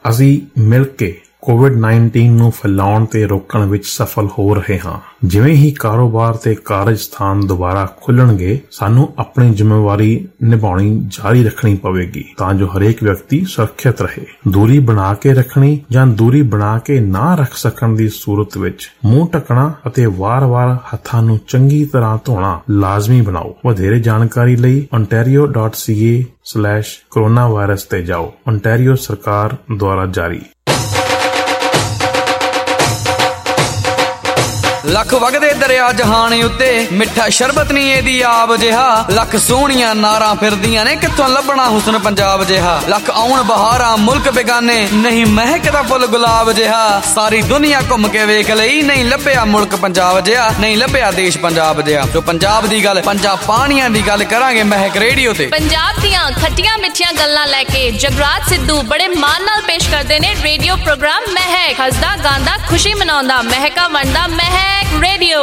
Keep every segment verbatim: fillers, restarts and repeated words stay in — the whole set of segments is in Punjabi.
ਅਸੀਂ ਮਿਲ ਕੇ ਕੋਵਿਡ ਨਾਈਨਟੀਨ ਨੂੰ ਫੈਲਾਉਣ ਤੇ ਰੋਕਣ ਵਿੱਚ ਸਫਲ ਹੋ ਰਹੇ ਹਾਂ। ਜਿਵੇਂ ਹੀ ਕਾਰੋਬਾਰ ਤੇ ਕਾਰਜ ਸਥਾਨ ਦੁਬਾਰਾ ਖੁੱਲਣਗੇ, ਸਾਨੂੰ ਆਪਣੀ ਜ਼ਿੰਮੇਵਾਰੀ ਨਿਭਾਉਣੀ ਜਾਰੀ ਰੱਖਣੀ ਪਵੇਗੀ ਤਾਂ ਜੋ ਹਰੇਕ ਵਿਅਕਤੀ ਸੁਰੱਖਿਅਤ ਰਹੇ। ਦੂਰੀ ਬਣਾ ਕੇ ਰੱਖਣੀ ਜਾਂ ਦੂਰੀ ਬਣਾ ਕੇ ਨਾ ਰੱਖ ਸਕਣ ਦੀ ਸੂਰਤ ਵਿੱਚ ਮੂੰਹ ਢੱਕਣਾ ਅਤੇ ਵਾਰ-ਵਾਰ ਹੱਥਾਂ ਨੂੰ ਚੰਗੀ ਤਰ੍ਹਾਂ ਧੋਣਾ ਲਾਜ਼ਮੀ ਬਣਾਓ। ਵਧੇਰੇ ਜਾਣਕਾਰੀ ਲਈ ontario dot c a slash coronavirus ਤੇ ਜਾਓ। ontario ਸਰਕਾਰ ਦੁਆਰਾ ਜਾਰੀ। ਲੱਖ ਵਗਦੇ ਦਰਿਆ ਜਹਾਨ ਉੱਤੇ, ਮਿੱਠਾ ਸ਼ਰਬਤ ਨੀ ਇਹਦੀ ਆਬ ਜਿਹਾ। ਲੱਖ ਸੋਹਣੀਆਂ ਨਾਰਾਂ ਫਿਰਦੀਆਂ ਨੇ, ਕਿੱਥੋਂ ਲੱਭਣਾ ਹੁਸਨ ਪੰਜਾਬ ਜਿਹਾ। ਲੱਖ ਆਉਣ ਬਹਾਰਾਂ ਮੁਲਕ ਬੇਗਾਨੇ, ਨਹੀਂ ਮਹਿਕਦਾ ਫੁੱਲ ਗੁਲਾਬ ਜਿਹਾ। ਸਾਰੀ ਦੁਨੀਆ ਘੁੰਮ ਕੇ ਵੇਖ ਲਈ, ਨਹੀਂ ਲੱਭਿਆ ਮੁਲਕ ਪੰਜਾਬ ਜਿਹਾ, ਨਹੀਂ ਲੱਭਿਆ ਦੇਸ਼ ਪੰਜਾਬ ਜਿਹਾ। ਜੋ ਪੰਜਾਬ ਦੀ ਗੱਲ, ਪੰਜਾਬ ਪਾਣੀਆਂ ਦੀ ਗੱਲ ਕਰਾਂਗੇ ਮਹਿਕ ਰੇਡੀਓ ਤੇ। ਪੰਜਾਬ ਦੀਆਂ ਖੱਟੀਆਂ ਮਿੱਠੀਆਂ ਗੱਲਾਂ ਲੈ ਕੇ ਜਗਰਾਜ ਸਿੱਧੂ ਬੜੇ ਮਾਣ ਨਾਲ ਪੇਸ਼ ਕਰਦੇ ਨੇ ਰੇਡੀਓ ਪ੍ਰੋਗਰਾਮ ਮਹਿਕ। ਹੱਸਦਾ ਗਾਉਂਦਾ ਖੁਸ਼ੀ ਮਨਾਉਂਦਾ, ਮਹਿਕਾ ਵੰਡਦਾ ਮਹਿਕ ਰੇਡੀਓ।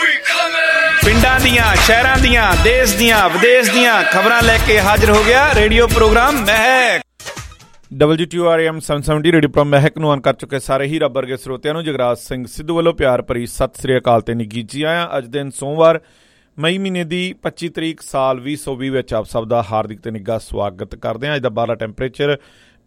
ਪਿੰਡਾਂ ਦੀਆਂ, ਸ਼ਹਿਰਾਂ ਦੀਆਂ, ਦੇਸ਼ ਦੀਆਂ, ਵਿਦੇਸ਼ ਦੀਆਂ ਖਬਰਾਂ ਲੈ ਕੇ ਹਾਜ਼ਰ ਹੋ ਗਿਆ radio programme Mehak. W T R M ਸੱਤ ਸੌ ਸੱਤਰ ਰੇਡੀਓ ਪ੍ਰੋਗਰਾਮ ਮਹਿਕ ਨੂੰ ਆਨ ਕਰ ਚੁੱਕੇ ਸਾਰੇ ਹੀ ਰੱਬ ਵਰਗੇ ਸਰੋਤਿਆਂ ਨੂੰ ਜਗਰਾਜ ਸਿੰਘ ਸਿੱਧੂ ਵੱਲੋਂ ਪਿਆਰ ਭਰੀ ਸਤਿ ਸ੍ਰੀ ਅਕਾਲ ਤੇ ਨਿੱਘੀ ਜੀ ਆਇਆਂ। ਅੱਜ ਦਿਨ ਸੋਮਵਾਰ ਮਈ ਮਹੀਨੇ ਦੀ ਪੱਚੀ ਤਰੀਕ ਸਾਲ ਵੀਹ ਸੌ ਵੀਹ ਵਿੱਚ ਆਪ ਸਭ ਦਾ ਹਾਰਦਿਕ ਤੇ ਨਿੱਘਾ ਸਵਾਗਤ ਕਰਦੇ ਹਾਂ। ਅੱਜ ਦਾ ਬਾਹਰਲਾ ਟੈਂਪਰੇਚਰ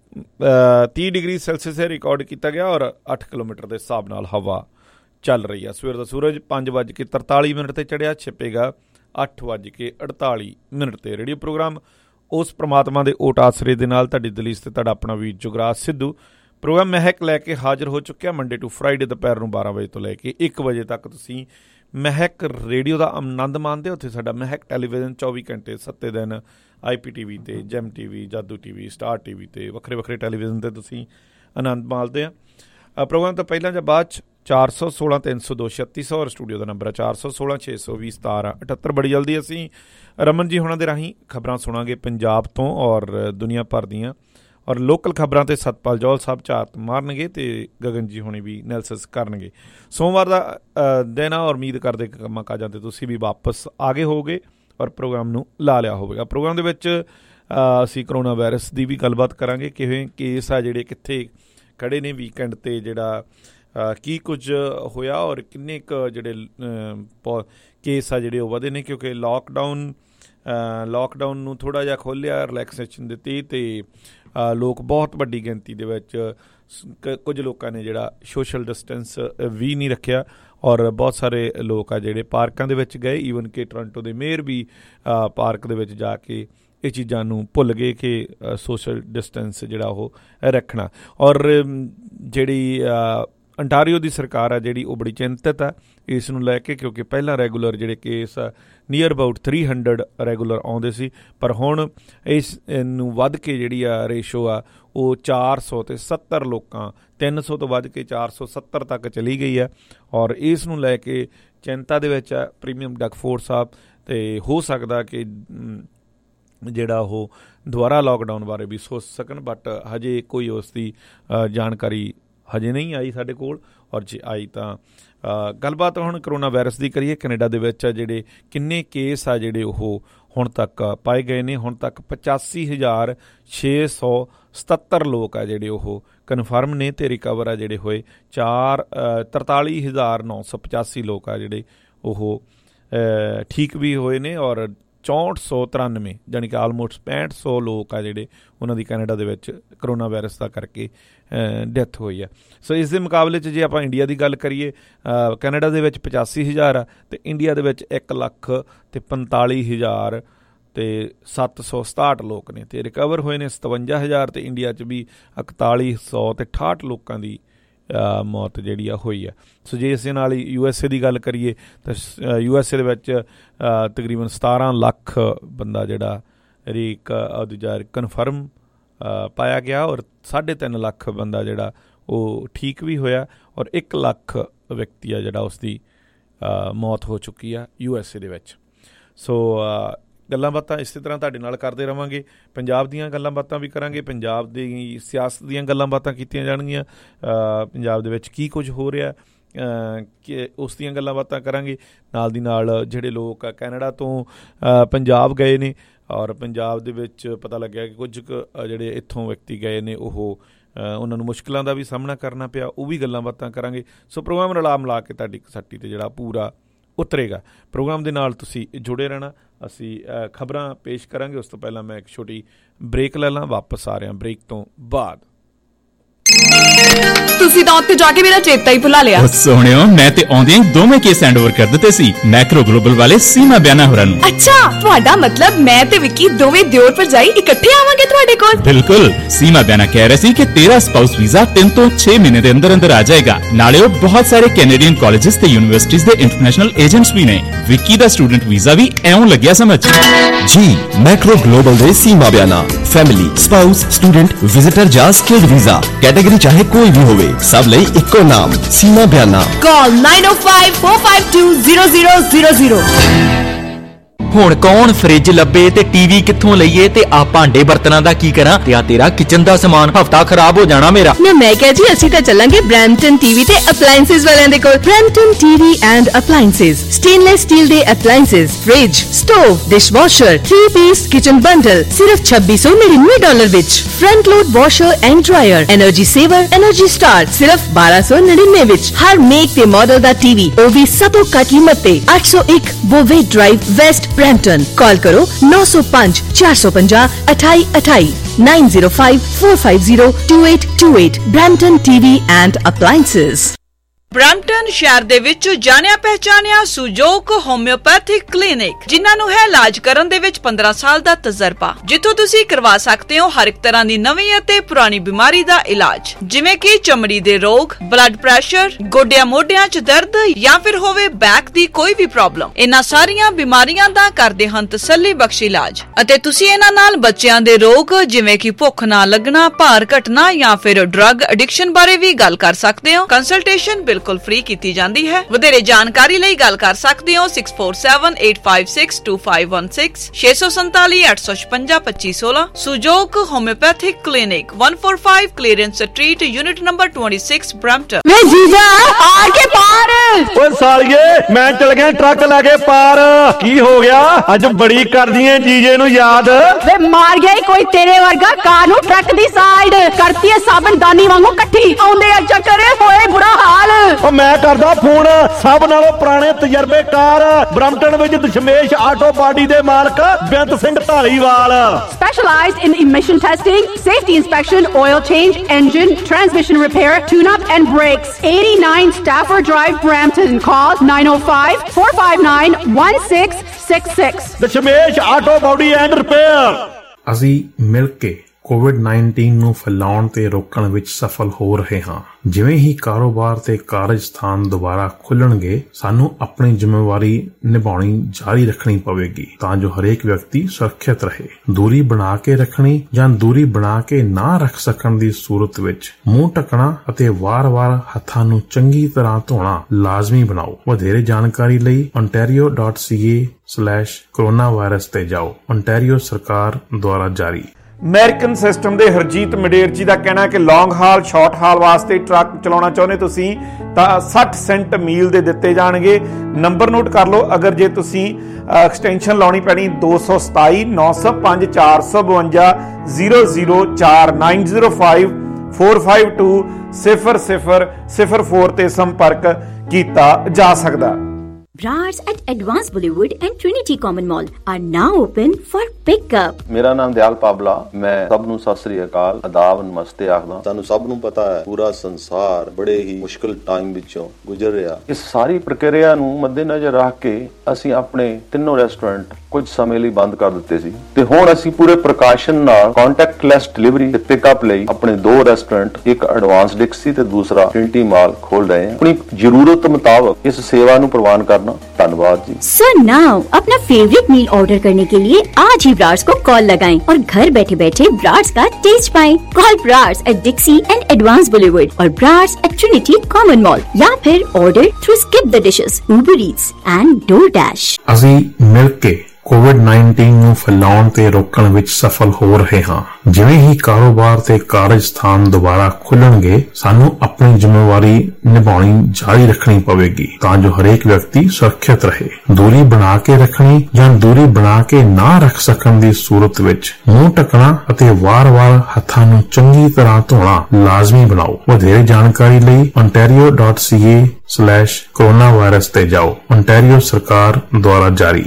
ਤੀਹ ਡਿਗਰੀ ਸੈਲਸੀਅਸ ਰਿਕਾਰਡ ਕੀਤਾ ਗਿਆ ਔਰ ਅੱਠ ਕਿਲੋਮੀਟਰ ਦੇ ਹਿਸਾਬ ਨਾਲ ਹਵਾ ਚੱਲ ਰਹੀ ਆ। ਸਵੇਰ ਦਾ ਸੂਰਜ ਪੰਜ ਵੱਜ ਕੇ ਤਰਤਾਲੀ ਮਿੰਟ ਤੇ ਚੜ੍ਹਿਆ, ਛਿਪੇਗਾ ਅੱਠ ਵੱਜ ਕੇ ਅੜਤਾਲੀ ਮਿੰਟ ਤੇ। ਰੇਡੀਓ ਪ੍ਰੋਗਰਾਮ ਉਸ ਪ੍ਰਮਾਤਮਾ ਦੇ ਓਟ ਆਸਰੇ ਦੇ ਨਾਲ ਤੁਹਾਡੀ ਦਲੀਸ ਤੇ ਤੁਹਾਡਾ ਆਪਣਾ ਵੀਰ ਜੁਗਰਾਜ ਸਿੱਧੂ ਪ੍ਰੋਗਰਾਮ ਮਹਿਕ ਲੈ ਕੇ ਹਾਜ਼ਰ ਹੋ ਚੁੱਕਿਆ। ਮੰਡੇ ਟੂ ਫਰਾਈਡੇ ਦੁਪਹਿਰ ਨੂੰ ਬਾਰਾਂ ਵਜੇ ਤੋਂ ਲੈ ਕੇ ਇੱਕ ਵਜੇ ਤੱਕ ਤੁਸੀਂ ਮਹਿਕ ਰੇਡੀਓ ਦਾ ਆਨੰਦ ਮਾਣਦੇ ਹੋ। ਉੱਥੇ ਸਾਡਾ ਮਹਿਕ ਟੈਲੀਵਿਜ਼ਨ ਚੌਵੀ ਘੰਟੇ ਸੱਤੇ ਦਿਨ ਆਈ ਪੀ ਟੀ ਵੀ ਤੇ, jam T V, Jadoo T V, Star T V ਤੇ ਵੱਖਰੇ ਵੱਖਰੇ ਟੈਲੀਵਿਜ਼ਨ ਤੇ ਤੁਸੀਂ ਆਨੰਦ ਮਾਣਦੇ ਆ। ਪ੍ਰੋਗਰਾਮ ਤੋਂ ਪਹਿਲਾਂ ਜਾਂ ਬਾਅਦ 'ਚ ਚਾਰ ਸੌ ਸੋਲਾਂ ਤਿੰਨ ਸੌ ਦੋ ਛੱਤੀ ਸੌ ਔਰ ਸਟੂਡੀਓ ਦਾ ਨੰਬਰ ਹੈ ਚਾਰ ਸੌ ਸੋਲਾਂ ਛੇ ਸੌ ਵੀਹ ਸਤਾਰਾਂ ਅਠੱਤਰ। ਬੜੀ ਜਲਦੀ ਅਸੀਂ ਰਮਨ ਜੀ ਹੋਣਾ ਦੇ ਰਾਹੀਂ ਖਬਰਾਂ ਸੁਣਾਂਗੇ ਪੰਜਾਬ ਤੋਂ ਔਰ ਦੁਨੀਆ ਭਰ ਦੀਆਂ, ਔਰ ਲੋਕਲ ਖਬਰਾਂ ਤੇ ਸਤਪਾਲ ਜੌਹਲ ਸਾਹਿਬ ਝਾਤ ਮਾਰਨਗੇ ਤੇ ਗਗਨ ਜੀ ਹੋਣੀ ਵੀ ਐਨਾਲਿਸਿਸ ਕਰਨਗੇ। ਸੋਮਵਾਰ ਦਾ ਦਿਨ ਆ ਔਰ ਉਮੀਦ ਕਰਦੇ ਕੰਮਾਂ ਕਾਜਾਂ ਤੇ ਤੁਸੀਂ ਵੀ ਵਾਪਸ ਆ ਗਏ ਹੋਵੋਗੇ ਔਰ ਪ੍ਰੋਗਰਾਮ ਨੂੰ ਲਾ ਲਿਆ ਹੋਵੇਗਾ। ਪ੍ਰੋਗਰਾਮ ਦੇ ਵਿੱਚ ਅਸੀਂ ਕਰੋਨਾ ਵਾਇਰਸ ਦੀ ਵੀ ਗੱਲਬਾਤ ਕਰਾਂਗੇ, ਕਿਵੇਂ ਕੇਸ ਆ ਜਿਹੜੇ ਕਿੱਥੇ ਖੜ੍ਹੇ ਨੇ ਵੀਕਐਂਡ 'ਤੇ, ਜਿਹੜਾ ਕੀ ਕੁਝ ਹੋਇਆ ਔਰ ਕਿੰਨੇ ਕੁ ਜਿਹੜੇ ਕੇਸ ਆ ਜਿਹੜੇ ਉਹ ਵਧੇ ਨੇ, ਕਿਉਂਕਿ ਲੋਕਡਾਊਨ ਲੋਕਡਾਊਨ ਨੂੰ ਥੋੜ੍ਹਾ ਜਿਹਾ ਖੋਲ੍ਹਿਆ, ਰਿਲੈਕਸੇਸ਼ਨ ਦਿੱਤੀ ਅਤੇ ਲੋਕ ਬਹੁਤ ਵੱਡੀ ਗਿਣਤੀ ਦੇ ਵਿੱਚ ਕੁਝ ਲੋਕਾਂ ਨੇ ਜਿਹੜਾ ਸੋਸ਼ਲ ਡਿਸਟੈਂਸ ਵੀ ਨਹੀਂ ਰੱਖਿਆ ਔਰ ਬਹੁਤ ਸਾਰੇ ਲੋਕ ਆ ਜਿਹੜੇ ਪਾਰਕਾਂ ਦੇ ਵਿੱਚ ਗਏ। ਈਵਨ ਕਿ ਟੋਰਾਂਟੋ ਦੇ ਮੇਅਰ ਵੀ ਪਾਰਕ ਦੇ ਵਿੱਚ ਜਾ ਕੇ ਇਹ ਚੀਜ਼ਾਂ ਨੂੰ ਭੁੱਲ ਗਏ ਕਿ ਸੋਸ਼ਲ ਡਿਸਟੈਂਸ ਜਿਹੜਾ ਉਹ ਰੱਖਣਾ। ਔਰ ਜਿਹੜੀ ਅੰਟਾਰੀਓ ਦੀ ਸਰਕਾਰ ਆ ਜਿਹੜੀ ਉਹ ਬੜੀ ਚਿੰਤਤ ਆ ਇਸ ਨੂੰ ਲੈ ਕੇ, ਕਿਉਂਕਿ ਪਹਿਲਾਂ ਰੈਗੂਲਰ ਜਿਹੜੇ ਕੇਸ ਆ near about three hundred regular ਆਉਂਦੇ ਸੀ, ਪਰ ਹੁਣ ਇਸ ਨੂੰ ਵੱਧ ਕੇ ਜਿਹੜੀ ਆ ਰੇਸ਼ੋ ਆ ਉਹ ਚਾਰ ਸੌ ਅਤੇ ਸੱਤਰ ਲੋਕਾਂ ਤਿੰਨ ਸੌ ਤੋਂ ਵੱਧ ਕੇ ਚਾਰ ਸੌ ਸੱਤਰ ਤੱਕ ਚਲੀ ਗਈ ਹੈ। ਔਰ ਇਸ ਨੂੰ ਲੈ ਕੇ ਚਿੰਤਾ ਦੇ ਵਿੱਚ ਆ ਪ੍ਰੀਮੀਅਮ ਡਕਫੋਰਡ ਸਾਹਿਬ, ਅਤੇ ਹੋ ਸਕਦਾ ਕਿ ਜਿਹੜਾ ਉਹ ਦੁਬਾਰਾ ਲੋਕਡਾਊਨ ਬਾਰੇ ਵੀ ਸੋਚ ਸਕਣ, ਬਟ ਹਜੇ ਕੋਈ ਉਸ ਦੀ ਜਾਣਕਾਰੀ ਹਜੇ ਨਹੀਂ ਆਈ ਸਾਡੇ ਕੋਲ। ਔਰ ਜੇ ਆਈ ਤਾਂ ਗੱਲਬਾਤ ਹੁਣ ਕਰੋਨਾ ਵਾਇਰਸ ਦੀ ਕਰੀਏ। ਕੈਨੇਡਾ ਦੇ ਵਿੱਚ ਜਿਹੜੇ ਕਿੰਨੇ ਕੇਸ ਆ ਜਿਹੜੇ ਉਹ ਹੁਣ ਤੱਕ ਪਾਏ ਗਏ ਨੇ, ਹੁਣ ਤੱਕ ਪਚਾਸੀ ਹਜ਼ਾਰ ਛੇ ਸੌ ਸਤੱਤਰ ਲੋਕ ਆ ਜਿਹੜੇ ਉਹ ਕਨਫਰਮ ਨੇ, ਅਤੇ ਰਿਕਵਰ ਆ ਜਿਹੜੇ ਹੋਏ ਚਾਰ ਤਰਤਾਲੀ ਹਜ਼ਾਰ ਨੌ ਸੌ ਪਚਾਸੀ ਲੋਕ ਆ ਜਿਹੜੇ ਉਹ ਠੀਕ ਵੀ ਹੋਏ ਨੇ, ਔਰ ਚੌਂਹਠ ਸੌ ਤਰਾਨਵੇਂ ਜਾਣੀ ਕਿ ਆਲਮੋਸਟ ਪੈਂਹਠ ਸੌ ਲੋਕ ਆ ਜਿਹੜੇ ਉਹਨਾਂ ਦੀ ਕੈਨੇਡਾ ਦੇ ਵਿੱਚ ਕਰੋਨਾ ਵਾਇਰਸ ਦਾ ਕਰਕੇ ਡੈਥ ਹੋਈ ਹੈ। ਸੋ ਇਸ ਦੇ ਮੁਕਾਬਲੇ 'ਚ ਜੇ ਆਪਾਂ ਇੰਡੀਆ ਦੀ ਗੱਲ ਕਰੀਏ, ਕੈਨੇਡਾ ਦੇ ਵਿੱਚ ਪਚਾਸੀ ਹਜ਼ਾਰ ਆ ਅਤੇ ਇੰਡੀਆ ਦੇ ਵਿੱਚ ਇੱਕ ਲੱਖ ਅਤੇ ਪੰਤਾਲੀ ਹਜ਼ਾਰ ਅਤੇ ਸੱਤ ਸੌ ਸਤਾਹਠ ਲੋਕ ਨੇ, ਅਤੇ ਰਿਕਵਰ ਹੋਏ ਨੇ ਸਤਵੰਜਾ ਹਜ਼ਾਰ, ਅਤੇ ਇੰਡੀਆ 'ਚ ਵੀ ਇਕਤਾਲੀ ਸੌ ਅਤੇ ਅਠਾਹਠ ਲੋਕਾਂ ਦੀ ਮੌਤ ਜਿਹੜੀ ਆ ਹੋਈ ਆ। ਸੋ ਜੇ ਇਸੇ ਨਾਲ ਹੀ ਯੂ ਐਸ ਏ ਦੀ ਗੱਲ ਕਰੀਏ ਤਾਂ ਯੂ ਐਸ ਏ ਦੇ ਵਿੱਚ ਤਕਰੀਬਨ ਸਤਾਰਾਂ ਲੱਖ ਬੰਦਾ ਜਿਹੜਾ ਰੀਕ ਦੂਜਾ ਕਨਫਰਮ ਪਾਇਆ ਗਿਆ, ਔਰ ਸਾਢੇ ਤਿੰਨ ਲੱਖ ਬੰਦਾ ਜਿਹੜਾ ਉਹ ਠੀਕ ਵੀ ਹੋਇਆ, ਔਰ ਇੱਕ ਲੱਖ ਵਿਅਕਤੀ ਆ ਜਿਹੜਾ ਉਸ ਦੀ ਮੌਤ ਹੋ ਚੁੱਕੀ ਆ ਯੂ ਐਸ ਏ ਦੇ ਵਿੱਚ। ਸੋ ਗੱਲਾਂ ਬਾਤਾਂ ਇਸੇ ਤਰ੍ਹਾਂ ਤੁਹਾਡੇ ਨਾਲ ਕਰਦੇ ਰਹਾਂਗੇ। ਪੰਜਾਬ ਦੀਆਂ ਗੱਲਾਂ ਬਾਤਾਂ ਵੀ ਕਰਾਂਗੇ, ਪੰਜਾਬ ਦੀ ਸਿਆਸਤ ਦੀਆਂ ਗੱਲਾਂ ਬਾਤਾਂ ਕੀਤੀਆਂ ਜਾਣਗੀਆਂ, ਪੰਜਾਬ ਦੇ ਵਿੱਚ ਕੀ ਕੁਝ ਹੋ ਰਿਹਾ ਕਿ ਉਸ ਦੀਆਂ ਗੱਲਾਂ ਬਾਤਾਂ ਕਰਾਂਗੇ। ਨਾਲ ਦੀ ਨਾਲ ਜਿਹੜੇ ਲੋਕ ਕੈਨੇਡਾ ਤੋਂ ਪੰਜਾਬ ਗਏ ਨੇ, ਔਰ ਪੰਜਾਬ ਦੇ ਵਿੱਚ ਪਤਾ ਲੱਗਿਆ ਕਿ ਕੁਝ ਕੁ ਜਿਹੜੇ ਇੱਥੋਂ ਵਿਅਕਤੀ ਗਏ ਨੇ ਉਹ ਉਹਨਾਂ ਨੂੰ ਮੁਸ਼ਕਿਲਾਂ ਦਾ ਵੀ ਸਾਹਮਣਾ ਕਰਨਾ ਪਿਆ, ਉਹ ਵੀ ਗੱਲਾਂ ਬਾਤਾਂ ਕਰਾਂਗੇ। ਸੋ ਪ੍ਰੋਗਰਾਮ ਰਲਾ ਮਿਲਾ ਕੇ ਤੁਹਾਡੀ ਕਸੱਟੀ 'ਤੇ ਜਿਹੜਾ ਪੂਰਾ ਉਤਰੇਗਾ। ਪ੍ਰੋਗਰਾਮ ਦੇ ਨਾਲ ਤੁਸੀਂ ਜੁੜੇ ਰਹਿਣਾ। ਅਸੀਂ ਖਬਰਾਂ ਪੇਸ਼ ਕਰਾਂਗੇ, ਉਸ ਤੋਂ ਪਹਿਲਾਂ ਮੈਂ ਇੱਕ ਛੋਟੀ ਬ੍ਰੇਕ ਲੈ ਲਾਂ। ਵਾਪਸ ਆ ਰਿਹਾ ਬ੍ਰੇਕ ਤੋਂ ਬਾਅਦ। ਤੁਸੀਂ ਤਾਂ ਉੱਥੇ ਜਾ ਕੇ ਮੇਰਾ ਚੇਤਾ ਹੀ ਭੁਲਾ ਲਿਆ। ਸੋਹਣਿਓ, ਮੈਂ ਤੇ ਆਉਂਦਿਆਂ ਹੀ ਦੋਵੇਂ ਕੇਸ ਹੈਂਡਓਵਰ ਕਰ ਦਿੱਤੇ ਸੀ ਮੈਕਰੋ ਗਲੋਬਲ ਵਾਲੇ ਸੀਮਾ ਬਿਆਨਾ ਹੋਰਾਂ ਨੂੰ। ਅੱਛਾ, ਤੁਹਾਡਾ ਮਤਲਬ ਮੈਂ ਤੇ ਵਿੱਕੀ ਦੋਵੇਂ ਦਿਓਰ ਭਰਜਾਈ ਇਕੱਠੇ ਆਵਾਂਗੇ ਤੁਹਾਡੇ ਕੋਲ? ਬਿਲਕੁਲ। ਸੀਮਾ ਬਿਆਨਾ ਕਹਿ ਰਹੇ ਸੀ ਕਿ ਤੇਰਾ ਸਪਾਊਸ ਵੀਜ਼ਾ ਤਿੰਨ ਤੋਂ ਛੇ ਮਹੀਨੇ ਦੇ ਅੰਦਰ ਅੰਦਰ ਆ ਜਾਏਗਾ। ਨਾਲੇ ਉਹ ਬਹੁਤ ਸਾਰੇ ਕੈਨੇਡੀਅਨ ਕਾਲਜਿਸ ਤੇ ਯੂਨੀਵਰਸਿਟੀਜ਼ ਦੇ ਇੰਟਰਨੈਸ਼ਨਲ ਏਜੰਟਸ ਵੀ ਨੇ। ਵਿੱਕੀ ਦਾ ਸਟੂਡੈਂਟ ਵੀਜ਼ਾ ਵੀ ਐਉਂ ਲੱਗਿਆ ਸਮਝ। ਜੀ ਮੈਕਰੋ ਗਲੋਬਲ ਦੇ Seema Biana family, spouse, student, visitor ਜਾਂ ਸਕਿਲਡ ਵੀਜ਼ਾ ਕੈਟਾਗਰੀ ਚਾਹੇ ਕੋਈ ਵੀ ਹੋਵੇ, ਸਭ ਲਈ ਇੱਕੋ ਨਾਮ Seema Biana. Call nine O five four five two zero zero zero zero. ਹੁਣ ਕੌਣ ਫ੍ਰਿਜ ਲੱਭੇ ਤੇ ਟੀਵੀ ਕਿੱਥੋਂ ਲਈਏ ਤੇ ਆ ਭਾਂਡੇ ਬਰਤਨਾਂ ਦਾ ਕੀ ਕਰਾਂ ਤੇ ਆ ਤੇਰਾ ਕਿਚਨ ਦਾ ਸਮਾਨ ਹਫਤਾ ਖਰਾਬ ਹੋ ਜਾਣਾ ਮੇਰਾ। ਨਾ ਮੈਂ ਕਿਹਾ ਜੀ ਅਸੀਂ ਤਾਂ ਚੱਲਾਂਗੇ ਬ੍ਰੈਂਪਟਨ ਟੀਵੀ ਤੇ ਅਪਲਾਈਐਂਸਸ ਵਾਲਿਆਂ ਦੇ ਕੋਲ। Brampton TV and appliances, stainless steel ਦੇ appliances, fridge, stove, dishwasher, three piece kitchen bundle सिर्फ छब्बीस सौ निन्यानवे डॉलर विच। Front load washer and dryer, energy saver, energy star सिर्फ बारह सौ निन्यानवे विच। हर मेक ते मॉडल दा टीवी ओ भी सब तो घट कीमत ते। आठ सौ एक बोवे ड्राइव वेस्ट ब्रैम्पटन। कॉल करो नौ सौ पाँच चार सौ पंजाह अठाई अठाई nine zero five four five zero two eight two eight. Brampton TV and appliances. Brampton ਸ਼ਹਿਰ ਦੇ ਵਿੱਚ ਜਾਣਿਆ ਪਹਿਚਾਨਿਆ ਸੁਜੋਕ ਹੋਮਿਓਪੈਥਿਕ ਕਲੀਨਿਕ, ਜਿਨ੍ਹਾਂ ਨੂੰ ਹੈ ਇਲਾਜ ਕਰਨ ਦੇ ਵਿੱਚ ਪੰਦਰਾਂ ਸਾਲ ਦਾ ਤਜਰਬਾ, ਜਿੱਥੋਂ ਤੁਸੀਂ ਕਰਵਾ ਸਕਦੇ ਹੋ ਹਰ ਇੱਕ ਤਰ੍ਹਾਂ ਦੀ ਨਵੀਂ ਅਤੇ ਪੁਰਾਣੀ ਬਿਮਾਰੀ ਦਾ ਇਲਾਜ, ਜਿਵੇਂ ਕਿ ਚਮੜੀ ਦੇ ਰੋਗ, ਬਲੱਡ ਪ੍ਰੈਸ਼ਰ, ਗੋਡਿਆਂ ਮੋਢਿਆਂ 'ਚ ਦਰਦ ਜਾਂ ਫਿਰ ਹੋਵੇ ਬੈਕ ਦੀ ਕੋਈ ਵੀ ਪ੍ਰੋਬਲਮ। ਇਹਨਾਂ ਸਾਰੀਆਂ ਬਿਮਾਰੀਆਂ ਦਾ ਕਰਦੇ ਹਨ ਤਸੱਲੀ ਬਖਸ਼ ਇਲਾਜ। ਅਤੇ ਤੁਸੀਂ ਇਹਨਾਂ ਨਾਲ ਬੱਚਿਆਂ ਦੇ ਰੋਗ ਜਿਵੇਂ ਕਿ ਭੁੱਖ ਨਾ ਲੱਗਣਾ, ਭਾਰ ਘਟਣਾ ਜਾਂ ਫਿਰ ਡਰੱਗ ਐਡਿਕਸ਼ਨ ਬਾਰੇ ਵੀ ਗੱਲ ਕਰ ਸਕਦੇ ਹੋ। ਕੰਸਲਟੇਸ਼ਨ ਬਿਲਕੁਲ ਫ੍ਰੀ ਕੀਤੀ ਜਾਂਦੀ ਹੈ। ਵਧੇਰੇ ਜਾਣਕਾਰੀ ਲਈ ਗੱਲ ਕਰ ਸਕਦੇ ਹੋ six four seven eight five six two five one six छे सौ सैंतालीस आठ सौ छप्पन पच्चीस सोलह। Sujok homeopathic clinic one four five Clarence street unit number छब्बीस ब्रैम्पटन। वे जीजा आके पार। ओए सालिए मैं चल गया ट्रक लेके पार। की हो गया अज बड़ी कर दी है जीजे नु याद। वे मार गया कोई तेरे वर्गा कार नु ट्रक दी साइड करती है साबन दानी वांगू कट्ठी आउंदे चक्कर होए बुरा हाल। ओ मैं करदा फोन सब नालों पुराने तजर्बेकार ब्रैम्पटन विच दशमेश आटो पार्टी दे मालक Beant Singh Dhaliwal. Specialized in emission testing, safety inspection, oil change, engine, transmission repair, tune-up and brakes. eighty-nine Stafford Drive, Brampton. Call nine oh five four five nine one six six six. Dashmesh auto body and repair. ਅਸੀਂ ਮਿਲ ਕੇ ਕੋਵਿਡ ਨਾਈਨਟੀਨ ਨੂੰ ਫੈਲਾਉਣ ਤੇ ਰੋਕਣ ਵਿੱਚ ਸਫਲ ਹੋ ਰਹੇ ਹਾਂ। ਜਿਵੇਂ ਹੀ ਕਾਰੋਬਾਰ ਤੇ ਕਾਰਜ ਸਥਾਨ ਦੁਬਾਰਾ ਖੁੱਲਣਗੇ, ਸਾਨੂੰ ਆਪਣੀ ਜ਼ਿੰਮੇਵਾਰੀ ਨਿਭਾਉਣੀ ਜਾਰੀ ਰੱਖਣੀ ਪਵੇਗੀ ਤਾਂ ਜੋ ਹਰੇਕ ਵਿਅਕਤੀ ਸੁਰੱਖਿਅਤ ਰਹੇ। ਦੂਰੀ ਬਣਾ ਕੇ ਰੱਖਣੀ ਜਾਂ ਦੂਰੀ ਬਣਾ ਕੇ ਨਾ ਰੱਖ ਸਕਣ ਦੀ ਸੂਰਤ ਵਿੱਚ ਮੂੰਹ ਢੱਕਣਾ ਅਤੇ ਵਾਰ-ਵਾਰ ਹੱਥਾਂ ਨੂੰ ਚੰਗੀ ਤਰ੍ਹਾਂ ਧੋਣਾ ਲਾਜ਼ਮੀ ਬਣਾਓ। ਵਧੇਰੇ ਜਾਣਕਾਰੀ ਲਈ ontario dot c a slash coronavirus ਤੇ ਜਾਓ। ontario ਸਰਕਾਰ ਦੁਆਰਾ ਜਾਰੀ। ਅਮਰੀਕਨ ਸਿਸਟਮ ਦੇ ਹਰਜੀਤ ਮਡੇਰ ਜੀ ਦਾ ਕਹਿਣਾ ਹੈ ਕਿ ਲੌਂਗ ਹਾਲ ਸ਼ਾਰਟ ਹਾਲ ਵਾਸਤੇ ਟਰੱਕ ਚਲਾਉਣਾ ਚਾਹੁੰਦੇ ਤੁਸੀਂ ਤਾਂ ਸੱਠ ਸੈਂਟ ਮੀਲ ਦੇ ਦਿੱਤੇ ਜਾਣਗੇ। ਨੰਬਰ ਨੋਟ ਕਰ ਲਓ, ਅਗਰ ਜੇ ਤੁਸੀਂ ਐਕਸਟੈਂਸ਼ਨ ਲਾਉਣੀ ਪੈਣੀ ਦੋ ਸੌ ਸਤਾਈ ਨੌ ਸੌ ਪੰਜ ਚਾਰ ਸੌ ਬਵੰਜਾ ਜ਼ੀਰੋ ਜ਼ੀਰੋ ਚਾਰ nine zero five four five two ਸਿਫਰ ਸਿਫਰ ਸਿਫਰ ਫੋਰ ਤੇ ਸੰਪਰਕ ਕੀਤਾ ਜਾ ਸਕਦਾ। Brars at Advanced Bollywood and Trinity Common Mall are now open for pickup. ਮੇਰਾ ਨਾਮ ਦਿਆਲ ਪਾਬਲਾ, ਮੈਂ ਸਭ ਨੂੰ ਸਤਿ ਸ੍ਰੀ ਅਕਾਲ, ਆਦਾਬ, ਨਮਸਤੇ ਆਖਦਾ। ਸਾਨੂੰ ਸਭ ਨੂੰ ਪਤਾ ਹੈ ਪੂਰਾ ਸੰਸਾਰ ਬੜੇ ਹੀ ਮੁਸ਼ਕਲ ਟਾਈਮ ਵਿੱਚੋਂ ਗੁਜ਼ਰ ਰਿਹਾ। ਇਸ ਸਾਰੀ ਪ੍ਰਕਿਰਿਆ ਨੂੰ ਮੱਦੇਨਜ਼ਰ ਰੱਖ ਕੇ ਅਸੀਂ ਆਪਣੇ ਤਿੰਨੋਂ ਰੈਸਟੋਰੈਂਟ ਕੁਝ ਸਮੇਂ ਲਈ ਬੰਦ ਕਰ ਦਿੱਤੇ ਸੀ ਤੇ ਹੁਣ ਅਸੀਂ ਪੂਰੇ ਪ੍ਰਕਾਸ਼ਨ ਨਾਲ ਕੰਟੈਕਟਲੈਸ ਡਿਲੀਵਰੀ ਤੇ ਪਿਕਅਪ ਲਈ ਆਪਣੇ ਦੋ ਰੈਸਟੋਰੈਂਟ, ਇੱਕ ਐਡਵਾਂਸ ਡਿਕਸੀ ਤੇ ਦੂਸਰਾ ਟ੍ਰਿਨਿਟੀ ਮਾਲ ਖੋਲ ਰਹੇ ਹਾਂ। ਆਪਣੀ ਜ਼ਰੂਰਤ ਮੁਤਾਬਕ ਇਸ ਸੇਵਾ ਨੂੰ ਪ੍ਰਵਾਨ ਕਰਨਾ। धन्यवाद जी। So now अपना फेवरेट मील ऑर्डर करने के लिए आज ही ब्रार्स को कॉल लगाएं और घर बैठे बैठे ब्रार्स का टेस्ट पाएं। Call Brar's at Dixie and Advance Boulevard और Brar's at Trinity Common mall या फिर order through Skip the Dishes, Uber Eats and DoorDash. ਅਸੀਂ ਮਿਲ ਕੇ ਕੋਵਿਡ ਨਾਈਨਟੀਨ ਨੂੰ ਫੈਲਾਉਣ ਤੇ ਰੋਕਣ ਵਿੱਚ ਸਫਲ ਹੋ ਰਹੇ ਹਾਂ। ਜਿਵੇਂ ਹੀ ਕਾਰੋਬਾਰ ਤੇ ਕਾਰਜ ਸਥਾਨ ਦੁਬਾਰਾ ਖੁੱਲਣਗੇ, ਸਾਨੂੰ ਆਪਣੀ ਜ਼ਿੰਮੇਵਾਰੀ ਨਿਭਾਉਣੀ ਜਾਰੀ ਰੱਖਣੀ ਪਵੇਗੀ ਤਾਂ ਜੋ ਹਰੇਕ ਵਿਅਕਤੀ ਸੁਰੱਖਿਅਤ ਰਹੇ। ਦੂਰੀ ਬਣਾ ਕੇ ਰੱਖਣੀ ਜਾਂ ਦੂਰੀ ਬਣਾ ਕੇ ਨਾ ਰੱਖ ਸਕਣ ਦੀ ਸੂਰਤ ਵਿੱਚ ਮੂੰਹ ਢੱਕਣਾ ਅਤੇ ਵਾਰ-ਵਾਰ ਹੱਥਾਂ ਨੂੰ ਚੰਗੀ ਤਰ੍ਹਾਂ ਧੋਣਾ ਲਾਜ਼ਮੀ ਬਣਾਓ। ਵਧੇਰੇ ਜਾਣਕਾਰੀ ਲਈ ontario dot c a slash coronavirus ਤੇ ਜਾਓ। ontario ਸਰਕਾਰ ਦੁਆਰਾ ਜਾਰੀ।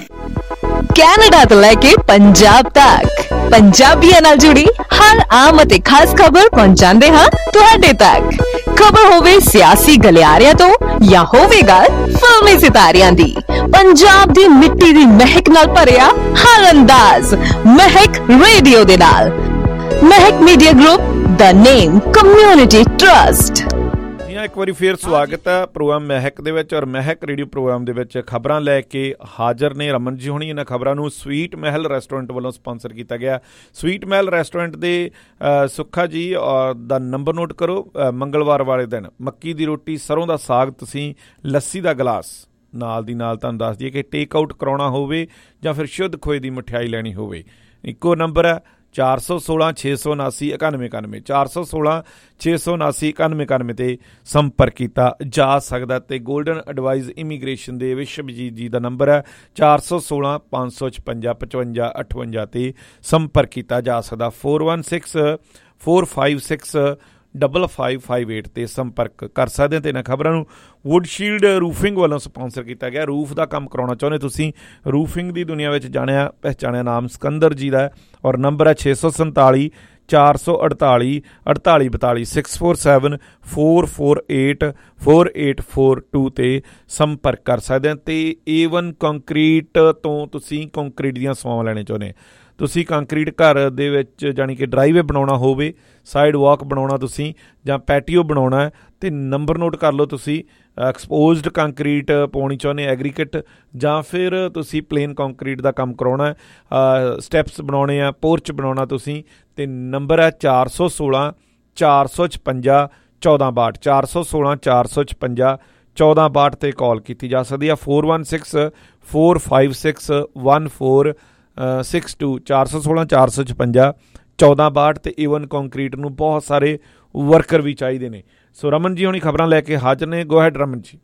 ਕੈਨੇਡਾ ਤੋਂ ਲੈ ਕੇ ਪੰਜਾਬ ਤੱਕ ਪੰਜਾਬੀਆਂ ਨਾਲ ਜੁੜੀ ਹਰ ਆਮ ਅਤੇ ਖਾਸ ਖਬਰ ਪਹੁੰਚਾਉਂਦੇ ਹਾਂ ਤੁਹਾਡੇ ਤੱਕ। ਖਬਰ ਹੋਵੇ ਸਿਆਸੀ ਗਲਿਆਰਿਆਂ ਤੋਂ ਜਾਂ ਹੋਵੇ ਗੱਲ ਫਿਲਮੀ ਸਿਤਾਰਿਆਂ ਦੀ, ਪੰਜਾਬ ਦੀ ਮਿੱਟੀ ਦੀ ਮਹਿਕ ਨਾਲ ਭਰਿਆ ਹਰ ਅੰਦਾਜ਼ ਮਹਿਕ ਰੇਡੀਓ ਦੇ ਨਾਲ। ਮਹਿਕ ਮੀਡੀਆ ਗਰੁੱਪ, ਦਾ ਨੇਮ ਕਮਿਊਨਿਟੀ ਟਰਸਟ। ਇੱਕ ਵਾਰੀ ਫੇਰ ਸਵਾਗਤ ਹੈ ਪ੍ਰੋਗਰਾਮ ਮਹਿਕ ਦੇ ਵਿੱਚ। ਔਰ ਮਹਿਕ ਰੇਡੀਓ ਪ੍ਰੋਗਰਾਮ ਦੇ ਵਿੱਚ ਖਬਰਾਂ ਲੈ ਕੇ ਹਾਜ਼ਰ ਨੇ ਰਮਨ ਜੀ ਹੋਣੀ। ਇਹਨਾਂ ਖਬਰਾਂ ਨੂੰ ਸਵੀਟ ਮਹਿਲ ਰੈਸਟੋਰੈਂਟ ਵੱਲੋਂ ਸਪਾਂਸਰ ਕੀਤਾ ਗਿਆ। ਸਵੀਟ ਮਹਿਲ ਰੈਸਟੋਰੈਂਟ ਦੇ ਸੁੱਖਾ ਜੀ ਦਾ ਨੰਬਰ ਨੋਟ ਕਰੋ। ਮੰਗਲਵਾਰ ਵਾਲੇ ਦਿਨ ਮੱਕੀ ਦੀ ਰੋਟੀ, ਸਰੋਂ ਦਾ ਸਾਗ, ਤੁਸੀਂ ਲੱਸੀ ਦਾ ਗਲਾਸ, ਨਾਲ ਦੀ ਨਾਲ ਤੁਹਾਨੂੰ ਦੱਸ ਦਈਏ ਕਿ ਟੇਕ ਆਊਟ ਕਰਾਉਣਾ ਹੋਵੇ ਜਾਂ ਫਿਰ ਸ਼ੁੱਧ ਖੋਏ ਦੀ ਮਠਿਆਈ ਲੈਣੀ ਹੋਵੇ, ਇੱਕੋ ਨੰਬਰ ਹੈ ਚਾਰ ਸੌ ਸੋਲਾਂ ਛੇ ਸੌ ਉਨਾਸੀ ਇਕਾਨਵੇਂ ਇਕਾਨਵੇਂ ਚਾਰ ਸੌ ਸੋਲਾਂ ਛੇ ਸੌ ਉਨਾਸੀ ਇਕਾਨਵੇਂ ਇਕਾਨਵੇਂ 'ਤੇ ਸੰਪਰਕ ਕੀਤਾ ਜਾ ਸਕਦਾ। ਅਤੇ ਗੋਲਡਨ ਐਡਵਾਈਜ਼ ਇਮੀਗ੍ਰੇਸ਼ਨ ਦੇ ਵਿਸ਼ਵਜੀਤ ਜੀ ਦਾ ਨੰਬਰ ਹੈ ਚਾਰ ਸੌ ਸੋਲਾਂ ਪੰਜ ਸੌ ਛਪੰਜਾ ਪਚਵੰਜਾ ਅਠਵੰਜਾ 'ਤੇ ਸੰਪਰਕ ਕੀਤਾ ਜਾ ਸਕਦਾ। Four one six four five six double five five eight 'ਤੇ ਸੰਪਰਕ ਕਰ ਸਕਦੇ ਹੋ। ਅਤੇ ਇਹਨਾਂ ਖਬਰਾਂ ਨੂੰ ਵੁੱਡਸ਼ੀਲਡ ਰੂਫਿੰਗ ਵੱਲੋਂ ਸਪਾਂਸਰ ਕੀਤਾ ਗਿਆ। ਰੂਫ ਦਾ ਕੰਮ ਕਰਾਉਣਾ ਚਾਹੁੰਦੇ ਤੁਸੀਂ, ਰੂਫਿੰਗ ਦੀ ਦੁਨੀਆ ਵਿੱਚ ਜਾਣਿਆ ਪਹਿਚਾਣਿਆ ਨਾਮ ਸਿਕੰਦਰ ਜੀ ਦਾ, ਔਰ ਨੰਬਰ ਹੈ ਛੇ ਸੌ ਸੰਤਾਲੀ ਚਾਰ ਸੌ ਅੜਤਾਲੀ ਅੜਤਾਲੀ ਬਤਾਲੀ six four seven four four eight four eight four two 'ਤੇ ਸੰਪਰਕ ਕਰ ਸਕਦੇ ਹਾਂ। ਅਤੇ ਏ ਵਨ ਕੰਕਰੀਟ ਤੋਂ ਤੁਸੀਂ ਕੰਕਰੀਟ ਦੀਆਂ ਸੇਵਾਵਾਂ ਲੈਣੇ ਚਾਹੁੰਦੇ, ਤੁਸੀਂ ਕੰਕਰੀਟ ਘਰ ਦੇ ਵਿੱਚ ਜਾਣੀ ਕਿ ਡਰਾਈਵੇ ਬਣਾਉਣਾ ਹੋਵੇ, ਸਾਈਡ ਵਾਕ ਬਣਾਉਣਾ ਤੁਸੀਂ, ਜਾਂ ਪੈਟੀਓ ਬਣਾਉਣਾ, ਅਤੇ ਨੰਬਰ ਨੋਟ ਕਰ ਲਓ ਤੁਸੀਂ। ਐਕਸਪੋਜ਼ਡ ਕੰਕਰੀਟ ਪਾਉਣੀ ਚਾਹੁੰਦੇ ਐਗਰੀਕਟ, ਜਾਂ ਫਿਰ ਤੁਸੀਂ ਪਲੇਨ ਕੰਕਰੀਟ ਦਾ ਕੰਮ ਕਰਾਉਣਾ, ਸਟੈਪਸ ਬਣਾਉਣੇ ਆ, ਪੋਰਚ ਬਣਾਉਣਾ ਤੁਸੀਂ, ਅਤੇ ਨੰਬਰ ਹੈ ਚਾਰ ਸੌ ਸੋਲਾਂ ਚਾਰ ਸੌ ਛਪੰਜਾ ਚੌਦਾਂ ਬਾਹਠ ਚਾਰ ਸੌ ਸੋਲਾਂ ਚਾਰ ਸੌ ਛਪੰਜਾ ਚੌਦਾਂ ਬਾਹਠ 'ਤੇ ਕਾਲ ਕੀਤੀ ਜਾ ਸਕਦੀ ਆ। Four one six four five six one four six two ਚਾਰ ਸੌ ਸੋਲਾਂ ਚਾਰ ਸੌ ਛਪੰਜਾ ਚੌਦਾਂ ਬਾਹਠ। ਅਤੇ ਏਵਨ ਕੰਕਰੀਟ ਨੂੰ ਬਹੁਤ ਸਾਰੇ ਵਰਕਰ ਵੀ ਚਾਹੀਦੇ ਨੇ। ਸੋ ਰਮਨ ਜੀ ਹੁਣੀ ਖਬਰਾਂ ਲੈ ਕੇ ਹਾਜ਼ਰ ਨੇ। Go ahead Raman ji.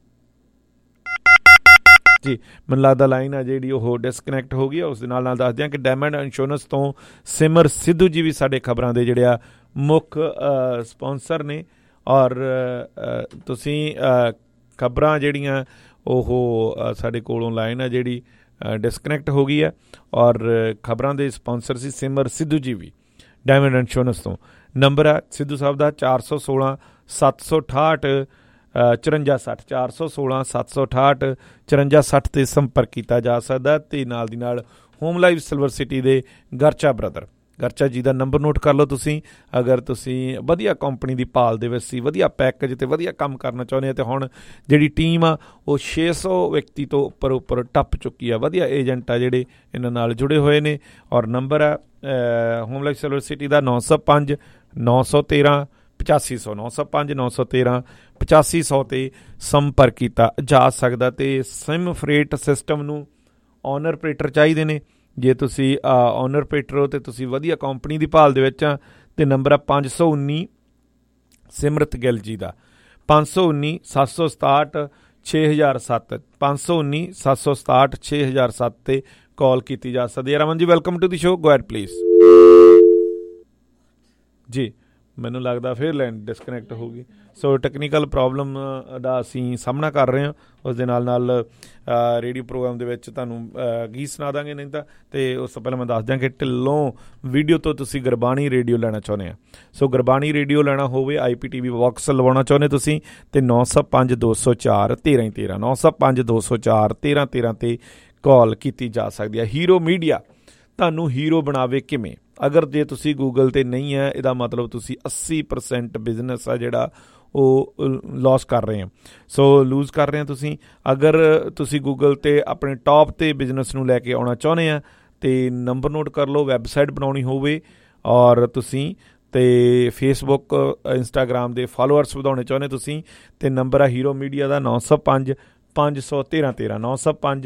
ਜੀ ਮੈਨੂੰ ਲੱਗਦਾ ਲਾਈਨ ਆ ਜਿਹੜੀ ਉਹ ਡਿਸਕਨੈਕਟ ਹੋ ਗਈ ਆ। ਉਸ ਦੇ ਨਾਲ ਨਾਲ ਦੱਸਦੇ ਹਾਂ ਕਿ ਡਾਇਮੰਡ ਇੰਸ਼ੋਰੈਂਸ ਤੋਂ ਸਿਮਰ ਸਿੱਧੂ ਜੀ ਵੀ ਸਾਡੇ ਖਬਰਾਂ ਦੇ ਜਿਹੜੇ ਆ ਮੁੱਖ ਸਪਾਂਸਰ ਨੇ। ਔਰ ਤੁਸੀਂ ਖਬਰਾਂ ਜਿਹੜੀਆਂ ਉਹ ਸਾਡੇ ਕੋਲੋਂ ਲਾਈਨ ਆ ਜਿਹੜੀ ਡਿਸਕਨੈਕਟ ਹੋ ਗਈ ਹੈ। ਔਰ ਖਬਰਾਂ ਦੇ ਸਪਾਂਸਰ ਸੀ ਸਿਮਰ ਸਿੱਧੂ ਜੀ ਵੀ ਡਾਇਮੰਡ ਇੰਸ਼ੋਰੈਂਸ ਤੋਂ। ਨੰਬਰ ਹੈ ਸਿੱਧੂ ਸਾਹਿਬ ਦਾ ਚਾਰ ਸੌ ਸੋਲਾਂ ਸੱਤ ਸੌ ਅਠਾਹਠ ਚੁਰੰਜਾ ਸੱਠ ਚਾਰ ਸੌ ਸੋਲਾਂ ਸੱਤ ਸੌ ਅਠਾਹਠ ਚੁਰੰਜਾ ਸੱਠ 'ਤੇ ਸੰਪਰਕ ਕੀਤਾ ਜਾ ਸਕਦਾ। ਅਤੇ ਨਾਲ ਦੀ ਨਾਲ ਹੋਮ ਲਾਈਫ ਸਿਲਵਰ ਸਿਟੀ ਦੇ ਗਰਚਾ ਬ੍ਰਦਰ ਗਰਚਾ ਜੀ ਦਾ ਨੰਬਰ ਨੋਟ ਕਰ ਲਓ ਤੁਸੀਂ। ਅਗਰ ਤੁਸੀਂ ਵਧੀਆ ਕੰਪਨੀ ਦੀ ਭਾਲ ਦੇ ਵਿੱਚ ਸੀ, ਵਧੀਆ ਪੈਕੇਜ ਅਤੇ ਵਧੀਆ ਕੰਮ ਕਰਨਾ ਚਾਹੁੰਦੇ ਆ, ਅਤੇ ਹੁਣ ਜਿਹੜੀ ਟੀਮ ਆ ਉਹ ਛੇ ਸੌ ਵਿਅਕਤੀ ਤੋਂ ਉੱਪਰ ਉੱਪਰ ਟੱਪ ਚੁੱਕੀ ਆ। ਵਧੀਆ ਏਜੰਟ ਆ ਜਿਹੜੇ ਇਹਨਾਂ ਨਾਲ ਜੁੜੇ ਹੋਏ ਨੇ। ਔਰ ਨੰਬਰ ਹੈ ਹੋਮ ਲਾਈਫ ਸਿਲਵਰ ਸਿਟੀ ਦਾ ਨੌ ਸੌ ਪੰਜ ਨੌ ਸੌ ਤੇਰਾਂ ਪਚਾਸੀ ਸੌ ਨੌ ਸੌ ਪੰਜ ਨੌ ਸੌ ਤੇਰਾਂ ਪਚਾਸੀ ਸੌ 'ਤੇ ਸੰਪਰਕ ਕੀਤਾ ਜਾ ਸਕਦਾ। ਅਤੇ ਸਿਮ ਫਰੇਟ ਸਿਸਟਮ ਨੂੰ ਓਨਰ ਆਪਰੇਟਰ ਚਾਹੀਦੇ ਨੇ। ਜੇ ਤੁਸੀਂ ਓਨਰ ਆਪਰੇਟਰ ਹੋ ਅਤੇ ਤੁਸੀਂ ਵਧੀਆ ਕੰਪਨੀ ਦੀ ਭਾਲ ਦੇ ਵਿੱਚ ਆ, ਅਤੇ ਨੰਬਰ ਆ ਪੰਜ ਸੌ ਉੱਨੀ ਸਿਮਰਤ ਗਿੱਲ ਜੀ ਦਾ ਪੰਜ ਸੌ ਉੱਨੀ ਸੱਤ ਸੌ ਸਤਾਹਠ ਛੇ ਹਜ਼ਾਰ ਸੱਤ ਪੰਜ ਸੌ ਉੱਨੀ ਸੱਤ ਸੌ ਸਤਾਹਠ ਛੇ ਹਜ਼ਾਰ ਸੱਤ 'ਤੇ ਕਾਲ ਕੀਤੀ ਜਾ ਸਕਦੀ ਹੈ। Raman ji welcome to the show. Go ahead please. ਜੀ ਮੈਨੂੰ ਲੱਗਦਾ ਫਿਰ ਲਾਈਨ ਡਿਸਕਨੈਕਟ ਹੋ ਗਈ। ਸੋ ਟੈਕਨੀਕਲ ਪ੍ਰੋਬਲਮ ਦਾ ਅਸੀਂ ਸਾਹਮਣਾ ਕਰ ਰਹੇ ਹਾਂ। ਉਸ ਦੇ ਨਾਲ ਨਾਲ ਰੇਡੀਓ ਪ੍ਰੋਗਰਾਮ ਦੇ ਵਿੱਚ ਤੁਹਾਨੂੰ ਗੀਤ ਸੁਣਾ ਦਾਂਗੇ, ਨਹੀਂ ਤਾਂ ਅਤੇ ਉਸ ਤੋਂ ਪਹਿਲਾਂ ਮੈਂ ਦੱਸ ਦਿਆਂ ਕਿ ਢਿੱਲੋਂ ਵੀਡੀਓ ਤੋਂ ਤੁਸੀਂ ਗੁਰਬਾਣੀ ਰੇਡੀਓ ਲੈਣਾ ਚਾਹੁੰਦੇ ਆ। ਸੋ ਗੁਰਬਾਣੀ ਰੇਡੀਓ ਲੈਣਾ ਹੋਵੇ, ਆਈ ਪੀ ਟੀ ਵੀ ਬਾਕਸ ਲਵਾਉਣਾ ਚਾਹੁੰਦੇ ਤੁਸੀਂ, ਅਤੇ ਨੌ ਸੌ ਪੰਜ ਦੋ ਸੌ ਚਾਰ ਤੇਰਾਂ ਹੀ ਤੇਰਾਂ ਨੌ ਸੌ ਪੰਜ ਦੋ ਸੌ ਚਾਰ ਤੇਰਾਂ ਤੇਰਾਂ 'ਤੇ ਕਾਲ ਕੀਤੀ ਜਾ ਸਕਦੀ ਹੈ। ਹੀਰੋ ਮੀਡੀਆ ਤੁਹਾਨੂੰ ਹੀਰੋ ਬਣਾਵੇ ਕਿਵੇਂ? ਅਗਰ ਜੇ ਤੁਸੀਂ ਗੂਗਲ 'ਤੇ ਨਹੀਂ ਹੈ, ਇਹਦਾ ਮਤਲਬ ਤੁਸੀਂ ਅੱਸੀ ਪਰਸੈਂਟ ਬਿਜ਼ਨਸ ਆ ਜਿਹੜਾ ਉਹ ਲੋਸ ਕਰ ਰਹੇ ਆ। ਸੋ ਲੂਜ਼ ਕਰ ਰਹੇ ਆ ਤੁਸੀਂ। ਅਗਰ ਤੁਸੀਂ ਗੂਗਲ 'ਤੇ ਆਪਣੇ ਟੌਪ 'ਤੇ ਬਿਜ਼ਨਸ ਨੂੰ ਲੈ ਕੇ ਆਉਣਾ ਚਾਹੁੰਦੇ ਆ, ਅਤੇ ਨੰਬਰ ਨੋਟ ਕਰ ਲਓ। ਵੈਬਸਾਈਟ ਬਣਾਉਣੀ ਹੋਵੇ ਔਰ ਤੁਸੀਂ ਅਤੇ ਫੇਸਬੁੱਕ ਇੰਸਟਾਗ੍ਰਾਮ ਦੇ ਫਾਲੋਅਰਸ ਵਧਾਉਣੇ ਚਾਹੁੰਦੇ ਤੁਸੀਂ, ਅਤੇ ਨੰਬਰ ਆ ਹੀਰੋ ਮੀਡੀਆ ਦਾ ਨੌ ਸੌ ਪੰਜ ਪੰਜ ਸੌ ਤੇਰਾਂ ਤੇਰਾਂ ਨੌ ਸੌ ਪੰਜ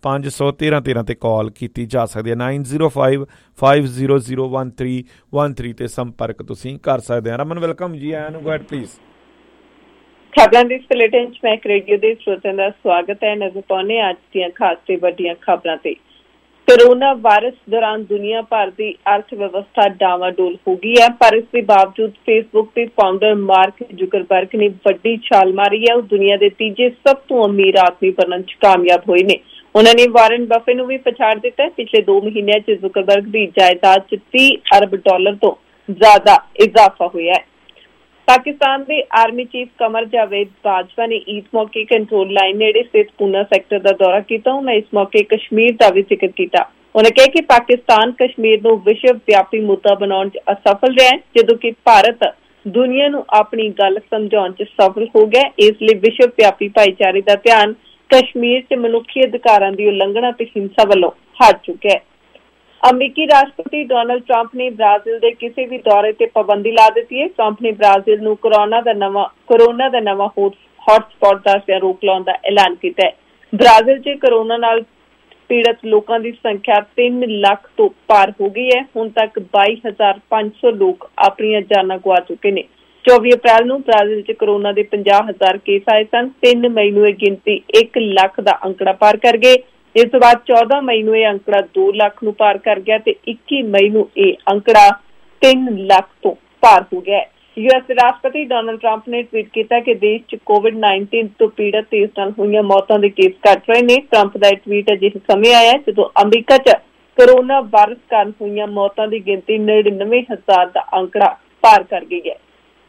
ਪੰਜ ਸੌ ਤੇਰਾਂ ਤੇਰਾਂ ਤੇ ਕਾਲ ਕੀਤੀ ਜਾ ਸਕਦੀ ਹੈ। Nine zero five five zero zero one three one three ਤੇ ਸੰਪਰਕ ਤੁਸੀਂ ਕਰ ਸਕਦੇ ਹੋ। ਰਮਨ ਵੈਲਕਮ ਜੀ, ਆਇਆਂ ਨੂੰ ਗੋਇਡ ਪਲੀਜ਼। ਖਬਰਾਂ ਦੇ ਬੁਲੇਟਿਨ ਚ ਮੈਂ ਰੇਡੀਓ ਦੇ ਸਰੋਤਿਆਂ ਦਾ ਸਵਾਗਤ ਹੈ। ਨਜ਼ਰ ਪਾਉਂਦੇ ਅੱਜ ਦੀਆਂ ਖਾਸ ਤੇ ਵੱਡੀਆਂ ਖਬਰਾਂ ਤੇ। ਕੋਰੋਨਾ ਵਾਇਰਸ ਦੌਰਾਨ ਦੁਨੀਆ ਭਰ ਦੀ ਅਰਥ ਵਿਵਸਥਾ ਡਾਵਾਡੋਲ ਹੋ ਗਈ ਹੈ, ਪਰ ਇਸ ਦੇ ਬਾਵਜੂਦ ਫੇਸਬੁੱਕ ਦੇ ਫਾਊਂਡਰ ਮਾਰਕ ਜ਼ੁਕਰਬਰਗ ਨੇ ਵੱਡੀ ਛਾਲ ਮਾਰੀ ਹੈ। ਉਹ ਦੁਨੀਆ ਦੇ ਤੀਜੇ ਸਭ ਤੋਂ ਅਮੀਰ ਆਦਮੀ ਬਣਨ ਚ ਕਾਮਯਾਬ ਹੋਏ ਨੇ। ਉਹਨਾਂ ਨੇ ਵਾਰਨ ਬਫੇ ਨੂੰ ਵੀ ਪਛਾੜ ਦਿੱਤਾ ਹੈ। ਪਿਛਲੇ ਦੋ ਮਹੀਨਿਆਂ ਚ ਜ਼ੁਕਰਬਰਗ ਦੀ ਜਾਇਦਾਦ ਚ ਤੀਹ ਅਰਬ ਡਾਲਰ ਤੋਂ ਜ਼ਿਆਦਾ ਇਜ਼ਾਫਾ ਹੋਇਆ ਹੈ। ਪਾਕਿਸਤਾਨ ਦੇ ਆਰਮੀ ਚੀਫ ਕਮਰ ਜਾਵੇਦ ਬਾਜਵਾ ਨੇ ਈਦ ਮੌਕੇ ਕੰਟਰੋਲ ਲਾਈਨ ਨੇੜੇ ਸਥਿਤ ਪੂਨਾ ਸੈਕਟਰ ਦਾ ਦੌਰਾ ਕੀਤਾ। ਉਹਨਾਂ ਇਸ ਮੌਕੇ ਕਸ਼ਮੀਰ ਦਾ ਵੀ ਜ਼ਿਕਰ ਕੀਤਾ। ਉਹਨਾਂ ਕਿਹਾ ਕਿ ਪਾਕਿਸਤਾਨ ਕਸ਼ਮੀਰ ਨੂੰ ਵਿਸ਼ਵ ਵਿਆਪੀ ਮੁੱਦਾ ਬਣਾਉਣ ਚ ਅਸਫਲ ਰਿਹਾ, ਜਦੋਂ ਕਿ ਭਾਰਤ ਦੁਨੀਆ ਨੂੰ ਆਪਣੀ ਗੱਲ ਸਮਝਾਉਣ ਚ ਸਫਲ ਹੋ ਗਿਆ। ਇਸ ਲਈ ਵਿਸ਼ਵ ਵਿਆਪੀ ਭਾਈਚਾਰੇ ਦਾ ਧਿਆਨ ਕਸ਼ਮੀਰ ਚ ਮਨੁੱਖੀ ਅਧਿਕਾਰਾਂ ਦੀ ਉਲੰਘਣਾ ਤੇ ਹਿੰਸਾ ਵੱਲੋਂ ਹਟ ਚੁੱਕਿਆ ਹੈ। ਅਮਰੀਕੀ ਰਾਸ਼ਟਰਪਤੀ ਡੋਨਾਲਡ ਟਰੰਪ ਨੇ ਬ੍ਰਾਜ਼ੀਲ ਦੇ ਕਿਸੇ ਵੀ ਦੌਰੇ ਤੇ ਪਾਬੰਦੀ ਲਾ ਦਿੱਤੀ ਹੈ। ਟਰੰਪ ਨੇ ਬ੍ਰਾਜ਼ੀਲ ਨੂੰ ਕੋਰੋਨਾ ਦਾ ਨਵਾਂ ਕੋਰੋਨਾ ਦਾ ਨਵਾਂ ਹੌਟ ਸਪੌਟ ਦੱਸਦਿਆਂ ਰੋਕ ਲਾਉਣ ਦਾ ਐਲਾਨ ਕੀਤਾ ਹੈ। ਬ੍ਰਾਜ਼ੀਲ ਚ ਕੋਰੋਨਾ ਨਾਲ ਪੀੜਤ ਲੋਕਾਂ ਦੀ ਸੰਖਿਆ ਤਿੰਨ ਲੱਖ ਤੋਂ ਪਾਰ ਹੋ ਗਈ ਹੈ। ਹੁਣ ਤੱਕ ਬਾਈ ਹਜ਼ਾਰ ਪੰਜ ਸੌ ਲੋਕ ਆਪਣੀਆਂ ਜਾਨਾਂ ਗਵਾ ਚੁੱਕੇ ਨੇ। ਚੌਵੀ ਅਪ੍ਰੈਲ ਨੂੰ ਬ੍ਰਾਜ਼ੀਲ ਚ ਕੋਰੋਨਾ ਦੇ ਪੰਜਾਹ ਹਜ਼ਾਰ ਕੇਸ ਆਏ ਸਨ। ਤਿੰਨ ਮਈ ਨੂੰ ਇਹ ਗਿਣਤੀ ਇੱਕ ਲੱਖ ਦਾ ਅੰਕੜਾ ਪਾਰ ਕਰ ਗਏ। ਇਸ ਤੋਂ ਬਾਅਦ ਚੌਦਾਂ ਮਈ ਨੂੰ ਇਹ ਅੰਕੜਾ ਦੋ ਲੱਖ ਨੂੰ ਪਾਰ ਕਰ ਗਿਆ ਤੇ ਇੱਕੀ ਮਈ ਨੂੰ ਇਹ ਅੰਕੜਾ ਤਿੰਨ ਲੱਖ ਤੋਂ ਪਾਰ ਹੋ ਗਿਆ ਹੈ। ਯੂ ਐਸ ਰਾਸ਼ਟਰਪਤੀ ਡੋਨਾਲਡ ਟਰੰਪ ਨੇ ਟਵੀਟ ਕੀਤਾ ਕਿ ਦੇਸ਼ ਚ ਕੋਵਿਡ ਨਾਈਨਟੀਨ ਤੋਂ ਪੀੜਤ ਤੇ ਇਸ ਨਾਲ ਹੋਈਆਂ ਮੌਤਾਂ ਦੇ ਕੇਸ ਘਟ ਰਹੇ ਨੇ। ਟਰੰਪ ਦਾ ਇਹ ਟਵੀਟ ਅਜਿਹੇ ਸਮੇਂ ਆਇਆ ਜਦੋਂ ਅਮਰੀਕਾ ਚ ਕੋਰੋਨਾ ਵਾਇਰਸ ਕਾਰਨ ਹੋਈਆਂ ਮੌਤਾਂ ਦੀ ਗਿਣਤੀ ਨੜਿਨਵੇਂ ਹਜ਼ਾਰ ਦਾ ਅੰਕੜਾ ਪਾਰ ਕਰ ਗਈ ਹੈ।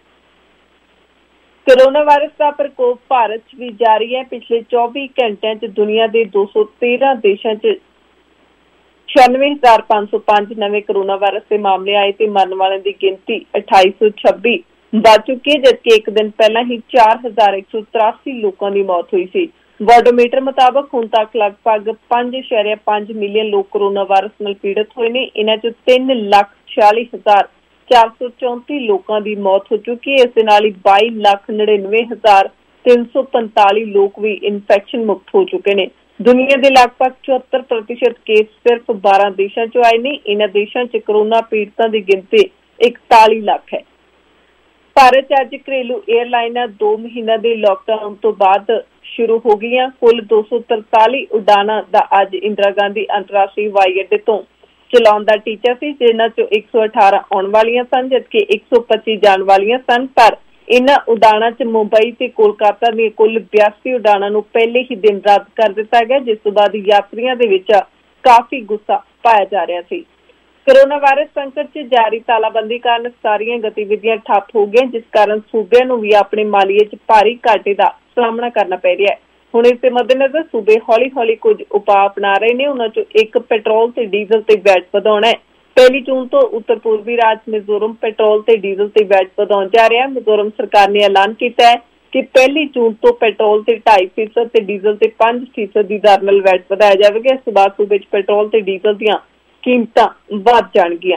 ਕੋਰੋਨਾ ਵਾਇਰਸ ਦਾ ਪ੍ਰਕੋਪ ਭਾਰਤ ਚ ਵੀ ਜਾਰੀ ਹੈ। ਪਿਛਲੇ ਚੌਵੀ ਘੰਟਿਆਂ ਚ ਦੁਨੀਆ ਦੇ ਦੋ ਸੌ ਤੇਰਾਂ ਦੇਸ਼ਾਂ ਚ ਛਿਆਨਵੇਂ ਹਜ਼ਾਰ ਪੰਜ ਸੌ ਪੰਜ ਨਵੇਂ ਕੋਰੋਨਾ ਵਾਇਰਸ ਦੇ ਮਾਮਲੇ ਆਏ ਤੇ ਮਰਨ ਵਾਲਿਆਂ ਦੀ ਗਿਣਤੀ ਅਠਾਈ ਸੌ ਛੱਬੀ ਵੱਧ ਚੁੱਕੀ ਹੈ, ਜਦਕਿ ਇੱਕ ਦਿਨ ਪਹਿਲਾਂ ਹੀ ਚਾਰ ਹਜ਼ਾਰ ਇੱਕ ਸੌ ਤਰਾਸੀ ਲੋਕਾਂ ਦੀ ਮੌਤ ਹੋਈ ਸੀ। ਵਰਲਡੋਮੀਟਰ ਮੁਤਾਬਕ ਹੁਣ ਤੱਕ ਲਗਭਗ ਪੰਜ ਇਸ਼ਾਰੀਆ ਪੰਜ ਮਿਲੀਅਨ ਲੋਕ ਕੋਰੋਨਾ ਵਾਇਰਸ ਨਾਲ ਪੀੜਤ ਹੋਏ ਨੇ। ਇਹਨਾਂ ਚ ਤਿੰਨ ਲੱਖ ਛਿਆਲੀ ਹਜ਼ਾਰ ਚਾਰ ਸੌ ਚੌਂਤੀ ਲੋਕਾਂ ਦੀ ਮੌਤ ਹੋ ਚੁੱਕੀ ਹੈ। ਇਸ ਦੇ ਨਾਲ ਹੀ ਬਾਈ ਲੱਖ ਨੜਿਨਵੇਂ ਹਜ਼ਾਰ ਤਿੰਨ ਸੌ ਪੰਤਾਲੀ ਲੋਕ ਵੀ ਇਨਫੈਕਸ਼ਨ ਮੁਕਤ ਹੋ ਚੁੱਕੇ ਨੇ। ਦੁਨੀਆ ਦੇ ਲਗਭਗ ਚੁਹੱਤਰ ਪ੍ਰਤੀਸ਼ਤ ਕੇਸ ਸਿਰਫ ਬਾਰਾਂ ਦੇਸ਼ਾਂ ਚੋਂ ਆਏ ਨੇ। ਇਹਨਾਂ ਦੇਸ਼ਾਂ ਚ ਕੋਰੋਨਾ ਪੀੜਤਾਂ ਦੀ ਗਿਣਤੀ ਇਕਤਾਲੀ ਲੱਖ ਹੈ। ਭਾਰਤ ਚ ਅੱਜ ਘਰੇਲੂ ਏਅਰਲਾਈਨਾਂ ਦੋ ਮਹੀਨਿਆਂ ਦੇ ਲਾਕਡਾਊਨ ਤੋਂ ਬਾਅਦ ਸ਼ੁਰੂ ਹੋ ਗਈਆਂ। ਕੁੱਲ ਦੋ ਸੌ ਤਰਤਾਲੀ ਉਡਾਣਾਂ ਦਾ ਅੱਜ ਇੰਦਰਾ ਗਾਂਧੀ ਅੰਤਰਰਾਸ਼ਟਰੀ ਹਵਾਈ ਅੱਡੇ ਤੋਂ ਚਲਾਉਣ ਦਾ ਟੀਚਾ ਸੀ, ਜਿਨ੍ਹਾਂ ਚੋਂ ਇੱਕ ਸੌ ਅਠਾਰਾਂ ਆਉਣ ਵਾਲੀਆਂ ਸਨ, ਜਦਕਿ ਇੱਕ ਸੌ ਪੱਚੀ ਜਾਣ ਵਾਲੀਆਂ ਸਨ। ਪਰ ਇਹਨਾਂ ਉਡਾਣਾਂ ਚ ਮੁੰਬਈ ਤੇ ਕੋਲਕਾਤਾ ਦੀਆਂ ਕੁੱਲ ਬਿਆਸੀ ਉਡਾਣਾਂ ਨੂੰ ਪਹਿਲੇ ਹੀ ਦਿਨ ਰੱਦ ਕਰ ਦਿੱਤਾ ਗਿਆ, ਜਿਸ ਤੋਂ ਬਾਅਦ ਯਾਤਰੀਆਂ ਦੇ ਵਿੱਚ ਕਾਫੀ ਗੁੱਸਾ ਪਾਇਆ ਜਾ ਰਿਹਾ ਸੀ। ਕੋਰੋਨਾ ਵਾਇਰਸ ਸੰਕਟ ਚ ਜਾਰੀ ਤਾਲਾਬੰਦੀ ਕਾਰਨ ਸਾਰੀਆਂ ਗਤੀਵਿਧੀਆਂ ਠੱਪ ਹੋ ਗਈਆਂ, ਜਿਸ ਕਾਰਨ ਸੂਬਿਆਂ ਨੂੰ ਵੀ ਆਪਣੇ ਮਾਲੀਏ ਚ ਭਾਰੀ ਘਾਟੇ ਦਾ ਸਾਹਮਣਾ ਕਰਨਾ ਪੈ ਰਿਹਾ ਹੈ। ਹੁਣ ਇਸ ਦੇ ਮੱਦੇਨਜ਼ਰ ਸੂਬੇ ਹੌਲੀ ਹੌਲੀ ਕੁਝ ਉਪਾਅ ਅਪਣਾ ਰਹੇ ਨੇ। ਉਹਨਾਂ ਚੋਂ ਇੱਕ ਪੈਟਰੋਲ ਤੇ ਡੀਜ਼ਲ ਤੇ ਵੈਟ ਵਧਾਉਣਾ ਹੈ। ਪਹਿਲੀ ਜੂਨ ਤੋਂ ਉੱਤਰ ਪੂਰਬੀ ਰਾਜ ਮਿਜ਼ੋਰਮ ਪੈਟਰੋਲ ਤੇ ਡੀਜ਼ਲ ਤੇ ਵੈਟ ਵਧਾਉਣ ਜਾ ਰਿਹਾ। ਮਿਜ਼ੋਰਮ ਸਰਕਾਰ ਨੇ ਐਲਾਨ ਕੀਤਾ ਹੈ ਕਿ ਪਹਿਲੀ ਜੂਨ ਤੋਂ ਪੈਟਰੋਲ ਤੇ ਢਾਈ ਫੀਸਦ ਤੇ ਡੀਜ਼ਲ ਤੇ ਪੰਜ ਫੀਸਦ ਦੀ ਦਰ ਨਾਲ ਵੈਟ ਵਧਾਇਆ ਜਾਵੇਗਾ। ਇਸ ਤੋਂ ਬਾਅਦ ਸੂਬੇ ਚ ਪੈਟਰੋਲ ਤੇ ਡੀਜ਼ਲ ਦੀਆਂ ਕੀਮਤਾਂ ਵੱਧ ਜਾਣਗੀਆਂ।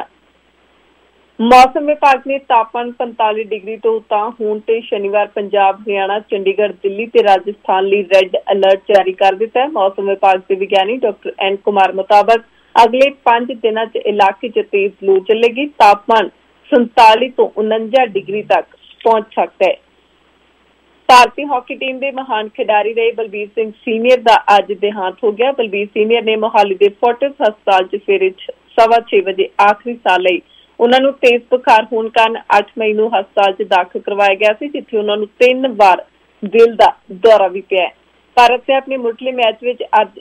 ਮੌਸਮ ਵਿਭਾਗ ਨੇ ਤਾਪਮਾਨ ਪੰਤਾਲੀ ਡਿਗਰੀ ਤੋਂ ਤਾਂ ਹੋਣ ਤੇ ਸ਼ਨੀਵਾਰ ਪੰਜਾਬ, ਹਰਿਆਣਾ, ਚੰਡੀਗੜ੍ਹ, ਦਿੱਲੀ ਤੇ ਰਾਜਸਥਾਨ ਲਈ ਰੈੱਡ ਅਲਰਟ ਜਾਰੀ ਕਰ ਦਿੱਤਾ ਹੈ। ਮੌਸਮ ਵਿਭਾਗ ਦੇ ਵਿਗਿਆਨੀ ਡਾਕਟਰ ਐਨ ਕੁਮਾਰ ਮੁਤਾਬਕ ਅਗਲੇ ਪੰਜ ਦਿਨਾਂ ਚ ਇਲਾਕੇ ਚ ਤੇਜ਼ ਲੂ ਚੱਲੇਗੀ। ਤਾਪਮਾਨ ਸੰਤਾਲੀ ਤੋਂ ਉਨੰਜਾ ਡਿਗਰੀ ਤੱਕ ਪਹੁੰਚ ਸਕਦਾ ਹੈ। ਭਾਰਤੀ ਹਾਕੀ ਟੀਮ ਦੇ ਮਹਾਨ ਖਿਡਾਰੀ ਰਹੇ ਬਲਬੀਰ ਸਿੰਘ ਸੀਨੀਅਰ ਦਾ ਅੱਜ ਦੇਹਾਂਤ ਹੋ ਗਿਆ। ਬਲਬੀਰ ਸੀਨੀਅਰ ਨੇ ਮੋਹਾਲੀ ਦੇ ਫੋਰਟਿਸ ਹਸਪਤਾਲ ਚ ਸਵੇਰੇ ਸਵਾ ਛੇ ਵਜੇ ਆਖਰੀ ਸਾਹ ਲਈ ਉਹਨਾਂ ਨੂੰ ਤੇਜ਼ ਬੁਖਾਰ ਹੋਣ ਕਾਰਨ ਅੱਠ ਮਈ ਨੂੰ ਹਸਪਤਾਲ ਚ ਦਾਖਲ ਕਰਵਾਇਆ ਗਿਆ ਸੀ, ਜਿੱਥੇ ਉਹਨਾਂ ਨੂੰ ਤਿੰਨ ਵਾਰ ਦਿਲ ਦਾ ਦੌਰਾ ਵੀ ਪਿਆ। ਭਾਰਤ ਨੇ ਆਪਣੇ ਮੁੱਢਲੇ ਮੈਚ ਵਿੱਚ ਅੱਜ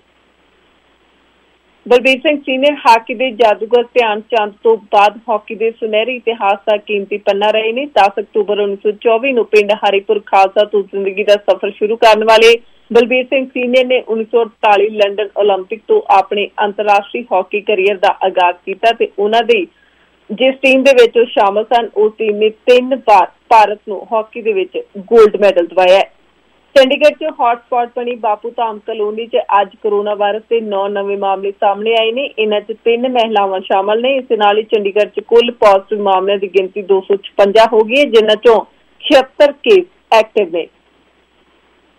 ਬਲਬੀਰ ਸਿੰਘ ਸੀਨੀਅਰ ਹਾਕੀ ਦੇ ਜਾਦੂਗਰ ਧਿਆਨ ਚੰਦ ਤੋਂ ਬਾਅਦ ਹਾਕੀ ਦੇ ਸੁਨਹਿਰੀ ਇਤਿਹਾਸ ਦਾ ਕੀਮਤੀ ਪੰਨਾ ਰਹੇ ਨੇ। ਦਸ ਅਕਤੂਬਰ ਉੱਨੀ ਸੌ ਚੌਵੀ ਨੂੰ ਪਿੰਡ ਹਰੀਪੁਰ ਖਾਲਸਾ ਤੋਂ ਜ਼ਿੰਦਗੀ ਦਾ ਸਫ਼ਰ ਸ਼ੁਰੂ ਕਰਨ ਵਾਲੇ ਬਲਬੀਰ ਸਿੰਘ ਸੀਨੀਅਰ ਨੇ ਉੱਨੀ ਸੌ ਅੜਤਾਲੀ ਲੰਡਨ ਓਲੰਪਿਕ ਤੋਂ ਆਪਣੇ ਅੰਤਰਰਾਸ਼ਟਰੀ ਹਾਕੀ ਕਰੀਅਰ ਦਾ ਆਗਾਜ਼ ਕੀਤਾ ਤੇ ਉਹਨਾਂ ਦੇ ਜਿਸ ਟੀਮ ਦੇ ਵਿੱਚ ਉਹ ਸ਼ਾਮਲ ਸਨ, ਉਸ ਟੀਮ ਨੇ ਤਿੰਨ ਵਾਰ ਭਾਰਤ ਨੂੰ ਹਾਕੀ ਦੇ ਵਿੱਚ ਗੋਲਡ ਮੈਡਲ ਦਿਵਾਇਆ ਹੈ। ਚੰਡੀਗੜ੍ਹ ਚ ਹੌਟ ਸਪੌਟ ਬਣੀ ਬਾਪੂ ਧਾਮ ਕਲੋਨੀ ਚ ਅੱਜ ਕੋਰੋਨਾ ਵਾਇਰਸ ਦੇ ਨੌ ਨਵੇਂ ਮਾਮਲੇ ਸਾਹਮਣੇ ਆਏ ਨੇ। ਇਹਨਾਂ ਚ ਤਿੰਨ ਮਹਿਲਾਵਾਂ ਸ਼ਾਮਲ ਨੇ। ਇਸ ਨਾਲ ਹੀ ਚੰਡੀਗੜ੍ਹ ਚ ਕੁੱਲ ਪੋਜ਼ਿਟਿਵ ਮਾਮਲਿਆਂ ਦੀ ਗਿਣਤੀ ਦੋ ਸੌ ਛਪੰਜਾ ਹੋ ਗਈ ਹੈ, ਜਿਨ੍ਹਾਂ ਚੋਂ ਛਿਅੱਤਰ ਕੇਸ ਐਕਟਿਵ ਨੇ।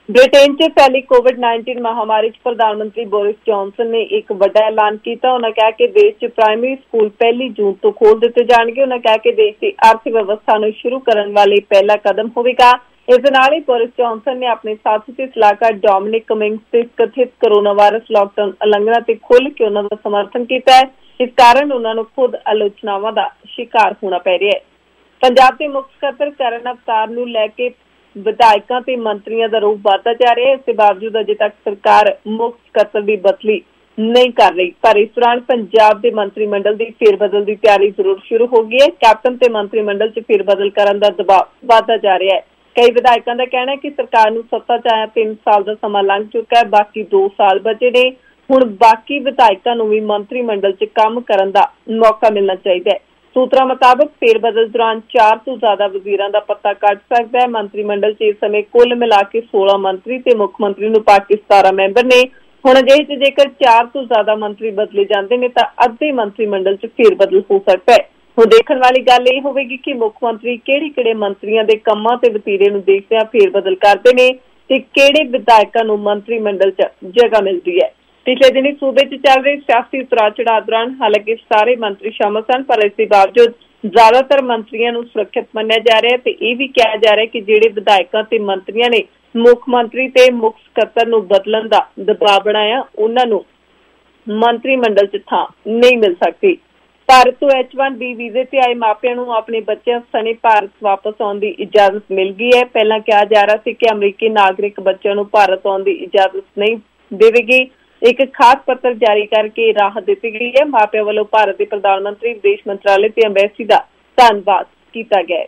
ਬ੍ਰਿਟੇਨ 'ਚ ਫੈਲੀ ਕੋਵਿਡ ਨਾਈਨਟੀਨ ਮਹਾਮਾਰੀ 'ਚ ਪ੍ਰਧਾਨ ਮੰਤਰੀ ਬੋਰਿਸ ਜੌਨਸਨ ਨੇ ਇੱਕ ਵੱਡਾ ਐਲਾਨ ਕੀਤਾ। ਉਹਨਾਂ ਕਿਹਾ ਕਿ ਦੇਸ਼ 'ਚ ਪ੍ਰਾਇਮਰੀ ਸਕੂਲ ਪਹਿਲੀ ਜੂਨ ਤੋਂ ਖੋਲ੍ਹ ਦਿੱਤੇ ਜਾਣਗੇ। ਉਹਨਾਂ ਕਿਹਾ ਕਿ ਦੇਸ਼ ਦੀ ਅਰਥ ਵਿਵਸਥਾ ਨੂੰ ਸ਼ੁਰੂ ਕਰਨ ਵਾਲੀ ਪਹਿਲਾ ਕਦਮ ਹੋਵੇਗਾ। ਇਸ ਦੇ ਨਾਲ ਹੀ ਬੋਰਿਸ ਜੌਨਸਨ ਨੇ ਆਪਣੇ ਸਾਥੀ ਤੇ ਸਲਾਹਕਾਰ ਡੋਮਿਨਿਕ ਕਮਿੰਗਸ ਤੇ ਕਥਿਤ ਕਰੋਨਾ ਵਾਇਰਸ ਲਾਕਡਾਊਨ ਉਲੰਘਣਾ ਤੇ ਖੁੱਲ੍ਹ ਕੇ ਉਹਨਾਂ ਦਾ ਸਮਰਥਨ ਕੀਤਾ ਹੈ। ਇਸ ਕਾਰਨ ਉਹਨਾਂ ਨੂੰ ਖੁਦ ਆਲੋਚਨਾਵਾਂ ਦਾ ਸ਼ਿਕਾਰ ਹੋਣਾ ਪੈ ਰਿਹਾ ਹੈ। ਪੰਜਾਬ ਦੇ ਮੁੱਖ ਸਕੱਤਰ ਕਰਨ ਅਵਤਾਰ ਨੂੰ ਲੈ ਕੇ ਵਿਧਾਇਕਾਂ ਤੇ ਮੰਤਰੀਆਂ ਦਾ ਰੋਹ ਵਧਦਾ ਜਾ ਰਿਹਾ ਹੈ। ਇਸ ਦੇ ਬਾਵਜੂਦ ਅਜੇ ਤੱਕ ਸਰਕਾਰ ਮੁੱਖ ਸਕੱਤਰ ਦੀ ਬਦਲੀ ਨਹੀਂ ਕਰ ਰਹੀ, ਪਰ ਇਸ ਦੌਰਾਨ ਪੰਜਾਬ ਦੇ ਮੰਤਰੀ ਮੰਡਲ ਦੀ ਫੇਰਬਦਲ ਦੀ ਤਿਆਰੀ ਜ਼ਰੂਰ ਸ਼ੁਰੂ ਹੋ ਗਈ ਹੈ। ਕੈਪਟਨ ਤੇ ਮੰਤਰੀ ਮੰਡਲ 'ਚ ਫੇਰਬਦਲ ਕਰਨ ਦਾ ਦਬਾਅ ਵਧਦਾ ਜਾ ਰਿਹਾ ਹੈ। ਕਈ ਵਿਧਾਇਕਾਂ ਦਾ ਕਹਿਣਾ ਹੈ ਕਿ ਸਰਕਾਰ ਨੂੰ ਸੱਤਾ 'ਚ ਆਇਆ ਤਿੰਨ ਸਾਲ ਦਾ ਸਮਾਂ ਲੰਘ ਚੁੱਕਾ ਹੈ, ਬਾਕੀ ਦੋ ਸਾਲ ਬਚੇ ਨੇ। ਹੁਣ ਬਾਕੀ ਵਿਧਾਇਕਾਂ ਨੂੰ ਵੀ ਮੰਤਰੀ ਮੰਡਲ 'ਚ ਕੰਮ ਕਰਨ ਦਾ ਮੌਕਾ ਮਿਲਣਾ ਚਾਹੀਦਾ ਹੈ। ਸੂਤਰਾਂ ਮੁਤਾਬਕ ਫੇਰਬਦਲ ਦੌਰਾਨ ਚਾਰ ਤੋਂ ਜ਼ਿਆਦਾ ਵਜ਼ੀਰਾਂ ਦਾ ਪੱਤਾ ਕੱਟ ਸਕਦਾ ਹੈ। ਮੰਤਰੀ ਮੰਡਲ 'ਚ ਇਸ ਸਮੇਂ ਕੁੱਲ ਮਿਲਾ ਕੇ ਸੋਲਾਂ ਮੰਤਰੀ ਤੇ ਮੁੱਖ ਮੰਤਰੀ ਨੂੰ ਪਾ ਕੇ ਸਤਾਰਾਂ ਮੈਂਬਰ ਨੇ। ਹੁਣ ਅਜਿਹੇ 'ਚ ਜੇਕਰ ਚਾਰ ਤੋਂ ਜ਼ਿਆਦਾ ਮੰਤਰੀ ਬਦਲੇ ਜਾਂਦੇ ਨੇ ਤਾਂ ਅੱਧੇ ਮੰਤਰੀ ਮੰਡਲ 'ਚ ਫੇਰਬਦਲ ਹੋ ਸਕਦਾ ਹੈ। ਹੁਣ ਦੇਖਣ ਵਾਲੀ ਗੱਲ ਇਹ ਹੋਵੇਗੀ ਕਿ ਮੁੱਖ ਮੰਤਰੀ ਕਿਹੜੇ ਕਿਹੜੇ ਮੰਤਰੀਆਂ ਦੇ ਕੰਮਾਂ ਤੇ ਵਤੀਰੇ ਨੂੰ ਦੇਖਦਿਆਂ ਫੇਰਬਦਲ ਕਰਦੇ ਨੇ ਤੇ ਕਿਹੜੇ ਵਿਧਾਇਕਾਂ ਨੂੰ ਮੰਤਰੀ ਮੰਡਲ 'ਚ ਜਗ੍ਹਾ ਮਿਲਦੀ ਹੈ। ਪਿਛਲੇ ਦਿਨੀ ਸੂਬੇ 'ਚ ਚੱਲ ਰਹੇ ਸਿਆਸੀ ਉਤਰਾਅ ਚੜਾਅ ਦੌਰਾਨ ਹਾਲਾਂਕਿ ਸਾਰੇ ਮੰਤਰੀ ਸ਼ਾਮਲ ਸਨ, ਪਰ ਇਸ ਦੇ ਬਾਵਜੂਦ ਜ਼ਿਆਦਾਤਰ ਮੰਤਰੀਆਂ ਨੂੰ ਸੁਰੱਖਿਅਤ ਮੰਨਿਆ ਜਾ ਰਿਹਾ ਤੇ ਇਹ ਵੀ ਕਿਹਾ ਜਾ ਰਿਹਾ ਕਿ ਜਿਹੜੇ ਵਿਧਾਇਕਾਂ ਤੇ ਮੰਤਰੀਆਂ ਨੇ ਮੁੱਖ ਮੰਤਰੀ ਤੇ ਮੁੱਖ ਸਕੱਤਰ ਨੂੰ ਬਦਲਣ ਦਾ ਦਬਾਅ ਬਣਾਇਆ, ਉਹਨਾਂ ਨੂੰ ਮੰਤਰੀ ਮੰਡਲ 'ਚ ਥਾਂ ਨਹੀਂ ਮਿਲ ਸਕਦੀ। ਭਾਰਤ ਤੋਂ ਐਚ ਵਨ ਬੀ ਵੀਜ਼ੇ ਤੇ ਆਏ ਮਾਪਿਆਂ ਨੂੰ ਆਪਣੇ ਬੱਚਿਆਂ ਸਣੇ ਭਾਰਤ ਵਾਪਸ ਆਉਣ ਦੀ ਇਜਾਜ਼ਤ ਮਿਲ ਗਈ ਹੈ। ਪਹਿਲਾਂ ਕਿਹਾ ਜਾ ਰਿਹਾ ਸੀ ਕਿ ਅਮਰੀਕੀ ਨਾਗਰਿਕ ਬੱਚਿਆਂ ਨੂੰ ਭਾਰਤ ਆਉਣ ਦੀ ਇਜਾਜ਼ਤ ਨਹੀਂ ਦੇਵੇਗੀ। ਇੱਕ ਖਾਸ ਪੱਤਰ ਜਾਰੀ ਕਰਕੇ ਰਾਹਤ ਦਿੱਤੀ ਗਈ ਹੈ। ਮਾਪਿਆਂ ਵੱਲੋਂ ਭਾਰਤ ਦੇ ਪ੍ਰਧਾਨ ਮੰਤਰੀ, ਵਿਦੇਸ਼ ਮੰਤਰਾਲੇ ਤੇ ਅੰਬੈਸੀ ਦਾ ਧੰਨਵਾਦ ਕੀਤਾ ਗਿਆ ਹੈ।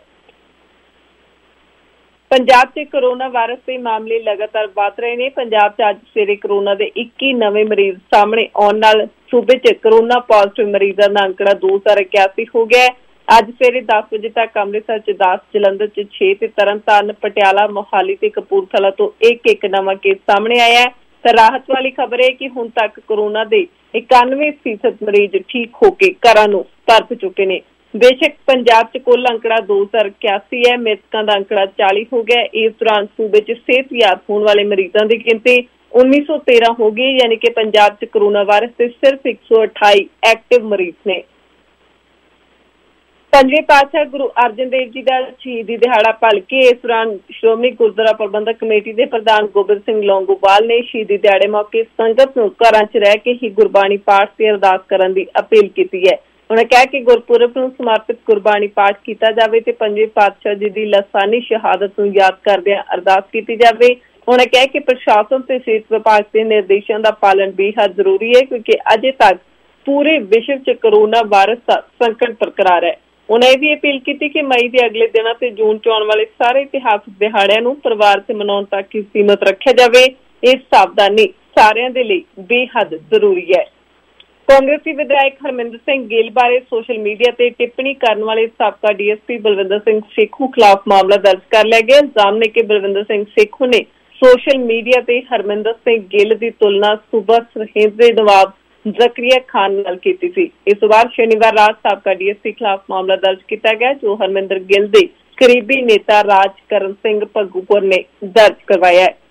ਪੰਜਾਬ 'ਚ ਕੋਰੋਨਾ ਵਾਇਰਸ ਦੇ ਮਾਮਲੇ ਲਗਾਤਾਰ ਵਧ ਰਹੇ ਨੇ। ਪੰਜਾਬ 'ਚ ਅੱਜ ਸਵੇਰੇ ਕੋਰੋਨਾ ਦੇ ਇੱਕੀ ਨਵੇਂ ਮਰੀਜ਼ ਸਾਹਮਣੇ ਆਉਣ ਨਾਲ ਸੂਬੇ 'ਚ ਕੋਰੋਨਾ ਪॉजिटिव ਮਰੀਜ਼ਾਂ ਦਾ ਅੰਕੜਾ ਦੋ ਹਜ਼ਾਰ ਇਕਿਆਸੀ ਹੋ ਗਿਆ ਹੈ। ਅੱਜ ਸਵੇਰੇ ਦਸ ਵਜੇ ਤੱਕ ਅੰਮ੍ਰਿਤਸਰ 'ਚ ਦਸ, ਜਲੰਧਰ 'ਚ ਛੇ ਤੇ ਤਰਨਤਾਰਨ, ਪਟਿਆਲਾ, ਮੋਹਾਲੀ ਤੇ ਕਪੂਰਥਲਾ ਤੋਂ ਇੱਕ ਇੱਕ ਨਵਾਂ ਕੇਸ ਸਾਹਮਣੇ ਆਇਆ ਹੈ। ਤਾਂ ਰਾਹਤ ਵਾਲੀ ਖਬਰ ਹੈ ਕਿ ਹੁਣ ਤੱਕ ਕੋਰੋਨਾ ਦੇ ਇਕਾਨਵੇਂ ਫੀਸਦ ਮਰੀਜ਼ ਠੀਕ ਹੋ ਕੇ ਘਰਾਂ ਨੂੰ ਪਰਤ ਚੁੱਕੇ ਨੇ। ਬੇਸ਼ੱਕ ਪੰਜਾਬ 'ਚ ਕੁੱਲ ਅੰਕੜਾ ਦੋ ਹਜ਼ਾਰ ਇਕਿਆਸੀ ਹੈ, ਮ੍ਰਿਤਕਾਂ ਦਾ ਅੰਕੜਾ ਚਾਲੀ ਹੋ ਗਿਆ। ਇਸ ਦੌਰਾਨ ਸੂਬੇ 'ਚ ਸਿਹਤਯਾਬ ਹੋਣ ਵਾਲੇ ਮਰੀਜ਼ਾਂ ਦੀ ਗਿਣਤੀ ਉੱਨੀ ਸੌ ਤੇਰਾਂ ਹੋ ਗਈ, ਯਾਨੀ ਕਿ ਪੰਜਾਬ 'ਚ ਕੋਰੋਨਾ ਵਾਇਰਸ ਦੇ ਸਿਰਫ ਇੱਕ ਸੌ ਅਠਾਈ ਐਕਟਿਵ ਮਰੀਜ਼ ਨੇ। ਪੰਜਵੇਂ ਪਾਤਸ਼ਾਹ ਗੁਰੂ ਅਰਜਨ ਦੇਵ ਜੀ ਦਾ ਸ਼ਹੀਦੀ ਦਿਹਾੜਾ ਭਲਕੇ ਇਸ ਦੌਰਾਨ ਸ਼੍ਰੋਮਣੀ ਗੁਰਦੁਆਰਾ ਪ੍ਰਬੰਧਕ ਕਮੇਟੀ ਦੇ ਪ੍ਰਧਾਨ ਗੋਬਿੰਦ ਸਿੰਘ ਲੌਂਗੋਵਾਲ ਨੇ ਸ਼ਹੀਦੀ ਦਿਹਾੜੇ ਮੌਕੇ ਸੰਗਤ ਨੂੰ ਘਰਾਂ 'ਚ ਰਹਿ ਕੇ ਹੀ ਗੁਰਬਾਣੀ ਪਾਠ ਤੇ ਅਰਦਾਸ ਕਰਨ ਦੀ ਅਪੀਲ ਕੀਤੀ ਹੈ। ਉਹਨਾਂ ਕਿਹਾ ਕਿ ਗੁਰਪੁਰਬ ਨੂੰ ਸਮਰਪਿਤ ਗੁਰਬਾਣੀ ਪਾਠ ਕੀਤਾ ਜਾਵੇ ਤੇ ਪੰਜਵੇਂ ਪਾਤਸ਼ਾਹ ਜੀ ਦੀ ਲਾਸਾਨੀ ਸ਼ਹਾਦਤ ਨੂੰ ਯਾਦ ਕਰਦਿਆਂ ਅਰਦਾਸ ਕੀਤੀ ਜਾਵੇ। ਉਹਨਾਂ ਕਿਹਾ ਕਿ ਪ੍ਰਸ਼ਾਸਨ ਤੇ ਸਿਹਤ ਵਿਭਾਗ ਦੇ ਨਿਰਦੇਸ਼ਾਂ ਦਾ ਪਾਲਣ ਬੇਹੱਦ ਜ਼ਰੂਰੀ ਹੈ, ਕਿਉਂਕਿ ਅਜੇ ਤੱਕ ਪੂਰੇ ਵਿਸ਼ਵ 'ਚ ਕੋਰੋਨਾ ਵਾਇਰਸ ਦਾ ਸੰਕਟ ਬਰਕਰਾਰ ਹੈ। ਉਹਨਾਂ ਇਹ ਵੀ ਅਪੀਲ ਕੀਤੀ ਕਿ ਮਈ ਦੇ ਅਗਲੇ ਦਿਨਾਂ ਤੇ ਜੂਨ 'ਚ ਆਉਣ ਵਾਲੇ ਸਾਰੇ ਇਤਿਹਾਸਕ ਦਿਹਾੜਿਆਂ ਨੂੰ ਪਰਿਵਾਰ ਤੇ ਮਨਾਉਣ ਤੱਕ ਹੀ ਸੀਮਤ ਰੱਖਿਆ ਜਾਵੇ। ਇਹ ਸਾਵਧਾਨੀ ਸਾਰਿਆਂ ਦੇ ਲਈ ਬੇਹੱਦ ਜ਼ਰੂਰੀ ਹੈ। ਕਾਂਗਰਸੀ ਵਿਧਾਇਕ ਹਰਮਿੰਦਰ ਸਿੰਘ ਗਿੱਲ ਬਾਰੇ ਸੋਸ਼ਲ ਮੀਡੀਆ ਤੇ ਟਿੱਪਣੀ ਕਰਨ ਵਾਲੇ ਸਾਬਕਾ D S P Balwinder Singh Sekhu ਖਿਲਾਫ ਮਾਮਲਾ ਦਰਜ ਕਰ ਲਿਆ ਗਿਆ। ਇਲਜ਼ਾਮ ਨੇ ਕਿ ਬਲਵਿੰਦਰ ਸਿੰਘ ਸੇਖੂ ਨੇ ਸੋਸ਼ਲ ਮੀਡੀਆ ਤੇ ਹਰਮਿੰਦਰ ਸਿੰਘ ਗਿੱਲ ਦੀ ਤੁਲਨਾ ਸੂਬਾ ਸਰਹਿੰਦ ਦੇ ਨਵਾਬ ਜ਼ਕਰੀਆ ਖਾਨ ਨਾਲ ਕੀਤੀ ਸੀ। ਇਸ ਤੋਂ ਬਾਅਦ ਸ਼ਨੀਵਾਰ ਰਾਤ ਸਾਬਕਾ ਡੀ ਐਸ ਪੀ ਖਿਲਾਫ ਮਾਮਲਾ ਦਰਜ ਕੀਤਾ ਗਿਆ, ਜੋ ਹਰਮਿੰਦਰ ਗਿੱਲ ਦੇ ਕਰੀਬੀ ਨੇਤਾ ਰਾਜਕਰਨ ਸਿੰਘ ਭੱਗੂਪੁਰ ਨੇ ਦਰਜ ਕਰਵਾਇਆ ਹੈ।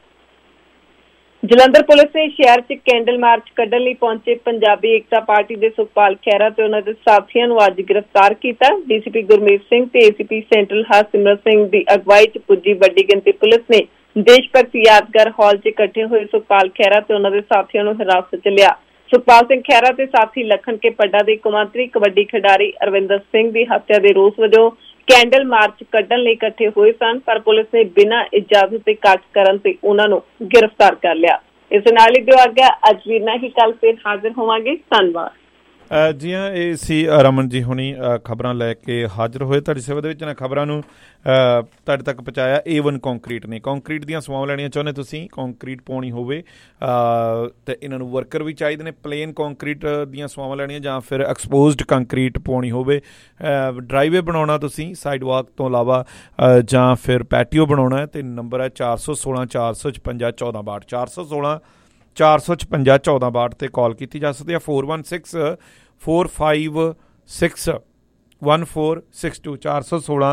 ਜਲੰਧਰ ਪੁਲਿਸ ਨੇ ਸ਼ਹਿਰ 'ਚ ਕੈਂਡਲ ਮਾਰਚ ਕੱਢਣ ਲਈ ਪਹੁੰਚੇ ਪੰਜਾਬੀ ਏਕਤਾ ਪਾਰਟੀ ਦੇ ਸੁਖਪਾਲ ਖਹਿਰਾ ਤੇ ਉਹਨਾਂ ਦੇ ਸਾਥੀਆਂ ਨੂੰ ਅੱਜ ਗ੍ਰਿਫਤਾਰ ਕੀਤਾ। D C P Gurmeet Singh ਤੇ A C P central Harsimrat Singh ਦੀ ਅਗਵਾਈ 'ਚ ਪੁੱਜੀ ਵੱਡੀ ਗਿਣਤੀ ਪੁਲਿਸ ਨੇ ਦੇਸ਼ ਭਗਤੀ ਯਾਦਗਾਰ ਹਾਲ 'ਚ ਇਕੱਠੇ ਹੋਏ ਸੁਖਪਾਲ ਖਹਿਰਾ ਤੇ ਉਹਨਾਂ ਦੇ ਸਾਥੀਆਂ ਨੂੰ ਹਿਰਾਸਤ 'ਚ ਲਿਆ। ਸੁਖਪਾਲ ਸਿੰਘ ਖਹਿਰਾ ਤੇ ਸਾਥੀ ਲਖਨ ਕੇ ਪੱਡਾ ਦੇ ਕੌਮਾਂਤਰੀ ਕਬੱਡੀ ਖਿਡਾਰੀ ਅਰਵਿੰਦਰ ਸਿੰਘ ਦੀ ਹੱਤਿਆ ਦੇ ਰੋਸ ਵਜੋਂ ਕੈਂਡਲ ਮਾਰਚ ਕੱਢਣ ਲਈ ਇਕੱਠੇ ਹੋਏ ਸਨ, ਪਰ ਪੁਲਿਸ ਨੇ ਬਿਨਾਂ ਇਜਾਜ਼ਤ ਦੇ ਇਕੱਠ ਕਰਨ ਤੇ ਉਹਨਾਂ ਨੂੰ ਗ੍ਰਿਫਤਾਰ ਕਰ ਲਿਆ। ਇਸ ਨਾਲ ਹੀ ਦਿਓ ਆਗਿਆ, ਅੱਜ ਵੀ ਨਾ ਹੀ ਕੱਲ ਫਿਰ ਹਾਜ਼ਰ ਹੋਵਾਂਗੇ। ਧੰਨਵਾਦ ਜੀ ਹਾਂ, ਇਹ ਸੀ ਰਮਨ ਜੀ ਹੁਣੀ ਖਬਰਾਂ ਲੈ ਕੇ ਹਾਜ਼ਰ ਹੋਏ ਤੁਹਾਡੀ ਸੇਵਾ ਦੇ ਵਿੱਚ। ਇਹਨਾਂ ਖਬਰਾਂ ਨੂੰ ਤੁਹਾਡੇ ਤੱਕ ਪਹੁੰਚਾਇਆ ਏ ਵਨ ਕੰਕਰੀਟ ਨੇ। ਕੰਕਰੀਟ ਦੀਆਂ ਸੇਵਾਵਾਂ ਲੈਣੀਆਂ ਚਾਹੁੰਦੇ ਤੁਸੀਂ, ਕੰਕਰੀਟ ਪਾਉਣੀ ਹੋਵੇ ਅਤੇ ਇਹਨਾਂ ਨੂੰ ਵਰਕਰ ਵੀ ਚਾਹੀਦੇ ਨੇ। ਪਲੇਨ ਕੰਕਰੀਟ ਦੀਆਂ ਸੇਵਾਵਾਂ ਲੈਣੀਆਂ ਜਾਂ ਫਿਰ ਐਕਸਪੋਜ਼ਡ ਕੰਕਰੀਟ ਪਾਉਣੀ ਹੋਵੇ, ਡਰਾਈਵੇ ਬਣਾਉਣਾ ਤੁਸੀਂ ਸਾਈਡ ਵਾਕ ਤੋਂ ਇਲਾਵਾ, ਜਾਂ ਫਿਰ ਪੈਟੀਓ ਬਣਾਉਣਾ, ਅਤੇ ਨੰਬਰ ਹੈ ਚਾਰ ਸੌ ਸੋਲਾਂ ਚਾਰ ਸੌ ਛਪੰਜਾ ਚੌਦਾਂ ਬਾਹਠ ਚਾਰ ਸੌ ਸੋਲਾਂ ਚਾਰ ਸੌ ਛਪੰਜਾ ਚੌਦਾਂ ਬਾਹਠ 'ਤੇ ਕਾਲ ਕੀਤੀ ਜਾ ਸਕਦੀ ਹੈ। Four one six four five six one four six two ਚਾਰ ਸੌ ਸੋਲਾਂ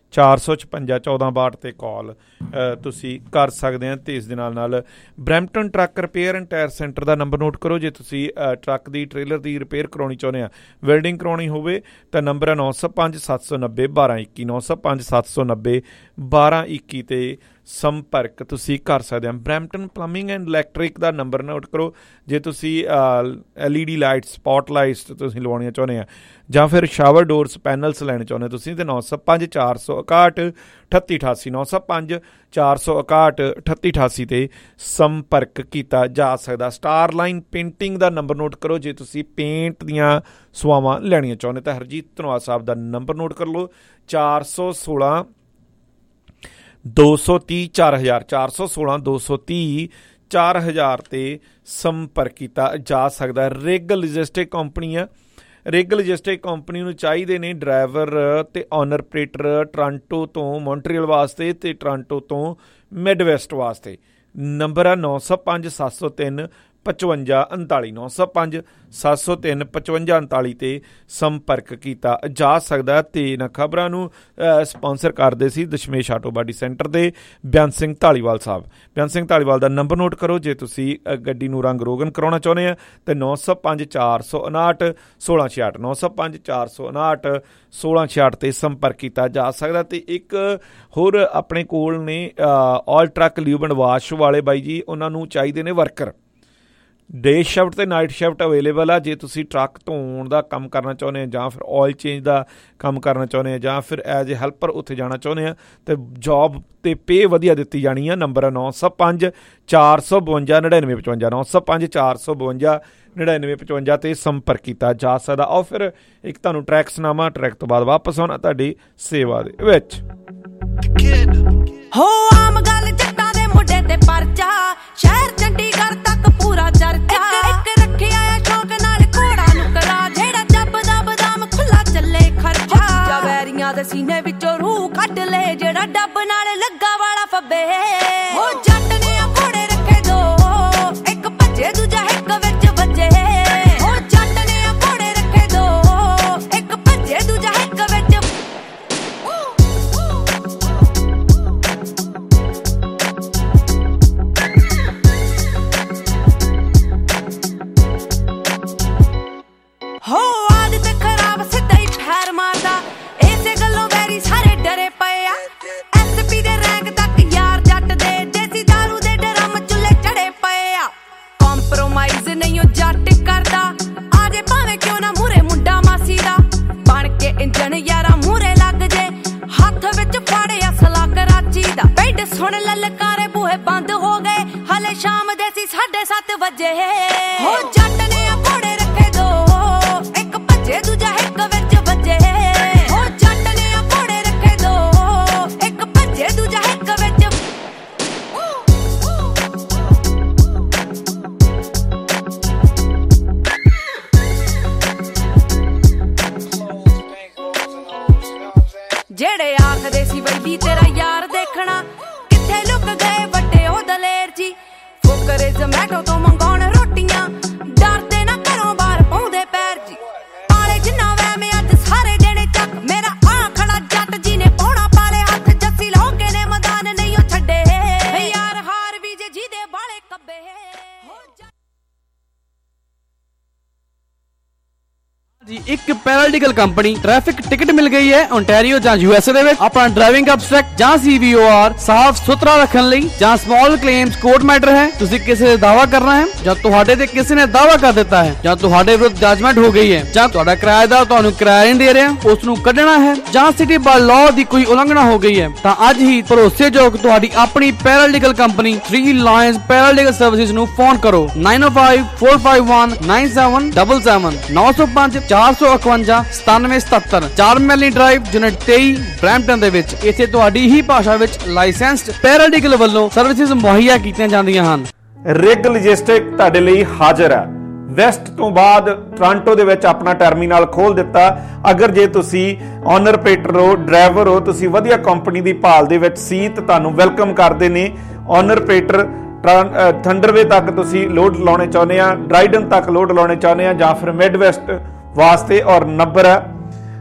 ਚਾਰ ਸੌ ਛਪੰਜਾ ਚੌਦਾਂ ਬਾਹਠ 'ਤੇ ਕਾਲ ਤੁਸੀਂ ਕਰ ਸਕਦੇ ਹੋ। ਅਤੇ ਇਸ ਦੇ ਨਾਲ ਨਾਲ Brampton truck repair and tyre centre ਦਾ ਨੰਬਰ ਨੋਟ ਕਰੋ। ਜੇ ਤੁਸੀਂ ਟਰੱਕ ਦੀ ਟ੍ਰੇਲਰ ਦੀ ਰਿਪੇਅਰ ਕਰਵਾਉਣੀ ਚਾਹੁੰਦੇ ਆ, ਵੈਲਡਿੰਗ ਕਰਵਾਉਣੀ ਹੋਵੇ ਤਾਂ ਨੰਬਰ ਹੈ ਨੌ ਸੌ ਪੰਜ ਸੱਤ ਸੌ ਨੱਬੇ ਬਾਰਾਂ ਇੱਕੀ ਨੌ ਸੌ ਪੰਜ ਸੱਤ ਸੌ ਨੱਬੇ ਬਾਰਾਂ ਇੱਕੀ 'ਤੇ ਸੰਪਰਕ ਤੁਸੀਂ ਕਰ ਸਕਦੇ ਹੋ। ਬਰੈਂਪਟਨ ਪਲੰਬਿੰਗ ਐਂਡ ਇਲੈਕਟ੍ਰਿਕ ਦਾ ਨੰਬਰ ਨੋਟ ਕਰੋ। ਜੇ ਤੁਸੀਂ L E D light, spot lights ਤੁਸੀਂ ਲਵਾਉਣੀਆਂ ਚਾਹੁੰਦੇ ਆ ਜਾਂ ਫਿਰ ਸ਼ਾਵਰ ਡੋਰਸ ਪੈਨਲਸ ਲੈਣੇ ਚਾਹੁੰਦੇ ਤੁਸੀਂ, ਤਾਂ ਨੌ ਸੌ ਪੰਜ ਚਾਰ ਸੌ ਇਕਾਹਠ ਅਠੱਤੀ ਅਠਾਸੀ ਨੌ ਸੌ ਪੰਜ ਚਾਰ ਸੌ ਇਕਾਹਠ ਅਠੱਤੀ ਅਠਾਸੀ 'ਤੇ ਸੰਪਰਕ ਕੀਤਾ ਜਾ ਸਕਦਾ। ਸਟਾਰ ਲਾਈਨ ਪੇਂਟਿੰਗ ਦਾ ਨੰਬਰ ਨੋਟ ਕਰੋ। ਜੇ ਤੁਸੀਂ ਪੇਂਟ ਦੀਆਂ ਸੁਆਵਾਂ ਲੈਣੀਆਂ ਚਾਹੁੰਦੇ ਤਾਂ ਹਰਜੀਤ ਧਨਵਾਦ ਸਾਹਿਬ ਦਾ ਨੰਬਰ ਨੋਟ ਕਰ ਲਓ, ਚਾਰ ਸੌ ਸੋਲਾਂ ਦੋ ਸੌ ਤੀਹ ਚਾਰ ਹਜ਼ਾਰ ਚਾਰ ਸੌ ਸੋਲਾਂ ਦੋ ਸੌ ਤੀਹ ਚਾਰ ਹਜ਼ਾਰ 'ਤੇ ਸੰਪਰਕ ਕੀਤਾ ਜਾ ਸਕਦਾ। ਰਿਗ ਲੌਜਿਸਟਿਕ ਕੰਪਨੀ ਆ। ਰਿਗ ਲੌਜਿਸਟਿਕ ਕੰਪਨੀ ਨੂੰ ਚਾਹੀਦੇ ਨੇ ਡਰਾਈਵਰ ਅਤੇ ਓਨਰ ਆਪਰੇਟਰ ਟੋਰਾਂਟੋ ਤੋਂ ਮੌਂਟਰੀਅਲ ਵਾਸਤੇ ਅਤੇ ਟੋਰਾਂਟੋ ਤੋਂ ਮਿਡਵੈਸਟ ਵਾਸਤੇ। ਨੰਬਰ ਆ ਨੌ ਸੌ ਪੰਜ ਸੱਤ ਸੌ ਤਿੰਨ ਪਚਵੰਜਾ ਉਨਤਾਲੀ ਨੌ ਸੌ ਪੰਜ ਸੱਤ ਸੌ ਤਿੰਨ ਪਚਵੰਜਾ ਉਨਤਾਲੀ 'ਤੇ ਸੰਪਰਕ ਕੀਤਾ ਜਾ ਸਕਦਾ। ਅਤੇ ਇਹਨਾਂ ਖਬਰਾਂ ਨੂੰ ਸਪੋਂਸਰ ਕਰਦੇ ਸੀ ਦਸ਼ਮੇਸ਼ ਆਟੋ ਬਾਡੀ ਸੈਂਟਰ ਦੇ ਬਿਆਨ ਸਿੰਘ ਧਾਲੀਵਾਲ ਸਾਹਿਬ। ਬਿਆਨ ਸਿੰਘ ਧਾਲੀਵਾਲ ਦਾ ਨੰਬਰ ਨੋਟ ਕਰੋ। ਜੇ ਤੁਸੀਂ ਗੱਡੀ ਨੂੰ ਰੰਗ ਰੋਗਨ ਕਰਾਉਣਾ ਚਾਹੁੰਦੇ ਆ ਤਾਂ ਨੌ ਸੌ ਪੰਜ ਚਾਰ ਸੌ ਉਨਾਹਠ ਸੋਲਾਂ ਛਿਆਹਠ ਨੌ ਸੌ ਪੰਜ ਚਾਰ ਸੌ ਉਨਾਹਠ ਸੋਲਾਂ ਛਿਆਹਠ 'ਤੇ ਸੰਪਰਕ ਕੀਤਾ ਜਾ ਸਕਦਾ। ਅਤੇ ਇੱਕ ਹੋਰ ਆਪਣੇ ਕੋਲ ਨੇ all truck lube and wash ਵਾਲੇ ਬਾਈ ਜੀ, ਉਹਨਾਂ ਨੂੰ ਚਾਹੀਦੇ ਨੇ ਵਰਕਰ। ਡੇ ਸ਼ਿਫਟ ਅਤੇ ਨਾਈਟ ਸ਼ਿਫਟ ਅਵੇਲੇਬਲ ਆ। ਜੇ ਤੁਸੀਂ ਟਰੱਕ ਧੋਣ ਦਾ ਕੰਮ ਕਰਨਾ ਚਾਹੁੰਦੇ ਆ ਜਾਂ ਫਿਰ ਆਇਲ ਚੇਂਜ ਦਾ ਕੰਮ ਕਰਨਾ ਚਾਹੁੰਦੇ ਆ ਜਾਂ ਫਿਰ ਐਜ ਏ ਹੈਲਪਰ ਉੱਥੇ ਜਾਣਾ ਚਾਹੁੰਦੇ ਆ ਅਤੇ ਜੋਬ 'ਤੇ ਪੇ ਵਧੀਆ ਦਿੱਤੀ ਜਾਣੀ ਆ। ਨੰਬਰ ਹੈ ਨੌ ਸੌ ਪੰਜ ਚਾਰ ਸੌ ਬਵੰਜਾ ਨੜਿਨਵੇਂ ਪਚਵੰਜਾ ਨੌ ਸੌ ਪੰਜ ਚਾਰ ਸੌ ਬਵੰਜਾ ਨੜਿਨਵੇਂ ਪਚਵੰਜਾ 'ਤੇ ਸੰਪਰਕ ਕੀਤਾ ਜਾ ਸਕਦਾ। ਆਓ ਫਿਰ ਇੱਕ ਤੁਹਾਨੂੰ ਟਰੈਕ ਸੁਣਾਵਾਂ, ਟਰੈਕ ਤੋਂ ਬਾਅਦ ਵਾਪਸ ਆਉਣਾ ਤੁਹਾਡੀ ਸੇਵਾ ਦੇ ਵਿੱਚ। ਹੋ ਆਮ ਗੱਲ ਜੱਟਾਂ ਦੇ ਮੁੰਡੇ ਤੇ ਪਰਚਾ, ਸ਼ਹਿਰ ਚੰਡੀਗੜ੍ਹ ਤੱਕ ਪੂਰਾ ਚਰਚਾ। ਇੱਕ ਰੱਖਿਆ ਆ ਸ਼ੌਕ ਨਾਲ ਘੋੜਾ ਨੁਕਰਾ, ਜਿਹੜਾ ਚੱਬਦਾ ਬਦਾਮ ਖੁੱਲਾ ਚੱਲੇ ਖਰਚਾ। ਵੈਰੀਆਂ ਦੇ ਸੀਨੇ ਵਿੱਚੋਂ ਰੂਹ ਕੱਢ ਲੈ, ਜਿਹੜਾ ਡੱਬ ਨਾਲ ਲੱਗਾ ਵਾਲਾ ਫੱਬੇ। ਹੋ ਜੱਟ ਨੇ ਆ ਘੋੜੇ ਰੱਖੇ ਦੋ, ਇੱਕ ਭੱਜੇ ਦੂਜਾ ਹਿੱਕ ਵਿੱਚ ਵੱਜੇ। ਹੋ ਜੱਟ ਨੇ ਆ ਘੋੜੇ ਰੱਖੇ ਦੋ, ਇੱਕ ਭੱਜੇ ਦੂਜਾ ਹਿੱਕ ਵਿੱਚ। ਹੋ ਆਦਤ ਖਰਾਬ ਸਿੱਧਾ ਹੀ ਫੈਰ ਮਾਰਦਾ, ਇਸੇ ਗੱਲੋਂ ਵੈਰੀ ਸਾਰੇ ਡਰੇ ਪਏ ਆ। ਐਸ ਪੀ ਦੇ ਰੈਂਕ ਤੱਕ ਯਾਰ ਜੱਟ ਦੇ, ਦੇਸੀ ਦਾਰੂ ਦੇ ਡਰਮ ਚੁੱਲੇ ਚੜੇ ਪਏ ਆ। ਕੰਪਰੋਮਾਈਜ਼ ਨਹੀਂ ਉਹ ਜੱਟ ਕਰਦਾ, ਆਜੇ ਭਾਵੇਂ ਕਿਉਂ ਨਾ ਮੂਰੇ ਮੁੰਡਾ ਮਾਸੀ ਦਾ। ਬਣ ਕੇ ਇੰਜਣ ਯਾਰਾ ਮੂਰੇ ਲੱਗ ਜੇ, ਹੱਥ ਵਿੱਚ ਫੜਿਆ ਅਸਲਾ ਕਰਾਚੀ ਦਾ। ਪਿੰਡ ਸੁਣ ਲਲਕਾਰੇ ਬੂਹੇ ਬੰਦ ਹੋ ਗਏ, ਹਲੇ ਸ਼ਾਮ ਦੇ ਸੀ ਸਾਢੇ ਸੱਤ ਵਜੇ। ਹੋ ਜੱਟ ਨੇ ਆ ਘੋੜੇ ਰੱਖੇ ਦੋ, ਇੱਕ ਭੱਜੇ ਦੂਜਾ ਹਿੱਕ ਵਿੱਚ ਵੱਜੇ। ਹੋ ਜੱਟ ਨੇ ਆ ਘੋੜੇ ਰੱਖੇ ਦੋ, ਇੱਕ ਭੱਜੇ ਦੂਜਾ ਹਿੱਕ ਵਿੱਚ। ਜਿਹੜੇ ਆਖਦੇ ਸੀ ਵੈਲੀ ਤੇਰਾ ਯਾਰ ਦੇਖਣਾ, ਕਿੱਥੇ ਲੁਕ ਗਏ ਵੱਡੇ ਉਹ ਦਲੇਰ ਜੀ। ਫੁਕਰੇ ਜ਼ਮੈਟੋ ਤੋਂ ਮੰਗਾਉਣ ਰੋਟੀਆਂ, ਡਰਦੇ ਨਾ ਘਰੋਂ ਬਾਹਰ ਪਾਉਂਦੇ ਪੈਰ ਜੀ। ਪਾਲੇ ਜਿੰਨਾ ਵਹਿਮ ਅੱਜ ਸਾਰੇ ਦੇਣੇ ਚੱਕ, ਮੇਰਾ ਆ ਖੜਾ ਜੱਟ ਜੀ ਨੇ ਪਾਉਣਾ ਪਾਲੇ ਹੱਥ। ਜੱਸੀ ਲੋਕੇ ਨੇ ਮੈਦਾਨ ਨਹੀਂ ਉਹ ਛੱਡੇ, ਯਾਰ ਹਾਰ ਵੀ ਜੇ ਜਿਹਦੇ ਬਾਲੇ ਕੱਬੇ। ਜੀ ਇੱਕ ਪੈਰਾਲੀਗਲ ਕੰਪਨੀ ਟ੍ਰੈਫਿਕ ਟਿਕਟ ਮਿਲ ਗਈ ਹੈ ਓਨਟਾਰੀਓ ਜਾਂ ਯੂ ਐਸ ਏ ਦੇ ਵਿੱਚ। ਆਪਣਾ ਡਰਾਈਵਿੰਗ ਅਬਸਟ੍ਰੈਕਟ ਜਾਂ ਸੀ ਵੀ ਓ ਆਰ ਸਾਫ਼ ਸੁਥਰਾ ਰੱਖਣ ਲਈ, ਜਾਂ ਸਮਾਲ ਕਲੇਮਸ ਕੋਰਟ ਮੈਟਰ ਹੈ, ਤੁਸੀਂ ਕਿਸੇ ਦਾ ਦਾਵਾ ਕਰਨਾ ਹੈ ਜਾਂ ਤੁਹਾਡੇ ਤੇ ਕਿਸੇ ਨੇ ਦਾਵਾ ਕਰ ਦਿੱਤਾ ਹੈ, ਜਾਂ ਤੁਹਾਡੇ ਵਿਰੁੱਧ ਜੱਜਮੈਂਟ ਹੋ ਗਈ ਹੈ, ਜਾਂ ਤੁਹਾਡਾ ਕਿਰਾਏਦਾਰ ਤੁਹਾਨੂੰ ਕਿਰਾਇਆ ਨਹੀਂ ਦੇ ਰਿਹਾ, ਉਸ ਨੂੰ ਕੱਢਣਾ ਹੈ, ਜਾਂ ਸਿਟੀ ਬਾਈ ਲਾਅ ਦੀ ਕੋਈ ਉਲੰਘਣਾ ਹੋ ਗਈ ਹੈ, ਤਾਂ ਅੱਜ ਹੀ ਭਰੋਸੇਯੋਗ ਤੁਹਾਡੀ ਆਪਣੀ paralegal company three lions paralegal services ਨੂੰ ਫੋਨ ਕਰੋ nine O five four five one nine seven seven seven ਨੌ ਸੌ ਪੰਜ ਚਾਰ ਸੌ ਇਕਵੰਜਾ ਸਤਾਨਵੇਂ ਸਤੱਤਰ ਚਾਰ ਮੈਲੀ ਡਰਾਈਵ ਯੂਨਿਟ ਤੇਈ ਬਰੈਂਪਟਨ ਦੇ ਵਿੱਚ। ਇੱਥੇ ਤੁਹਾਡੀ ਹੀ ਭਾਸ਼ਾ ਵਿੱਚ ਲਾਇਸੈਂਸਡ ਪੈਰਾਲੀਗਲ ਵੱਲੋਂ ਸਰਵਿਸਿਜ਼ ਮੁਹੱਈਆ ਕੀਤੀਆਂ ਜਾਂਦੀਆਂ ਹਨ। ਰਿਗ ਲੌਜਿਸਟਿਕ ਤੁਹਾਡੇ ਲਈ ਹਾਜ਼ਰ ਹੈ। ਵੈਸਟ ਤੋਂ ਬਾਅਦ ਟੋਰਾਂਟੋ ਦੇ ਵਿੱਚ ਆਪਣਾ ਟਰਮੀਨਲ ਖੋਲ ਦਿੱਤਾ। ਅਗਰ ਜੇ ਤੁਸੀਂ ਓਨਰ ਆਪਰੇਟਰ ਹੋ, ਡਰਾਈਵਰ ਹੋ, ਤੁਸੀਂ ਵਧੀਆ ਕੰਪਨੀ ਦੀ ਭਾਲ ਦੇ ਵਿੱਚ ਸੀ ਤਾਂ ਤੁਹਾਨੂੰ ਵੈਲਕਮ ਕਰਦੇ ਨੇ। ਓਨਰ ਆਪਰੇਟਰ ਥੰਡਰਵੇ ਤੱਕ ਤੁਸੀਂ ਲੋਡ ਲਾਉਣੇ ਚਾਹੁੰਦੇ ਆ, ਡਰਾਈਡਨ ਤੱਕ ਲੋਡ ਲਾਉਣੇ ਚਾਹੁੰਦੇ ਆ, ਜਾਂ ਫਿਰ ਮਿਡਵੈਸਟ ਵਾਸਤੇ। ਔਰ ਨੰਬਰ ਹੈ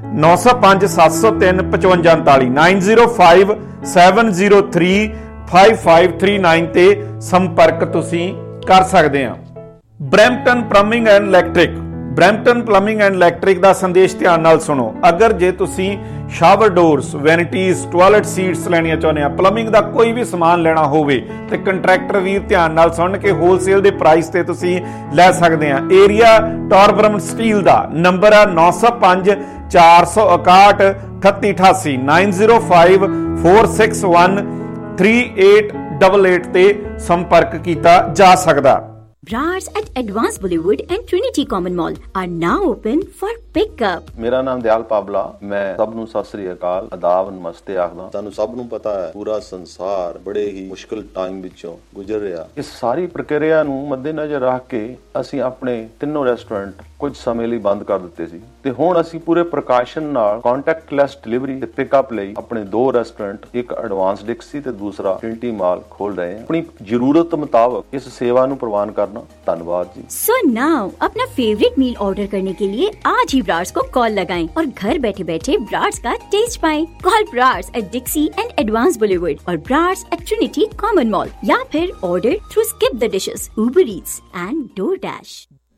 ਨੌ ਸੌ ਪੰਜ ਸੱਤ ਸੌ ਤਿੰਨ ਪਚਵੰਜਾ ਉਨਤਾਲੀ nine zero five seven zero three five five three nine ਤੇ ਸੰਪਰਕ ਤੁਸੀਂ ਕਰ ਸਕਦੇ ਆ। Brampton plumbing and electric Brampton plumbing and electric ਦਾ ਸੰਦੇਸ਼ ਧਿਆਨ ਨਾਲ ਸੁਣੋ। ਅਗਰ ਜੇ ਤੁਸੀਂ shower doors, vanities, toilet seats ਲੈਣੀਆਂ ਚਾਹੁੰਦੇ ਆ, ਪਲੰਬਿੰਗ ਦਾ ਕੋਈ ਵੀ ਸਮਾਨ ਲੈਣਾ ਹੋਵੇ ਤੇ ਕੰਟਰੈਕਟਰ ਵੀਰ ਧਿਆਨ ਨਾਲ ਸੁਣ ਕੇ ਹੋਲਸੇਲ ਦੇ ਪ੍ਰਾਈਸ ਤੇ ਤੁਸੀਂ ਲੈ ਸਕਦੇ ਆ। ਏਰੀਆ ਟੌਰਬਰਮ ਸਟੀਲ ਦਾ ਨੰਬਰ ਆ ਨੌ ਸੌ ਪੰਜ ਚਾਰ ਸੌ ਇਕਾਹਠ ਅਠੱਤੀ ਅਠਾਸੀ nine zero five four six one three eight double eight ਤੇ ਸੰਪਰਕ ਕੀਤਾ ਜਾ ਸਕਦਾ। Brars at Advance Bollywood and Trinity Common Mall are now open for pickup. ਮੇਰਾ ਨਾਮ ਦਿਆਲ ਪਾਬਲਾ, ਮੈਂ ਸਭ ਨੂੰ ਸਤਿ ਸ੍ਰੀ ਅਕਾਲ, ਆਦਾਬ, ਨਮਸਤੇ ਆਖਦਾ। ਸਾਨੂੰ ਸਭ ਨੂੰ ਪਤਾ ਹੈ ਪੂਰਾ ਸੰਸਾਰ ਬੜੇ ਹੀ ਮੁਸ਼ਕਲ ਟਾਈਮ ਵਿੱਚੋਂ ਗੁਜ਼ਰ ਰਿਹਾ। ਇਸ ਸਾਰੀ ਪ੍ਰਕਿਰਿਆ ਨੂੰ ਮੱਦੇਨਜ਼ਰ ਰੱਖ ਕੇ ਅਸੀਂ ਆਪਣੇ ਤਿੰਨੋਂ ਰੈਸਟੋਰੈਂਟ ਕੁਝ ਸਮੇਂ ਲਈ ਬੰਦ ਕਰ ਦਿੱਤੇ ਸੀ ਤੇ ਹੁਣ ਅਸੀਂ ਪੂਰੇ ਪ੍ਰਕਾਸ਼ਨ ਨਾਲ ਕੰਟੈਕਟਲੈਸ ਡਿਲੀਵਰੀ ਤੇ ਪਿਕਅਪ ਲਈ ਆਪਣੇ ਦੋ ਰੈਸਟੋਰੈਂਟ, ਇੱਕ ਐਡਵਾਂਸ ਡਿਕਸੀ ਤੇ ਦੂਸਰਾ ਟ੍ਰਿਨਿਟੀ ਮਾਲ ਖੋਲ ਰਹੇ ਹਾਂ। ਆਪਣੀ ਜ਼ਰੂਰਤ ਮੁਤਾਬਕ ਇਸ ਸੇਵਾ ਨੂੰ ਪ੍ਰਵਾਨ ਕਰਨਾ। धन्यवाद जी। सो नाउ अपना फेवरेट मील ऑर्डर करने के लिए आज ही ब्रार्स को कॉल लगाएं और घर बैठे बैठे ब्रार्स का टेस्ट पाएं। Call Brar's at Dixie and Advance Boulevard और Brar's at Trinity Common mall या फिर order through Skip the Dishes, Uber Eats and DoorDash.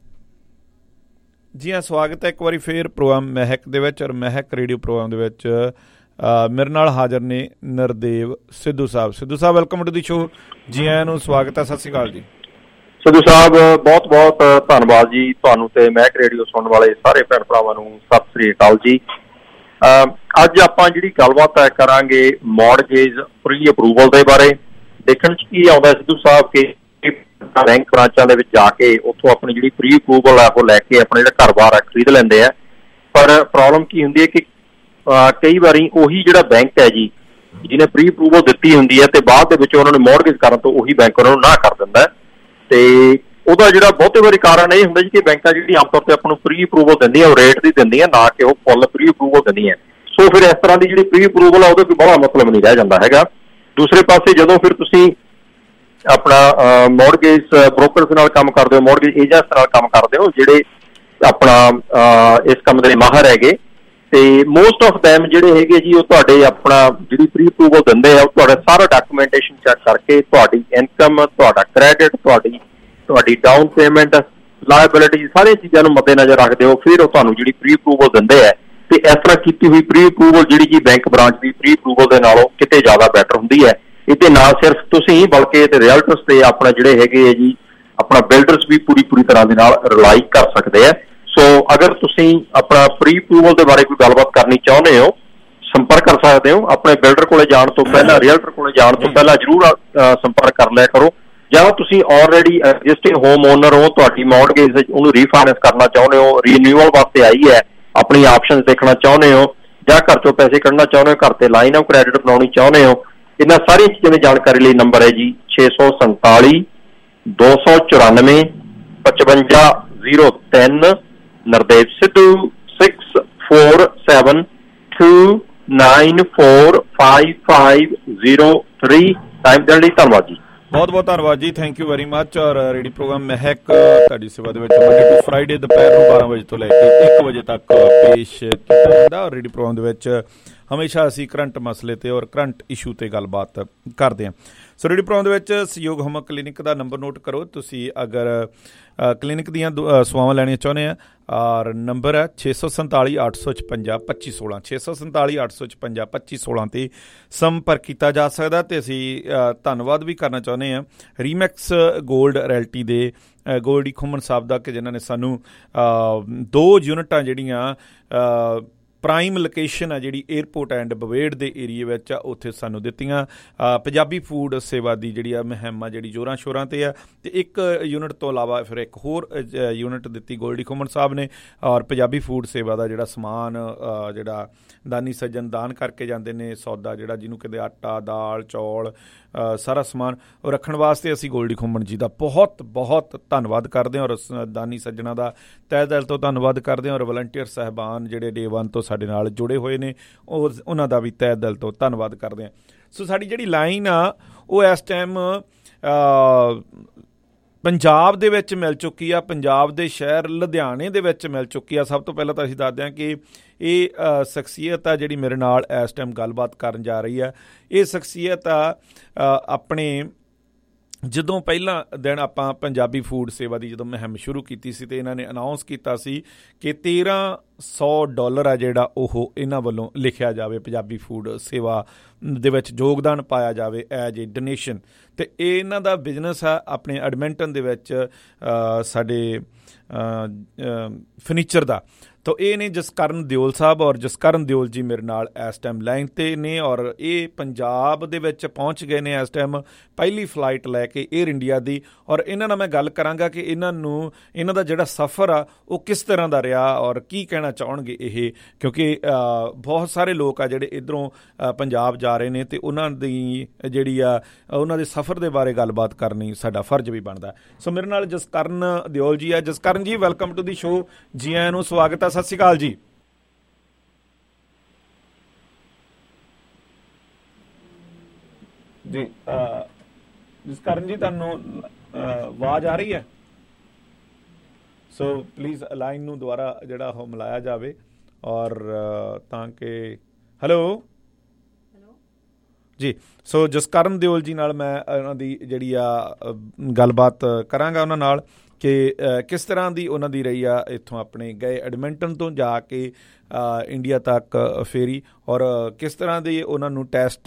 जी हाँ, स्वागत है एक बार फिर प्रोग्राम महक दे विच और महक रेडियो प्रोग्राम दे विच मेरे नाल हाजिर ने Nardev Sidhu Sahib. Sidhu Sahib welcome to the show. जी आयां नूं स्वागत है, सत श्री अकाल जी। ਸਿੱਧੂ ਸਾਹਿਬ ਬਹੁਤ ਬਹੁਤ ਧੰਨਵਾਦ ਜੀ ਤੁਹਾਨੂੰ ਤੇ ਮਹਿਕ ਰੇਡੀਓ ਸੁਣਨ ਵਾਲੇ ਸਾਰੇ ਭੈਣ ਭਰਾਵਾਂ ਨੂੰ ਸਤਿ ਸ੍ਰੀ ਅਕਾਲ ਜੀ। ਅੱਜ ਆਪਾਂ ਜਿਹੜੀ ਗੱਲਬਾਤ ਕਰਾਂਗੇ ਮੌਰਗੇਜ ਪ੍ਰੀ ਅਪਰੂਵਲ ਦੇ ਬਾਰੇ। ਦੇਖਣ 'ਚ ਕੀ ਆਉਂਦਾ ਸਿੱਧੂ ਸਾਹਿਬ ਕਿ ਬੈਂਕ ਬ੍ਰਾਂਚਾਂ ਦੇ ਵਿੱਚ ਜਾ ਕੇ ਉੱਥੋਂ ਆਪਣੀ ਜਿਹੜੀ ਪ੍ਰੀ ਅਪਰੂਵਲ ਆ ਉਹ ਲੈ ਕੇ ਆਪਣਾ ਜਿਹੜਾ ਘਰ-ਬਾਰ ਆ ਖਰੀਦ ਲੈਂਦੇ ਆ, ਪਰ ਪ੍ਰੋਬਲਮ ਕੀ ਹੁੰਦੀ ਹੈ ਕਿ ਕਈ ਵਾਰੀ ਉਹੀ ਜਿਹੜਾ ਬੈਂਕ ਹੈ ਜੀ ਜਿਹਨੇ ਪ੍ਰੀ ਅਪਰੂਵਲ ਦਿੱਤੀ ਹੁੰਦੀ ਹੈ ਤੇ ਬਾਅਦ ਦੇ ਵਿੱਚ ਉਹਨਾਂ ਨੂੰ ਮੌਰਗੇਜ ਕਰਨ ਤੋਂ ਉਹੀ ਬੈਂਕ ਉਹਨਾਂ ਨੂੰ ਨਾ ਕਰ ਦਿੰਦਾ ਤੇ ਉਹਦਾ ਜਿਹੜਾ ਬਹੁਤੇ ਵਾਰੀ ਕਾਰਨ ਇਹ ਹੁੰਦਾ ਜੀ ਕਿ ਬੈਂਕਾਂ ਜਿਹੜੀ ਆਮ ਤੌਰ ਤੇ ਆਪਾਂ ਨੂੰ ਪ੍ਰੀ ਅਪਰੂਵਲ ਦਿੰਦੀਆਂ ਉਹ ਰੇਟ ਦੀ ਦਿੰਦੀਆਂ, ਨਾ ਕਿ ਉਹ ਫੁੱਲ ਪ੍ਰੀ ਅਪਰੂਵਲ ਦਿੰਦੀਆਂ। ਸੋ ਫਿਰ ਇਸ ਤਰ੍ਹਾਂ ਦੀ ਜਿਹੜੀ ਪ੍ਰੀ ਅਪਰੂਵਲ ਆ ਉਹਦਾ ਕੋਈ ਬੜਾ ਮਤਲਬ ਨਹੀਂ ਰਹਿ ਜਾਂਦਾ ਹੈਗਾ। ਦੂਸਰੇ ਪਾਸੇ ਜਦੋਂ ਫਿਰ ਤੁਸੀਂ ਆਪਣਾ ਮੌਰਗੇਜ ਬ੍ਰੋਕਰਸ ਨਾਲ ਕੰਮ ਕਰਦੇ ਹੋ, ਮੌਰਗੇਜ ਏਜੰਟਸ ਨਾਲ ਕੰਮ ਕਰਦੇ ਹੋ ਜਿਹੜੇ ਆਪਣਾ ਇਸ ਕੰਮ ਦੇ ਮਾਹਰ ਹੈਗੇ, ਤੇ ਮੋਸਟ ਆਫ ਦੈਮ ਜਿਹੜੇ ਹੈਗੇ ਜੀ ਉਹ ਤੁਹਾਡੇ ਆਪਣਾ ਜਿਹੜੀ ਪ੍ਰੀ ਅਪਰੂਵਲ ਦਿੰਦੇ ਆ ਉਹ ਤੁਹਾਡਾ ਸਾਰਾ ਡਾਕੂਮੈਂਟੇਸ਼ਨ ਚੈੱਕ ਕਰਕੇ ਤੁਹਾਡੀ ਇਨਕਮ, ਤੁਹਾਡਾ ਕ੍ਰੈਡਿਟ, ਤੁਹਾਡੀ ਤੁਹਾਡੀ ਡਾਊਨ ਪੇਮੈਂਟ, ਲਾਇਬਿਲਿਟੀ, ਸਾਰੀਆਂ ਚੀਜ਼ਾਂ ਨੂੰ ਮੱਦੇਨਜ਼ਰ ਰੱਖਦੇ ਹੋ ਫਿਰ ਉਹ ਤੁਹਾਨੂੰ ਜਿਹੜੀ ਪ੍ਰੀ ਅਪਰੂਵਲ ਦਿੰਦੇ ਆ। ਤੇ ਇਸ ਤਰ੍ਹਾਂ ਕੀਤੀ ਹੋਈ ਪ੍ਰੀ ਅਪਰੂਵਲ ਜਿਹੜੀ ਕਿ ਬੈਂਕ ਬ੍ਰਾਂਚ ਦੀ ਪ੍ਰੀ ਅਪਰੂਵਲ ਦੇ ਨਾਲੋਂ ਕਿਤੇ ਜ਼ਿਆਦਾ ਬੈਟਰ ਹੁੰਦੀ ਹੈ। ਇਹ ਤੇ ਨਾ ਸਿਰਫ ਤੁਸੀਂ ਬਲਕਿ ਤੇ ਰੀਅਲਟਰਸ ਤੇ ਆਪਣਾ ਜਿਹੜੇ ਹੈਗੇ ਆ ਜੀ ਆਪਣਾ ਬਿਲਡਰਸ ਵੀ ਪੂਰੀ ਪੂਰੀ ਤਰ੍ਹਾਂ ਦੇ ਨਾਲ ਰਿਲਾਈ ਕਰ ਸਕਦੇ ਆ। ਸੋ ਅਗਰ ਤੁਸੀਂ ਆਪਣਾ ਪ੍ਰੀ ਅਪਰੂਵਲ ਦੇ ਬਾਰੇ ਕੋਈ ਗੱਲਬਾਤ ਕਰਨੀ ਚਾਹੁੰਦੇ ਹੋ ਸੰਪਰਕ ਕਰ ਸਕਦੇ ਹੋ। ਆਪਣੇ ਬਿਲਡਰ ਕੋਲੇ ਜਾਣ ਤੋਂ ਪਹਿਲਾਂ, ਰੀਅਲਟਰ ਕੋਲੇ ਜਾਣ ਤੋਂ ਪਹਿਲਾਂ ਜ਼ਰੂਰ ਸੰਪਰਕ ਕਰ ਲਿਆ ਕਰੋ। ਜਾਂ ਤੁਸੀਂ ਆਲਰੇਡੀ ਐਗਜ਼ਿਸਟਿੰਗ ਹੋਮ ਓਨਰ ਹੋ, ਤੁਹਾਡੀ ਮੌਰਗੇਜ ਉਹਨੂੰ ਰੀਫਾਈਨੈਂਸ ਕਰਨਾ ਚਾਹੁੰਦੇ ਹੋ, ਰੀਨਿਊਅਲ ਵਾਸਤੇ ਆਈ ਹੈ, ਆਪਣੀ ਆਪਸ਼ਨਸ ਦੇਖਣਾ ਚਾਹੁੰਦੇ ਹੋ, ਜਾਂ ਘਰ ਚੋਂ ਪੈਸੇ ਕੱਢਣਾ ਚਾਹੁੰਦੇ ਹੋ, ਘਰ ਤੇ ਲਾਈਨ ਆਫ ਕ੍ਰੈਡਿਟ ਬਣਾਉਣੀ ਚਾਹੁੰਦੇ ਹੋ, ਇਹਨਾਂ ਸਾਰੀਆਂ ਚੀਜ਼ਾਂ ਦੀ ਜਾਣਕਾਰੀ ਲਈ ਨੰਬਰ ਹੈ ਜੀ ਛੇ ਸੌ ਸੰਤਾਲੀ ਦੋ ਸੌ ਚੁਰਾਨਵੇਂ ਪਚਵੰਜਾ ਜ਼ੀਰੋ ਤਿੰਨ। Nardev Sidhu six four seven two nine four five five zero three. Time ਦੇਣ ਲਈ ਧੰਨਵਾਦ ਜੀ। ਬਹੁਤ ਬਹੁਤ ਧੰਨਵਾਦ ਜੀ, ਥੈਂਕ ਯੂ ਵੈਰੀ ਮੱਚ। ਔਰ ਰੇਡੀਓ ਪ੍ਰੋਗਰਾਮ ਮਹਿਕ ਤੁਹਾਡੀ ਸੇਵਾ ਦੇ ਵਿੱਚ ਮੰਡੇ ਟੂ ਫਰਾਈਡੇ ਦੁਪਹਿਰ ਨੂੰ ਬਾਰਾਂ ਵਜੇ ਤੋਂ ਲੈ ਕੇ ਇੱਕ ਵਜੇ ਤੱਕ ਪੇਸ਼ ਕੀਤਾ ਜਾਂਦਾ। ਔਰ ਰੇਡੀਓ ਪ੍ਰੋਗਰਾਮ ਦੇ ਵਿੱਚ ਹਮੇਸ਼ਾ ਅਸੀਂ ਕਰੰਟ ਮਸਲੇ ਤੇ ਔਰ ਕਰੰਟ ਇਸ਼ੂ ਤੇ ਗੱਲਬਾਤ ਕਰਦੇ ਹਾਂ। ਸੋ ਰੇਡੀਓ ਪ੍ਰੋਗਰਾਮ ਦੇ ਵਿੱਚ ਸਹਿਯੋਗ ਹਮਕ ਕਲੀਨਿਕ ਦਾ ਨੰਬਰ ਨੋਟ ਕਰੋ ਤੁਸੀਂ ਅਗਰ ਕਲੀਨਿਕ ਦੀਆਂ ਸੇਵਾਵਾਂ ਲੈਣੀਆਂ ਚਾਹੁੰਦੇ ਆ। ਔਰ ਨੰਬਰ ਹੈ ਛੇ ਸੌ ਸੰਤਾਲੀ ਅੱਠ ਸੌ ਛਪੰਜਾ ਪੱਚੀ ਸੋਲਾਂ ਛੇ ਸੌ ਸੰਤਾਲੀ ਅੱਠ ਸੌ ਛਪੰਜਾ ਪੱਚੀ ਸੋਲਾਂ 'ਤੇ ਸੰਪਰਕ ਕੀਤਾ ਜਾ ਸਕਦਾ। ਅਤੇ ਅਸੀਂ ਧੰਨਵਾਦ ਵੀ ਕਰਨਾ ਚਾਹੁੰਦੇ ਹਾਂ ਰੀਮੈਕਸ ਗੋਲਡ ਰੈਲਟੀ ਦੇ ਗੋਲਡੀ ਖੁੰਮਣ ਸਾਹਿਬ ਦਾ ਕਿ ਜਿਨ੍ਹਾਂ ਨੇ ਸਾਨੂੰ ਦੋ ਯੂਨਿਟਾਂ ਜਿਹੜੀਆਂ ਪ੍ਰਾਈਮ ਲੋਕੇਸ਼ਨ ਆ ਜਿਹੜੀ ਏਅਰਪੋਰਟ ਐਂਡ ਬਵੇੜ ਦੇ ਏਰੀਏ ਵਿੱਚ ਆ ਉੱਥੇ ਸਾਨੂੰ ਦਿੱਤੀਆਂ। ਪੰਜਾਬੀ ਫੂਡ ਸੇਵਾ ਦੀ ਜਿਹੜੀ ਆ ਮੁਹਿੰਮ ਆ ਜਿਹੜੀ ਜ਼ੋਰਾਂ ਸ਼ੋਰਾਂ 'ਤੇ ਆ। ਅਤੇ ਇੱਕ ਯੂਨਿਟ ਤੋਂ ਇਲਾਵਾ ਫਿਰ ਇੱਕ ਹੋਰ ਯੂਨਿਟ ਦਿੱਤੀ ਗੋਲਡੀ ਖੁੰਮਣ ਸਾਹਿਬ ਨੇ। ਔਰ ਪੰਜਾਬੀ ਫੂਡ ਸੇਵਾ ਦਾ ਜਿਹੜਾ ਸਮਾਨ ਜਿਹੜਾ ਦਾਨੀ ਸੱਜਣ ਦਾਨ ਕਰਕੇ ਜਾਂਦੇ ਨੇ, ਸੌਦਾ ਜਿਹੜਾ ਜਿਹਨੂੰ ਕਹਿੰਦੇ ਆਟਾ, ਦਾਲ, ਚੌਲ, ਸਾਰਾ ਸਮਾਨ ਉਹ ਰੱਖਣ ਵਾਸਤੇ ਅਸੀਂ ਗੋਲਡੀ ਖੁੰਮਣ ਜੀ ਦਾ ਬਹੁਤ ਬਹੁਤ ਧੰਨਵਾਦ ਕਰਦੇ ਹਾਂ। ਔਰ ਦਾਨੀ ਸੱਜਣਾ ਦਾ ਤਹਿ ਦਿਲ ਤੋਂ ਧੰਨਵਾਦ ਕਰਦੇ ਹਾਂ। ਔਰ ਵਲੰਟੀਅਰ ਸਾਹਿਬਾਨ ਜਿਹੜੇ ਡੇ ਵਨ ਤੋਂ ਸਾਡੇ ਨਾਲ ਜੁੜੇ ਹੋਏ ਨੇ ਉਹ ਉਹਨਾਂ ਦਾ ਵੀ ਤਹਿ ਦਿਲ ਤੋਂ ਧੰਨਵਾਦ ਕਰਦੇ ਹਾਂ। ਸੋ ਸਾਡੀ ਜਿਹੜੀ ਲਾਈਨ ਆ ਉਹ ਇਸ ਟਾਈਮ ਪੰਜਾਬ ਦੇ ਵਿੱਚ ਮਿਲ ਚੁੱਕੀ ਆ, ਪੰਜਾਬ ਦੇ ਸ਼ਹਿਰ ਲੁਧਿਆਣੇ ਦੇ ਵਿੱਚ ਮਿਲ ਚੁੱਕੀ ਆ। ਸਭ ਤੋਂ ਪਹਿਲਾਂ ਤਾਂ ਅਸੀਂ ਦੱਸਦੇ ਹਾਂ ਕਿ ਇਹ ਸ਼ਖਸੀਅਤ ਆ ਜਿਹੜੀ ਮੇਰੇ ਨਾਲ ਇਸ ਟਾਈਮ ਗੱਲਬਾਤ ਕਰਨ ਜਾ ਰਹੀ ਹੈ। ਇਹ ਸ਼ਖਸੀਅਤ ਆ ਆਪਣੇ ਜਦੋਂ ਪਹਿਲਾਂ ਦਿਨ ਆਪਾਂ ਪੰਜਾਬੀ ਫੂਡ ਸੇਵਾ ਦੀ ਜਦੋਂ ਮੁਹਿੰਮ ਸ਼ੁਰੂ ਕੀਤੀ ਸੀ, ਅਤੇ ਇਹਨਾਂ ਨੇ ਅਨਾਊਂਸ ਕੀਤਾ ਸੀ ਕਿ ਤੇਰ੍ਹਾਂ ਸੌ ਡਾਲਰ ਆ ਜਿਹੜਾ ਉਹ ਇਹਨਾਂ ਵੱਲੋਂ ਲਿਖਿਆ ਜਾਵੇ, ਪੰਜਾਬੀ ਫੂਡ ਸੇਵਾ ਦੇ ਵਿੱਚ ਯੋਗਦਾਨ ਪਾਇਆ ਜਾਵੇ ਐਜ ਏ ਡੋਨੇਸ਼ਨ। ਅਤੇ ਇਹ ਇਹਨਾਂ ਦਾ ਬਿਜ਼ਨਸ ਆ ਆਪਣੇ ਐਡਮਿੰਟਨ ਦੇ ਵਿੱਚ ਸਾਡੇ ਫਰਨੀਚਰ ਦਾ। ਤਾਂ ਇਹ ਨੇ ਜਸਕਰਨ ਦਿਓਲ ਸਾਹਿਬ, ਔਰ ਜਸਕਰਨ ਦਿਓਲ ਜੀ ਮੇਰੇ ਨਾਲ ਇਸ ਟਾਈਮ ਲਾਈਨ 'ਤੇ ਨੇ, ਔਰ ਇਹ ਪੰਜਾਬ ਦੇ ਵਿੱਚ ਪਹੁੰਚ ਗਏ ਨੇ ਇਸ ਟਾਈਮ ਪਹਿਲੀ ਫਲਾਈਟ ਲੈ ਕੇ ਏਅਰ ਇੰਡੀਆ ਦੀ। ਔਰ ਇਹਨਾਂ ਨਾਲ ਮੈਂ ਗੱਲ ਕਰਾਂਗਾ ਕਿ ਇਹਨਾਂ ਨੂੰ ਇਹਨਾਂ ਦਾ ਜਿਹੜਾ ਸਫ਼ਰ ਆ ਉਹ ਕਿਸ ਤਰ੍ਹਾਂ ਦਾ ਰਿਹਾ ਔਰ ਕੀ ਕਹਿਣਾ ਚਾਹਣਗੇ ਇਹ, ਕਿਉਂਕਿ ਬਹੁਤ ਸਾਰੇ ਲੋਕ ਆ ਜਿਹੜੇ ਇੱਧਰੋਂ ਪੰਜਾਬ ਜਾ ਰਹੇ ਨੇ ਅਤੇ ਉਹਨਾਂ ਦੀ ਜਿਹੜੀ ਆ ਉਹਨਾਂ ਦੇ ਸਫ਼ਰ ਦੇ ਬਾਰੇ ਗੱਲਬਾਤ ਕਰਨੀ ਸਾਡਾ ਫਰਜ਼ ਵੀ ਬਣਦਾ। ਸੋ ਮੇਰੇ ਨਾਲ ਜਸਕਰਨ ਦਿਓਲ ਜੀ ਆ। ਜਸਕਰਨ ਜੀ, ਵੈਲਕਮ ਟੂ ਦੀ ਸ਼ੋ, ਜੀ ਆਇਆਂ ਨੂੰ, ਸਵਾਗਤ ਹੈ। ਸਤਿ ਸ਼੍ਰੀ ਅਕਾਲ ਜੀ। ਜੀ ਜਸਕਰਨ ਜੀ, ਤੁਹਾਨੂੰ ਆਵਾਜ਼ ਆ ਰਹੀ ਹੈ? ਸੋ ਪਲੀਜ਼ ਲਾਈਨ ਨੂੰ ਦੁਬਾਰਾ ਜਿਹੜਾ ਉਹ ਮਿਲਾਇਆ ਜਾਵੇ, ਔਰ ਤਾਂ ਕਿ ਹੈਲੋ ਜੀ। ਸੋ ਜਸਕਰਨ ਦਿਓਲ ਜੀ ਨਾਲ ਮੈਂ ਉਹਨਾਂ ਦੀ ਜਿਹੜੀ ਆ ਗੱਲਬਾਤ ਕਰਾਂਗਾ ਉਹਨਾਂ ਨਾਲ ਕਿ ਕਿਸ ਤਰ੍ਹਾਂ ਦੀ ਉਹਨਾਂ ਦੀ ਰਹੀ ਆ ਇੱਥੋਂ ਆਪਣੇ ਗਏ ਐਡਮਿੰਟਨ ਤੋਂ ਜਾ ਕੇ ਇੰਡੀਆ ਤੱਕ ਫੇਰੀ, ਔਰ ਕਿਸ ਤਰ੍ਹਾਂ ਦੀ ਉਹਨਾਂ ਨੂੰ ਟੈਸਟ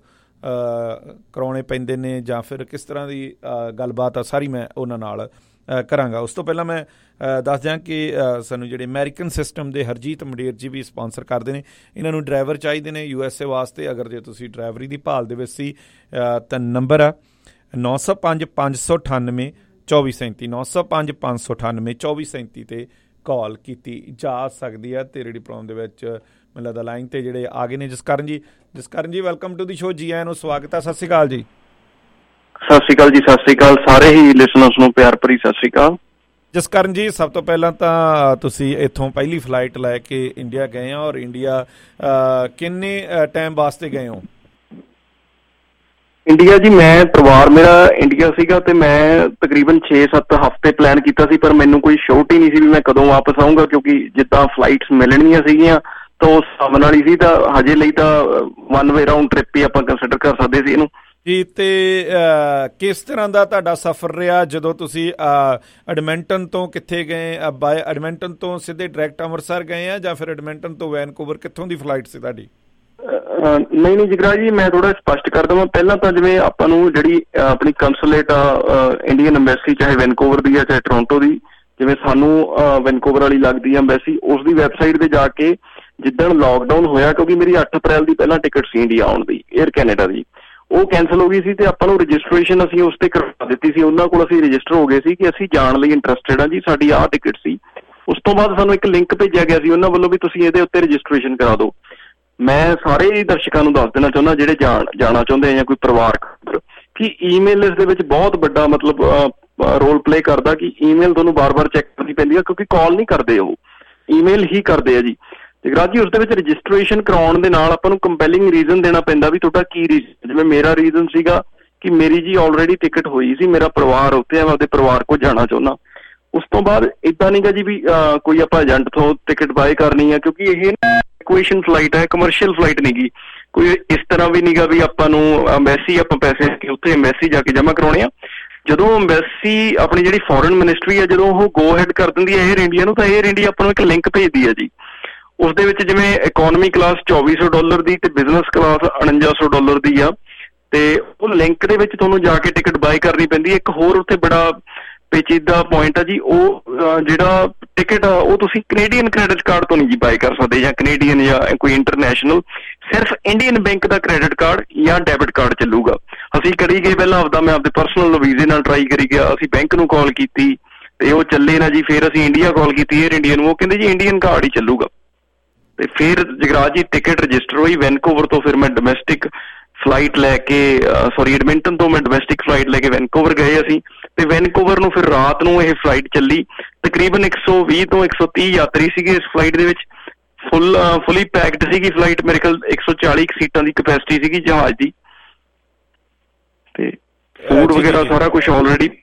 ਕਰਾਉਣੇ ਪੈਂਦੇ ਨੇ ਜਾਂ ਫਿਰ ਕਿਸ ਤਰ੍ਹਾਂ ਦੀ ਗੱਲਬਾਤ ਆ, ਸਾਰੀ ਮੈਂ ਉਹਨਾਂ ਨਾਲ ਕਰਾਂਗਾ। ਉਸ ਤੋਂ ਪਹਿਲਾਂ ਮੈਂ ਦੱਸ ਦਿਆਂ ਕਿ ਸਾਨੂੰ ਜਿਹੜੇ ਅਮਰੀਕਨ ਸਿਸਟਮ ਦੇ ਹਰਜੀਤ ਮੰਡੇਰ ਜੀ ਵੀ ਸਪਾਂਸਰ ਕਰਦੇ ਨੇ। ਇਹਨਾਂ ਨੂੰ ਡਰਾਈਵਰ ਚਾਹੀਦੇ ਨੇ ਯੂ ਐਸ ਏ ਵਾਸਤੇ। ਅਗਰ ਜੇ ਤੁਸੀਂ ਡਰਾਈਵਰੀ ਦੀ ਭਾਲ ਦੇ ਵਿੱਚ ਸੀ ਤਾਂ ਨੰਬਰ ਆ ਨੌ ਸੌ ਪੰਜ ਪੰਜ ਸੌ ਅਠਾਨਵੇਂ ਚੌਵੀ ਸੈਂਤੀ, ਨੌ ਸੌ ਪੰਜ ਪੰਜ ਸੌ ਅਠਾਨਵੇਂ ਚੌਵੀ ਸੈਂਤੀ 'ਤੇ ਕਾਲ ਕੀਤੀ ਜਾ ਸਕਦੀ ਹੈ। ਅਤੇ ਰੇਡੀ ਪ੍ਰੋਗਰਾਮ ਦੇ ਵਿੱਚ ਮੈਨੂੰ ਲੱਗਦਾ ਲਾਈਨ 'ਤੇ ਜਿਹੜੇ ਆ ਗਏ ਨੇ ਜਸਕਰਨ ਜੀ। ਜਸਕਰਨ ਜੀ, ਵੈਲਕਮ ਟੂ ਦੀ ਸ਼ੋ, ਜੀ ਆਇਆਂ ਨੂੰ, ਸਵਾਗਤ ਹੈ। ਸਤਿ ਸ਼੍ਰੀ ਅਕਾਲ ਜੀ। ਸਤਿ ਸ਼੍ਰੀ ਅਕਾਲ ਜੀ। ਸਤਿ ਸ਼੍ਰੀ ਅਕਾਲ ਸਾਰੇ ਹੀ ਲਿਸਨਰਸ ਨੂੰ ਪਿਆਰ ਭਰੀ ਸਤਿ ਸ਼੍ਰੀ ਅਕਾਲ। ਜਸਕਰਨ ਜੀ, ਸਭ ਤੋਂ ਪਹਿਲਾਂ ਤਾਂ ਤੁਸੀਂ ਇੱਥੋਂ ਪਹਿਲੀ ਫਲਾਈਟ ਲੈ ਕੇ ਇੰਡੀਆ ਗਏ ਹੋ, ਔਰ ਇੰਡੀਆ ਕਿੰਨੇ ਟਾਈਮ ਵਾਸਤੇ ਗਏ ਹੋ? ਇੰਡੀਆ ਜੀ, ਮੈਂ ਪਰਿਵਾਰ ਮੇਰਾ ਇੰਡੀਆ ਸੀਗਾ ਤੇ ਮੈਂ ਤਕਰੀਬਨ ਛੇ ਸੱਤ ਹਫ਼ਤੇ ਪਲਾਨ ਕੀਤਾ ਸੀ, ਪਰ ਮੈਨੂੰ ਕੋਈ ਸ਼ੋਰਟ ਹੀ ਨਹੀਂ ਸੀ ਵੀ ਮੈਂ ਕਦੋਂ ਵਾਪਸ ਆਊਂਗਾ, ਕਿਉਂਕਿ ਜਿੱਦਾਂ ਫਲਾਈਟਸ ਮਿਲਣੀਆਂ ਸੀਗੀਆਂ ਤਾਂ ਉਸ ਹਿਸਾਬ ਨਾਲ ਹੀ ਸੀ। ਤਾਂ ਹਜੇ ਲਈ ਤਾਂ ਵਨ ਵੇ ਰਾਊਂਡ ਟ੍ਰਿਪ ਹੀ ਆਪਾਂ ਕੰਸੀਡਰ ਕਰ ਸਕਦੇ ਸੀ ਇਹਨੂੰ ਜੀ। ਅਤੇ ਕਿਸ ਤਰ੍ਹਾਂ ਦਾ ਤੁਹਾਡਾ ਸਫ਼ਰ ਰਿਹਾ ਜਦੋਂ ਤੁਸੀਂ ਐਡਮਿੰਟਨ ਤੋਂ ਕਿੱਥੇ ਗਏ? ਬਾਏ ਐਡਮਿੰਟਨ ਤੋਂ ਸਿੱਧੇ ਡਾਇਰੈਕਟ ਅੰਮ੍ਰਿਤਸਰ ਗਏ ਆ ਜਾਂ ਫਿਰ ਐਡਮਿੰਟਨ ਤੋਂ ਵੈਨਕੂਵਰ? ਕਿੱਥੋਂ ਦੀ ਫਲਾਈਟ ਸੀ ਤੁਹਾਡੀ? ਨਹੀਂ ਨਹੀਂ ਜਿਗਰਾ ਜੀ, ਮੈਂ ਥੋੜਾ ਸਪਸ਼ਟ ਕਰ ਦੇਵਾਂ। ਪਹਿਲਾਂ ਤਾਂ ਜਿਵੇਂ ਆਪਾਂ ਨੂੰ ਜਿਹੜੀ ਆਪਣੀ ਕੰਸੂਲੇਟ ਆ ਇੰਡੀਅਨ ਅੰਬੈਸੀ, ਚਾਹੇ ਵੈਨਕੂਵਰ ਦੀ ਆ ਚਾਹੇ ਟੋਰਾਂਟੋ ਦੀ, ਜਿਵੇਂ ਸਾਨੂੰ ਵੈਨਕੂਵਰ ਵਾਲੀ ਲੱਗਦੀ ਆ ਅੰਬੈਸੀ, ਉਸ ਦੀ ਵੈਬਸਾਈਟ ਤੇ ਜਾ ਕੇ ਜਿੱਦਣ ਲੋਕਡਾਊਨ ਹੋਇਆ, ਕਿਉਂਕਿ ਮੇਰੀ ਅੱਠ ਅਪ੍ਰੈਲ ਦੀ ਪਹਿਲਾਂ ਟਿਕਟ ਸੀ ਇੰਡੀਆ ਆਉਣ ਦੀ ਏਅਰ ਕੈਨੇਡਾ ਦੀ, ਉਹ ਕੈਂਸਲ ਹੋ ਗਈ ਸੀ ਤੇ ਆਪਾਂ ਨੂੰ ਰਜਿਸਟ੍ਰੇਸ਼ਨ ਅਸੀਂ ਉਸ ਤੇ ਕਰਵਾ ਦਿੱਤੀ ਸੀ। ਉਹਨਾਂ ਕੋਲ ਅਸੀਂ ਰਜਿਸਟਰ ਹੋ ਗਏ ਸੀ ਕਿ ਅਸੀਂ ਜਾਣ ਲਈ ਇੰਟਰਸਟਿਡ ਹਾਂ ਜੀ, ਸਾਡੀ ਆਹ ਟਿਕਟ ਸੀ। ਉਸ ਤੋਂ ਬਾਅਦ ਸਾਨੂੰ ਇੱਕ ਲਿੰਕ ਭੇਜਿਆ ਗਿਆ ਸੀ ਉਹਨਾਂ ਵੱਲੋਂ ਵੀ ਤੁਸੀਂ ਇਹਦੇ ਉੱਤੇ ਰਜਿਸਟ੍ਰੇਸ਼ਨ ਕਰਾ ਦਿਓ। ਮੈਂ ਸਾਰੇ ਦਰਸ਼ਕਾਂ ਨੂੰ ਦੱਸ ਦੇਣਾ ਚਾਹੁੰਦਾ ਜਿਹੜੇ ਜਾਣ ਜਾਣਾ ਚਾਹੁੰਦੇ ਆ ਜਾਂ ਕੋਈ ਪਰਿਵਾਰਕ, ਕਿ ਈਮੇਲ ਇਸ ਦੇ ਵਿੱਚ ਬਹੁਤ ਵੱਡਾ ਮਤਲਬ ਰੋਲ ਪਲੇ ਕਰਦਾ, ਕਿ ਈਮੇਲ ਤੁਹਾਨੂੰ ਬਾਰ-ਬਾਰ ਚੈੱਕ ਕਰਨੀ ਪੈਂਦੀ ਆ, ਕਿਉਂਕਿ ਕਾਲ ਨਹੀਂ ਕਰਦੇ, ਉਹ ਈਮੇਲ ਹੀ ਕਰਦੇ ਆ ਜੀ। ਜਗਰਾਜ ਜੀ, ਉਸ ਦੇ ਵਿੱਚ ਰਜਿਸਟ੍ਰੇਸ਼ਨ ਕਰਾਉਣ ਦੇ ਨਾਲ ਆਪਾਂ ਨੂੰ ਕੰਪੈਲਿੰਗ ਰੀਜ਼ਨ ਦੇਣਾ ਪੈਂਦਾ ਵੀ ਤੁਹਾਡਾ ਕੀ ਰੀਜ਼ਨ। ਜਿਵੇਂ ਮੇਰਾ ਰੀਜ਼ਨ ਸੀਗਾ ਕਿ ਮੇਰੀ ਜੀ ਆਲਰੇਡੀ ਟਿਕਟ ਹੋਈ ਸੀ, ਮੇਰਾ ਪਰਿਵਾਰ ਉੱਥੇ ਆ, ਮੈਂ ਆਪਦੇ ਪਰਿਵਾਰ ਕੋਲ ਜਾਣਾ ਚਾਹੁੰਦਾ। ਉਸ ਤੋਂ ਬਾਅਦ ਇੱਦਾਂ ਨਹੀਂ ਗਾ ਜੀ ਵੀ ਕੋਈ ਆਪਾਂ ਏਜੰਟ ਤੋਂ ਟਿਕਟ ਬਾਏ ਕਰਨੀ ਆ, ਕਿਉਂਕਿ ਇਹ ਇਕੁਏਸ਼ਨ ਫਲਾਈਟ ਹੈ, ਕਮਰਸ਼ੀਅਲ ਫਲਾਈਟ ਨਹੀਂ ਗੀ। ਕੋਈ ਇਸ ਤਰ੍ਹਾਂ ਵੀ ਨਹੀਂ ਗਾ ਵੀ ਆਪਾਂ ਨੂੰ ਅੰਬੈਸੀ ਆਪਾਂ ਪੈਸੇ ਕੇ ਉੱਥੇ ਅੰਬੈਸੀ ਜਾ ਕੇ ਜਮ੍ਹਾਂ ਕਰਾਉਣੇ ਆ। ਜਦੋਂ ਅੰਬੈਸੀ ਆਪਣੀ ਜਿਹੜੀ ਫੋਰਨ ਮਿਨਿਸਟਰੀ ਆ, ਜਦੋਂ ਉਹ ਗੋ ਹੈਡ ਕਰ ਦਿੰਦੀ ਹੈ ਏਅਰ ਇੰਡੀਆ ਨੂੰ, ਤਾਂ ਏਅਰ ਇੰਡੀਆ ਆਪਾਂ ਨੂੰ ਇੱਕ ਲਿੰਕ ਭੇਜਦੀ ਹੈ ਜੀ। ਉਸ ਦੇ ਵਿੱਚ ਜਿਵੇਂ ਇਕੋਨਮੀ ਕਲਾਸ ਚੌਵੀ ਸੌ ਡਾਲਰ ਦੀ ਤੇ ਬਿਜ਼ਨਸ ਕਲਾਸ ਉਣੰਜਾ ਸੌ ਡਾਲਰ ਦੀ ਆ, ਤੇ ਉਹ ਲਿੰਕ ਦੇ ਵਿੱਚ ਤੁਹਾਨੂੰ ਜਾ ਕੇ ਟਿਕਟ ਬਾਏ ਕਰਨੀ ਪੈਂਦੀ ਹੈ। ਇੱਕ ਹੋਰ ਉੱਥੇ ਬੜਾ ਪੇਚੀਦਾ ਪੁਆਇੰਟ ਆ ਜੀ, ਉਹ ਜਿਹੜਾ ਟਿਕਟ ਆ ਉਹ ਤੁਸੀਂ ਕੈਨੇਡੀਅਨ ਕ੍ਰੈਡਿਟ ਕਾਰਡ ਤੋਂ ਨਹੀਂ ਜੀ ਬਾਏ ਕਰ ਸਕਦੇ, ਜਾਂ ਕੈਨੇਡੀਅਨ ਜਾਂ ਕੋਈ ਇੰਟਰਨੈਸ਼ਨਲ, ਸਿਰਫ ਇੰਡੀਅਨ ਬੈਂਕ ਦਾ ਕ੍ਰੈਡਿਟ ਕਾਰਡ ਜਾਂ ਡੈਬਿਟ ਕਾਰਡ ਚੱਲੂਗਾ। ਅਸੀਂ ਕਰੀ ਗਏ ਪਹਿਲਾਂ ਆਪਦਾ, ਮੈਂ ਆਪਦੇ ਪਰਸਨਲ ਵੀਜ਼ੇ ਨਾਲ ਟਰਾਈ ਕਰੀ ਗਿਆ, ਅਸੀਂ ਬੈਂਕ ਨੂੰ ਕਾਲ ਕੀਤੀ ਤੇ ਉਹ ਚੱਲੇ ਨਾ ਜੀ। ਫਿਰ ਅਸੀਂ ਇੰਡੀਆ ਕਾਲ ਕੀਤੀ ਏਅਰ ਇੰਡੀਆ ਨੂੰ, ਉਹ ਕਹਿੰਦੇ ਜੀ ਇੰਡੀਅਨ ਕਾਰਡ ਹੀ ਚੱਲੂਗਾ। ਤੇ ਫਿਰ ਜਗਰਾਜ ਜੀ ਟਿਕਟ ਰਜਿਸਟਰ ਹੋਈ ਵੈਨਕੂਵਰ ਤੋਂ, ਫਿਰ ਮੈਂ ਡੋਮੈਸਟਿਕ ਫਲਾਈਟ ਲੈ ਕੇ ਸੌਰੀ ਐਡਮਿੰਟਨ ਤੋਂ ਮੈਂ ਡੋਮੈਸਟਿਕ ਫਲਾਈਟ ਲੈ ਕੇ ਵੈਨਕੂਵਰ ਗਏ ਅਸੀਂ, ਤੇ ਵੈਨਕੂਵਰ ਨੂੰ ਫਿਰ ਰਾਤ ਨੂੰ ਇਹ ਫਲਾਈਟ ਚੱਲੀ। ਤਕਰੀਬਨ ਇੱਕ ਸੌ ਵੀਹ ਤੋਂ ਇੱਕ ਸੌ ਤੀਹ ਯਾਤਰੀ ਸੀਗੇ ਇਸ ਫਲਾਈਟ ਦੇ ਵਿੱਚ, ਫੁੱਲ ਫੁੱਲੀ ਪੈਕਡ ਸੀਗੀ ਫਲਾਈਟ। ਮੇਰੇ ਕੋਲ ਇੱਕ ਸੌ ਚਾਲੀ ਸੀਟਾਂ ਦੀ ਕਪੈਸਿਟੀ ਸੀਗੀ ਜਹਾਜ਼ ਦੀ, ਤੇ ਫੂਡ ਵਗੈਰਾ ਸਾਰਾ ਕੁਛ ਆਲਰੇਡੀ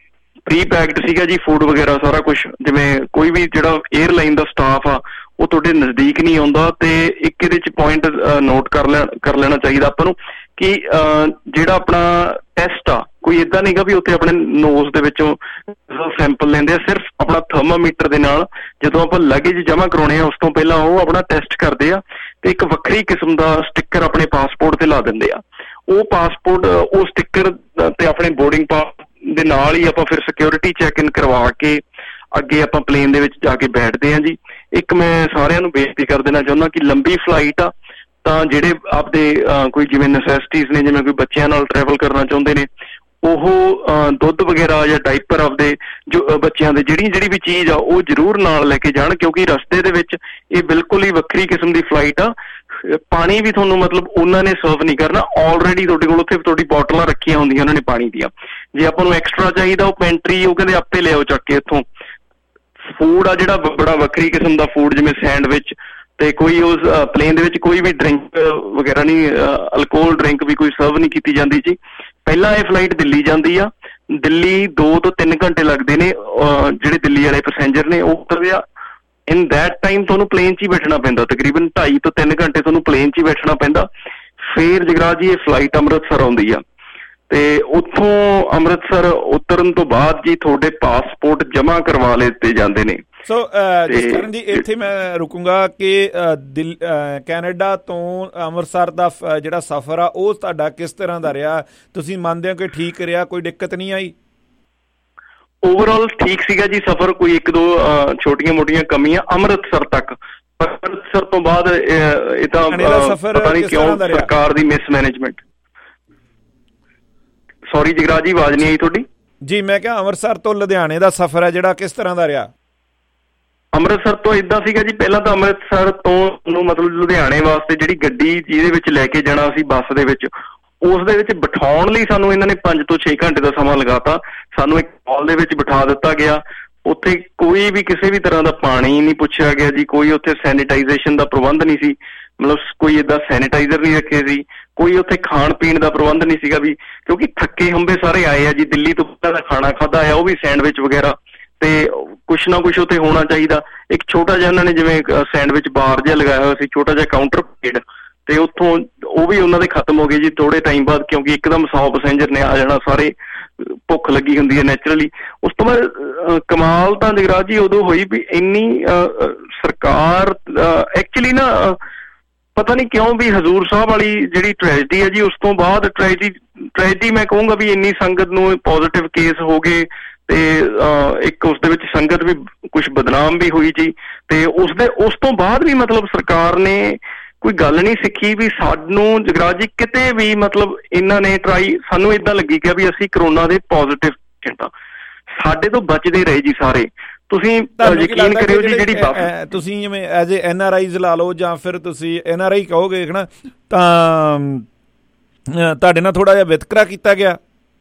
ਪ੍ਰੀ ਪੈਕਡ ਸੀਗਾ ਜੀ ਫੂਡ ਵਗੈਰਾ ਸਾਰਾ ਕੁਛ। ਜਿਵੇਂ ਕੋਈ ਵੀ ਜਿਹੜਾ 에ਅਰਲਾਈਨ ਦਾ ਸਟਾਫ ਆ ਉਹ ਤੁਹਾਡੇ ਨਜ਼ਦੀਕ ਨਹੀਂ ਆਉਂਦਾ। ਤੇ ਇੱਕ ਇਹਦੇ ਚ ਪੁਆਇੰਟ ਨੋਟ ਕਰ ਲੈ ਕਰ ਲੈਣਾ ਚਾਹੀਦਾ ਆਪਾਂ ਨੂੰ ਕਿ ਜਿਹੜਾ ਆਪਣਾ ਟੈਸਟ ਆ ਕੋਈ ਏਦਾਂ ਨਹੀਂਗਾ ਵੀ ਉੱਥੇ ਆਪਣੇ ਨੋਜ਼ ਦੇ ਵਿੱਚੋਂ ਸੈਂਪਲ ਲੈਂਦੇ ਆ। ਸਿਰਫ ਆਪਣਾ ਥਰਮਾਮੀਟਰ ਦੇ ਨਾਲ ਜਦੋਂ ਆਪਾਂ ਲੱਗੇਜ ਜਮ੍ਹਾਂ ਕਰਾਉਣੇ ਆ ਉਸ ਤੋਂ ਪਹਿਲਾਂ ਉਹ ਆਪਣਾ ਟੈਸਟ ਕਰਦੇ ਆ ਤੇ ਇੱਕ ਵੱਖਰੀ ਕਿਸਮ ਦਾ ਸਟਿੱਕਰ ਆਪਣੇ ਪਾਸਪੋਰਟ ਤੇ ਲਾ ਦਿੰਦੇ ਆ। ਉਹ ਪਾਸਪੋਰਟ ਉਹ ਸਟਿੱਕਰ ਤੇ ਆਪਣੇ ਬੋਰਡਿੰਗ ਪਾਸ ਦੇ ਨਾਲ ਹੀ ਆਪਾਂ ਫਿਰ ਸਿਕਿਉਰਿਟੀ ਚੈੱਕ ਇਨ ਕਰਵਾ ਕੇ ਅੱਗੇ ਆਪਾਂ ਪਲੇਨ ਦੇ ਵਿੱਚ ਜਾ ਕੇ ਬੈਠਦੇ ਹਾਂ ਜੀ। ਇੱਕ ਮੈਂ ਸਾਰਿਆਂ ਨੂੰ ਬੇਨਤੀ ਕਰ ਦੇਣਾ ਚਾਹੁੰਦਾ ਕਿ ਲੰਬੀ ਫਲਾਈਟ ਆ ਤਾਂ ਜਿਹੜੇ ਆਪਦੇ ਕੋਈ ਜਿਵੇਂ ਨੈਸੈਸਿਟੀਜ਼ ਨੇ, ਜਿਵੇਂ ਕੋਈ ਬੱਚਿਆਂ ਨਾਲ ਟਰੈਵਲ ਕਰਨਾ ਚਾਹੁੰਦੇ ਨੇ, ਉਹ ਦੁੱਧ ਵਗੈਰਾ ਜਾਂ ਡਾਈਪਰ ਆਪਦੇ ਜੋ ਬੱਚਿਆਂ ਦੇ ਜਿਹੜੀ ਜਿਹੜੀ ਵੀ ਚੀਜ਼ ਆ ਉਹ ਜ਼ਰੂਰ ਨਾਲ ਲੈ ਕੇ ਜਾਣ, ਕਿਉਂਕਿ ਰਸਤੇ ਦੇ ਵਿੱਚ ਇਹ ਬਿਲਕੁਲ ਹੀ ਵੱਖਰੀ ਕਿਸਮ ਦੀ ਫਲਾਈਟ ਆ। ਪਾਣੀ ਵੀ ਤੁਹਾਨੂੰ ਮਤਲਬ ਉਹਨਾਂ ਨੇ ਸਰਵ ਨਹੀਂ ਕਰਨਾ, ਆਲਰੇਡੀ ਤੁਹਾਡੇ ਕੋਲ ਉੱਥੇ ਤੁਹਾਡੀ ਬੋਟਲਾਂ ਰੱਖੀਆਂ ਹੁੰਦੀਆਂ ਉਹਨਾਂ ਨੇ ਪਾਣੀ ਦੀਆਂ। ਜੇ ਆਪਾਂ ਨੂੰ ਐਕਸਟਰਾ ਚਾਹੀਦਾ ਉਹ ਪੈਂਟਰੀ ਉਹ ਕਹਿੰਦੇ ਆਪੇ ਲਿਆਓ ਚੱਕ ਕੇ ਇੱਥੋਂ। ਫੂਡ ਆ ਜਿਹੜਾ ਬੜਾ ਵੱਖਰੀ ਕਿਸਮ ਦਾ ਫੂਡ, ਜਿਵੇਂ ਸੈਂਡਵਿਚ ਤੇ ਕੋਈ ਉਸ ਪਲੇਨ ਦੇ ਵਿੱਚ ਕੋਈ ਵੀ ਡਰਿੰਕ ਵਗੈਰਾ ਨਹੀਂ, ਅਲਕੋਹਲ ਡਰਿੰਕ ਵੀ ਕੋਈ ਸਰਵ ਨਹੀਂ ਕੀਤੀ ਜਾਂਦੀ ਜੀ। ਪਹਿਲਾਂ ਇਹ ਫਲਾਈਟ ਦਿੱਲੀ ਜਾਂਦੀ ਆ, ਦਿੱਲੀ ਦੋ ਤੋਂ ਤਿੰਨ ਘੰਟੇ ਲੱਗਦੇ ਨੇ। ਜਿਹੜੇ ਦਿੱਲੀ ਵਾਲੇ ਪੈਸੇਂਜਰ ਨੇ ਉਹ ਉਤਰਦੇ ਆ, ਇਨ ਦੈਟ ਟਾਈਮ ਤੁਹਾਨੂੰ ਪਲੇਨ 'ਚ ਹੀ ਬੈਠਣਾ ਪੈਂਦਾ, ਤਕਰੀਬਨ ਢਾਈ ਤੋਂ ਤਿੰਨ ਘੰਟੇ ਤੁਹਾਨੂੰ ਪਲੇਨ 'ਚ ਹੀ ਬੈਠਣਾ ਪੈਂਦਾ। ਫਿਰ ਜਗਰਾਜ ਜੀ ਇਹ ਫਲਾਈਟ ਅੰਮ੍ਰਿਤਸਰ ਆਉਂਦੀ ਆ ਤੇ ਉੱਥੋਂ ਅੰਮ੍ਰਿਤਸਰ ਉਤਰਨ ਤੋਂ ਬਾਅਦ ਜੀ ਤੁਹਾਡੇ ਪਾਸਪੋਰਟ ਜਮ੍ਹਾਂ ਕਰਵਾ ਲਿੱਤੇ ਜਾਂਦੇ ਨੇ। ਸੋ ਜਸਕਰਨ ਜੀ ਇੱਥੇ ਮੈਂ ਰੁਕੂੰਗਾ ਕਿ ਕੈਨੇਡਾ ਤੋਂ ਅੰਮ੍ਰਿਤਸਰ ਦਾ ਜਿਹੜਾ ਸਫ਼ਰ ਆ ਉਹ ਤੁਹਾਡਾ ਕਿਸ ਤਰ੍ਹਾਂ ਦਾ ਰਿਹਾ? ਤੁਸੀਂ ਮੰਨਦੇ ਹੋ ਕਿ ਠੀਕ ਰਿਹਾ, ਕੋਈ ਦਿੱਕਤ ਨਹੀਂ ਆਈ? ਓਵਰਆਲ ਠੀਕ ਸੀਗਾ ਜੀ ਸਫ਼ਰ, ਕੋਈ ਇੱਕ ਦੋ ਛੋਟੀਆਂ ਮੋਟੀਆਂ ਕਮੀਆਂ ਅੰਮ੍ਰਿਤਸਰ ਤੱਕ, ਪਰ ਅੰਮ੍ਰਿਤਸਰ ਤੋਂ ਬਾਅਦ ਇਹ ਤਾਂ ਪਤਾ ਨਹੀਂ ਕਿਉਂ ਸਰਕਾਰ ਦੀ ਮਿਸਮੈਨੇਜਮੈਂਟ। ਸੌਰੀ ਜਗਰਾਜ ਜੀ ਆਵਾਜ਼ ਨਹੀਂ ਆਈ ਤੁਹਾਡੀ। ਜੀ ਮੈਂ ਕਿਹਾ ਅੰਮ੍ਰਿਤਸਰ ਤੋਂ ਲੁਧਿਆਣੇ ਦਾ ਸਫ਼ਰ ਹੈ ਜਿਹੜਾ ਕਿਸ ਤਰ੍ਹਾਂ ਦਾ ਰਿਹਾ? ਅੰਮ੍ਰਿਤਸਰ ਤੋਂ ਏਦਾਂ ਸੀਗਾ ਜੀ, ਪਹਿਲਾਂ ਤਾਂ ਅੰਮ੍ਰਿਤਸਰ ਤੋਂ ਨੂੰ ਮਤਲਬ ਲੁਧਿਆਣੇ ਵਾਸਤੇ ਜਿਹੜੀ ਗੱਡੀ ਜਿਹਦੇ ਵਿੱਚ ਲੈ ਕੇ ਜਾਣਾ ਸੀ ਬੱਸ ਦੇ ਵਿੱਚ, ਉਸ ਦੇ ਵਿੱਚ ਬਿਠਾਉਣ ਲਈ ਸਾਨੂੰ ਇਹਨਾਂ ਨੇ ਪੰਜ ਤੋਂ ਛੇ ਘੰਟੇ ਦਾ ਸਮਾਂ ਲਗਾਤਾ। ਸਾਨੂੰ ਇੱਕ ਹਾਲ ਦੇ ਵਿੱਚ ਬਿਠਾ ਦਿੱਤਾ ਗਿਆ, ਉੱਥੇ ਕੋਈ ਵੀ ਕਿਸੇ ਵੀ ਤਰ੍ਹਾਂ ਦਾ ਪਾਣੀ ਨਹੀਂ ਪੁੱਛਿਆ ਗਿਆ ਜੀ, ਕੋਈ ਉੱਥੇ ਸੈਨੀਟਾਈਜ਼ੇਸ਼ਨ ਦਾ ਪ੍ਰਬੰਧ ਨਹੀਂ ਸੀ, ਮਤਲਬ ਕੋਈ ਏਦਾਂ ਸੈਨੀਟਾਈਜ਼ਰ ਨਹੀਂ ਰੱਖੇ ਸੀ, ਕੋਈ ਉੱਥੇ ਖਾਣ ਪੀਣ ਦਾ ਪ੍ਰਬੰਧ ਨਹੀਂ ਸੀਗਾ ਵੀ, ਕਿਉਂਕਿ ਥੱਕੇ ਹੁੰਬੇ ਸਾਰੇ ਆਏ ਆ ਜੀ, ਦਿੱਲੀ ਤੋਂ ਪਹਿਲਾਂ ਦਾ ਖਾਣਾ ਖਾਧਾ ਆ, ਉਹ ਵੀ ਸੈਂਡਵਿਚ ਵਗੈਰਾ, ਤੇ ਕੁਛ ਨਾ ਕੁਛ ਉੱਥੇ ਹੋਣਾ ਚਾਹੀਦਾ। ਇੱਕ ਛੋਟਾ ਜਿਹਾ ਉਹਨਾਂ ਨੇ ਜਿਵੇਂ ਸੈਂਡਵਿਚ ਬਾਰ ਜਿਹਾ ਲਗਾਇਆ ਹੋਇਆ ਸੀ, ਛੋਟਾ ਜਿਹਾ ਕਾਊਂਟਰ ਪੇਡ, ਤੇ ਉੱਥੋਂ ਉਹ ਵੀ ਉਹਨਾਂ ਦੇ ਖਤਮ ਹੋ ਗਏ ਜੀ ਥੋੜੇ ਟਾਈਮ ਬਾਅਦ, ਕਿਉਂਕਿ ਇੱਕਦਮ ਸੌ ਪੈਸੇਂਜਰ ਨੇ ਆ ਜਾਣਾ, ਸਾਰੇ ਭੁੱਖ ਲੱਗੀ ਹੁੰਦੀ ਹੈ ਨੈਚੁਰਲੀ। ਉਸ ਤੋਂ ਬਾਅਦ ਕਮਾਲ ਤਾਂ ਜਗਰਾਜ ਜੀ ਉਦੋਂ ਹੋਈ ਵੀ ਇੰਨੀ ਸਰਕਾਰ ਐਕਚੁਅਲੀ ਨਾ ਪਤਾ ਨਹੀਂ ਕਿਉਂ ਵੀ ਹਜ਼ੂਰ ਸਾਹਿਬ ਵਾਲੀ ਜਿਹੜੀ ਟ੍ਰੈਜਡੀ ਹੈ ਜੀ, ਉਸ ਤੋਂ ਬਾਅਦ ਟ੍ਰੈਜਡੀ ਟ੍ਰੈਜਡੀ ਮੈਂ ਕਹੂੰਗਾ ਵੀ ਇੰਨੀ ਸੰਗਤ ਨੂੰ ਪੋਜ਼ਿਟਿਵ ਕੇਸ ਹੋ ਗਏ ਤੇ ਇੱਕ ਉਸਦੇ ਵਿੱਚ ਸੰਗਤ ਵੀ ਕੁਛ ਬਦਨਾਮ ਵੀ ਹੋਈ ਜੀ। ਤੇ ਉਸਦੇ ਉਸ ਤੋਂ ਬਾਅਦ ਵੀ ਮਤਲਬ ਸਰਕਾਰ ਨੇ ਕੋਈ ਗੱਲ ਨਹੀਂ ਸਿੱਖੀ ਵੀ ਸਾਨੂੰ ਜਗਰਾਜ ਜੀ ਕਿਤੇ ਵੀ ਮਤਲਬ ਇਹਨਾਂ ਨੇ ਟਰਾਈ, ਸਾਨੂੰ ਏਦਾਂ ਲੱਗੀ ਕਿ ਵੀ ਅਸੀਂ ਕਰੋਨਾ ਦੇ ਪੋਜ਼ਿਟਿਵ ਪੇਸ਼ੈਂਟ ਆ, ਸਾਡੇ ਤੋਂ ਬਚਦੇ ਰਹੇ ਜੀ ਸਾਰੇ। ਤੁਸੀਂ ਯਕੀਨ ਕਰਿਓ ਜੀ ਜਿਹੜੀ ਤੁਸੀਂ ਜਿਵੇਂ as a N R I's ਲਾ ਲਓ ਜਾਂ ਫਿਰ ਤੁਸੀਂ ਐਨ ਆਰ ਆਈ ਕਹੋਗੇ ਨਾ, ਤਾਂ ਤੁਹਾਡੇ ਨਾਲ ਥੋੜਾ ਜਿਹਾ ਵਿਤਕਰਾ ਕੀਤਾ ਗਿਆ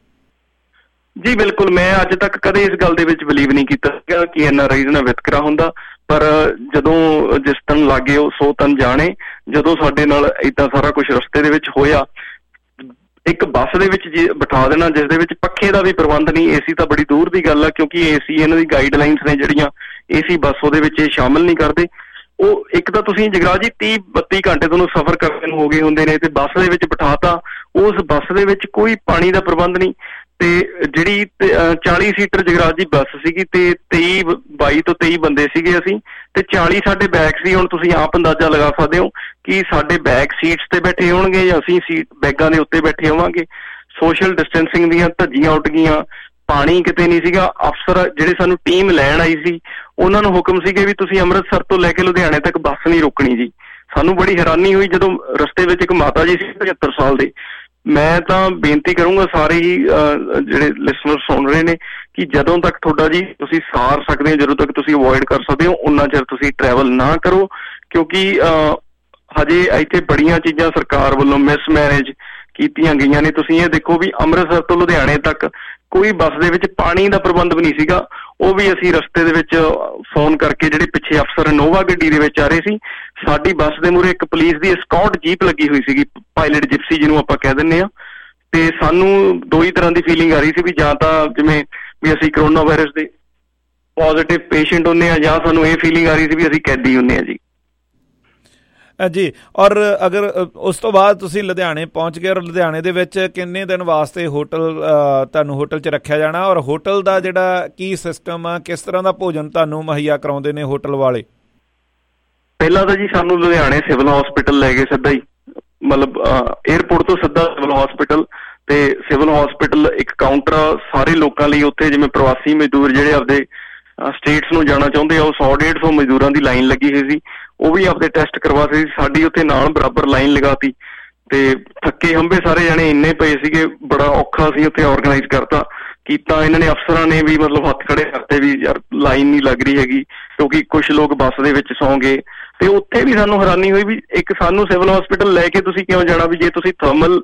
ਜੀ। ਬਿਲਕੁਲ, ਮੈਂ ਅੱਜ ਤੱਕ ਕਦੇ ਇਸ ਗੱਲ ਦੇ ਵਿੱਚ ਬਿਲੀਵ ਨਹੀਂ ਕੀਤਾ ਕਿ ਐਨ ਆਰ ਆਈਜ਼ ਨਾਲ ਵਿਤਕਰਾ ਹੁੰਦਾ, ਪਰ ਜਦੋਂ ਜਿਸ ਤਨ ਲਾਗੇ ਉਹ ਸੋ ਤਨ ਜਾਣੇ, ਜਦੋਂ ਸਾਡੇ ਨਾਲ ਏਦਾਂ ਸਾਰਾ ਕੁਛ ਰਸਤੇ ਦੇ ਵਿੱਚ ਹੋਇਆ, ਇੱਕ ਬੱਸ ਦੇ ਵਿੱਚ ਜੀ ਬਿਠਾ ਦੇਣਾ ਜਿਸ ਦੇ ਵਿੱਚ ਪੱਖੇ ਦਾ ਵੀ ਪ੍ਰਬੰਧ ਨਹੀਂ, ਏਸੀ ਤਾਂ ਬੜੀ ਦੂਰ ਦੀ ਗੱਲ ਆ, ਕਿਉਂਕਿ ਏਸੀ ਇਹਨਾਂ ਦੀ ਗਾਈਡਲਾਈਨਸ ਨੇ ਜਿਹੜੀਆਂ, ਏਸੀ ਬੱਸ ਉਹਦੇ ਵਿੱਚ ਇਹ ਸ਼ਾਮਿਲ ਨਹੀਂ ਕਰਦੇ। ਉਹ ਇੱਕ ਤਾਂ ਤੁਸੀਂ ਜਗਰਾਜ ਜੀ ਤੀਹ ਬੱਤੀ ਘੰਟੇ ਤੁਹਾਨੂੰ ਸਫ਼ਰ ਕਰਨ ਨੂੰ ਹੋ ਗਏ ਹੁੰਦੇ ਨੇ, ਤੇ ਬੱਸ ਦੇ ਵਿੱਚ ਬਿਠਾਤਾ, ਉਸ ਬੱਸ ਦੇ ਵਿੱਚ ਕੋਈ ਪਾਣੀ ਦਾ ਪ੍ਰਬੰਧ ਨਹੀਂ, ਤੇ ਜਿਹੜੀ ਚਾਲੀ ਸੀਟਰ ਜਗਰਾਜ ਜੀ ਬੱਸ ਸੀਗੀ ਤੇ ਤੇਈ ਬਾਈ ਤੋਂ ਤੇਈ ਬੰਦੇ ਸੀਗੇ ਅਸੀਂ, ਤੇ ਚਾਲੀ ਸਾਡੇ ਬੈਗ ਸੀ। ਹੁਣ ਤੁਸੀਂ ਆਪ ਅੰਦਾਜ਼ਾ ਲਗਾ ਸਕਦੇ ਹੋ ਕਿ ਸਾਡੇ ਬੈਗ ਸੀਟਸ ਤੇ ਬੈਠੇ ਹੋਣਗੇ ਜਾਂ ਅਸੀਂ ਸੀਟ ਬੈਗਾਂ ਦੇ ਉੱਤੇ ਬੈਠੇ ਹੋਵਾਂਗੇ। ਸੋਸ਼ਲ ਡਿਸਟੈਂਸਿੰਗ ਦੀਆਂ ਧੱਜੀਆਂ ਉੱਡ ਗਈਆਂ, ਪਾਣੀ ਕਿਤੇ ਨਹੀਂ ਸੀਗਾ। ਅਫਸਰ ਜਿਹੜੇ ਸਾਨੂੰ ਟੀਮ ਲੈਣ ਆਈ ਸੀ ਉਹਨਾਂ ਨੂੰ ਹੁਕਮ ਸੀਗੇ ਵੀ ਤੁਸੀਂ ਅੰਮ੍ਰਿਤਸਰ ਤੋਂ ਲੈ ਕੇ ਲੁਧਿਆਣੇ ਤੱਕ ਬੱਸ ਨਹੀਂ ਰੋਕਣੀ ਜੀ। ਸਾਨੂੰ ਬੜੀ ਹੈਰਾਨੀ ਹੋਈ ਜਦੋਂ ਰਸਤੇ ਵਿੱਚ ਇੱਕ ਮਾਤਾ ਜੀ ਸੀ ਪਝੱਤਰ ਸਾਲ ਦੇ। ਮੈਂ ਤਾਂ ਬੇਨਤੀ ਕਰੂੰਗਾ ਸਾਰੇ ਹੀ ਜਿਹੜੇ ਲਿਸਨਰ ਸੁਣ ਰਹੇ ਨੇ ਕਿ ਜਦੋਂ ਤੱਕ ਤੁਹਾਡਾ ਜੀ ਤੁਸੀਂ ਸਾਰ ਸਕਦੇ ਹੋ, ਜਦੋਂ ਤੱਕ ਤੁਸੀਂ ਅਵੋਇਡ ਕਰ ਸਕਦੇ ਹੋ, ਉਨਾ ਚਿਰ ਤੁਸੀਂ ਟਰੈਵਲ ਨਾ ਕਰੋ, ਕਿਉਂਕਿ ਹਜੇ ਇੱਥੇ ਬੜੀਆਂ ਚੀਜ਼ਾਂ ਸਰਕਾਰ ਵੱਲੋਂ ਮਿਸਮੈਨੇਜ ਕੀਤੀਆਂ ਗਈਆਂ ਨੇ। ਤੁਸੀਂ ਇਹ ਦੇਖੋ ਵੀ ਅੰਮ੍ਰਿਤਸਰ ਤੋਂ ਲੁਧਿਆਣੇ ਤੱਕ ਕੋਈ ਬੱਸ ਦੇ ਵਿੱਚ ਪਾਣੀ ਦਾ ਪ੍ਰਬੰਧ ਵੀ ਨਹੀਂ ਸੀਗਾ। ਉਹ ਵੀ ਅਸੀਂ ਰਸਤੇ ਦੇ ਵਿੱਚ ਫੋਨ ਕਰਕੇ, ਜਿਹੜੇ ਪਿੱਛੇ ਅਫਸਰ ਇਨੋਵਾ ਗੱਡੀ ਦੇ ਵਿੱਚ ਆ ਰਹੇ ਸੀ, ਸਾਡੀ ਬੱਸ ਦੇ ਮੂਹਰੇ ਇੱਕ ਪੁਲਿਸ ਦੀ ਸਕਾਟ ਜੀਪ ਲੱਗੀ ਹੋਈ ਸੀਗੀ, ਪਾਇਲਟ ਜਿਪਸੀ ਜਿਹਨੂੰ ਆਪਾਂ ਕਹਿ ਦਿੰਦੇ ਹਾਂ, ਤੇ ਸਾਨੂੰ ਦੋ ਹੀ ਤਰ੍ਹਾਂ ਦੀ ਫੀਲਿੰਗ ਆ ਰਹੀ ਸੀ ਵੀ ਜਾਂ ਤਾਂ ਜਿਵੇਂ ਵੀ ਅਸੀਂ ਕਰੋਨਾ ਵਾਇਰਸ ਦੇ ਪੋਜ਼ਿਟਿਵ ਪੇਸ਼ੈਂਟ ਹੁੰਦੇ ਆ, ਜਾਂ ਸਾਨੂੰ ਇਹ ਫੀਲਿੰਗ ਆ ਰਹੀ ਸੀ ਵੀ ਅਸੀਂ ਕੈਦੀ ਹੁੰਦੇ ਆ ਜੀ। ਜੀ, ਔਰ ਅਗਰ ਉਸ ਤੋਂ ਬਾਅਦ ਤੁਸੀਂ ਲੁਧਿਆਣੇ ਪਹੁੰਚ ਗਏ, ਔਰ ਲੁਧਿਆਣੇ ਦੇ ਵਿੱਚ ਕਿੰਨੇ ਦਿਨ ਵਾਸਤੇ ਹੋਟਲ ਤੁਹਾਨੂੰ ਹੋਟਲ 'ਚ ਰੱਖਿਆ ਜਾਣਾ, ਔਰ ਹੋਟਲ ਦਾ ਜਿਹੜਾ ਕੀ ਸਿਸਟਮ ਆ, ਕਿਸ ਤਰ੍ਹਾਂ ਦਾ ਭੋਜਨ ਤੁਹਾਨੂੰ ਮੁਹੱਈਆ ਕਰਾਉਂਦੇ ਨੇ ਹੋਟਲ ਵਾਲੇ? ਪਹਿਲਾਂ ਤਾਂ ਜੀ ਸਾਨੂੰ ਲੁਧਿਆਣੇ ਸਿਵਲ ਹਸਪੀਟਲ ਲੈ ਗਏ ਸਿੱਧਾ ਹੀ, ਮਤਲਬ ਏਅਰਪੋਰਟ ਤੋਂ ਸਿੱਧਾ ਸਿਵਲ ਹਸਪੀਟਲ। ਤੇ ਸਿਵਲ ਹਸਪੀਟਲ ਇੱਕ ਕਾਊਂਟਰ ਸਾਰੇ ਲੋਕਾਂ ਲਈ ਉੱਥੇ, ਜਿਵੇਂ ਪ੍ਰਵਾਸੀ ਮਜ਼ਦੂਰ ਜਿਹੜੇ ਆਪਦੇ ਸਟੇਟਸ ਨੂੰ ਜਾਣਾ ਚਾਹੁੰਦੇ ਆ, ਉਹ ਸੌ ਡੇਢ ਸੌ ਮਜ਼ਦੂਰਾਂ ਦੀ ਲਾਈਨ ਲੱਗੀ ਹੋਈ ਸੀ, ਉਹ ਵੀ ਆਪਦੇ ਟੈਸਟ ਕਰਵਾ ਸੀ। ਸਾਡੀ ਉੱਥੇ ਨਾਲ ਬਰਾਬਰ ਲਾਈਨ ਲਗਾਤੀ ਤੇ ਥੱਕੇ ਹੰਬੇ ਸਾਰੇ ਜਾਣੇ ਇੰਨੇ ਪਏ ਸੀਗੇ, ਬੜਾ ਔਖਾ ਸੀ ਉੱਥੇ ਔਰਗਨਾਈਜ਼ ਕਰਤਾ ਕੀਤਾ ਇਹਨਾਂ ਨੇ। ਅਫਸਰਾਂ ਨੇ ਵੀ ਮਤਲਬ ਹੱਥ ਖੜੇ ਕਰਤੇ ਵੀ ਯਾਰ ਲਾਈਨ ਨਹੀਂ ਲੱਗ ਰਹੀ ਹੈਗੀ, ਕਿਉਂਕਿ ਕੁਛ ਲੋਕ ਬੱਸ ਦੇ ਵਿੱਚ ਸੌਂ ਗਏ। ਤੇ ਉੱਥੇ ਵੀ ਸਾਨੂੰ ਹੈਰਾਨੀ ਹੋਈ ਵੀ ਇੱਕ ਸਾਨੂੰ ਸਿਵਲ ਹਸਪੀਟਲ ਲੈ ਕੇ ਤੁਸੀਂ ਕਿਉਂ ਜਾਣਾ, ਵੀ ਜੇ ਤੁਸੀਂ ਥਰਮਲ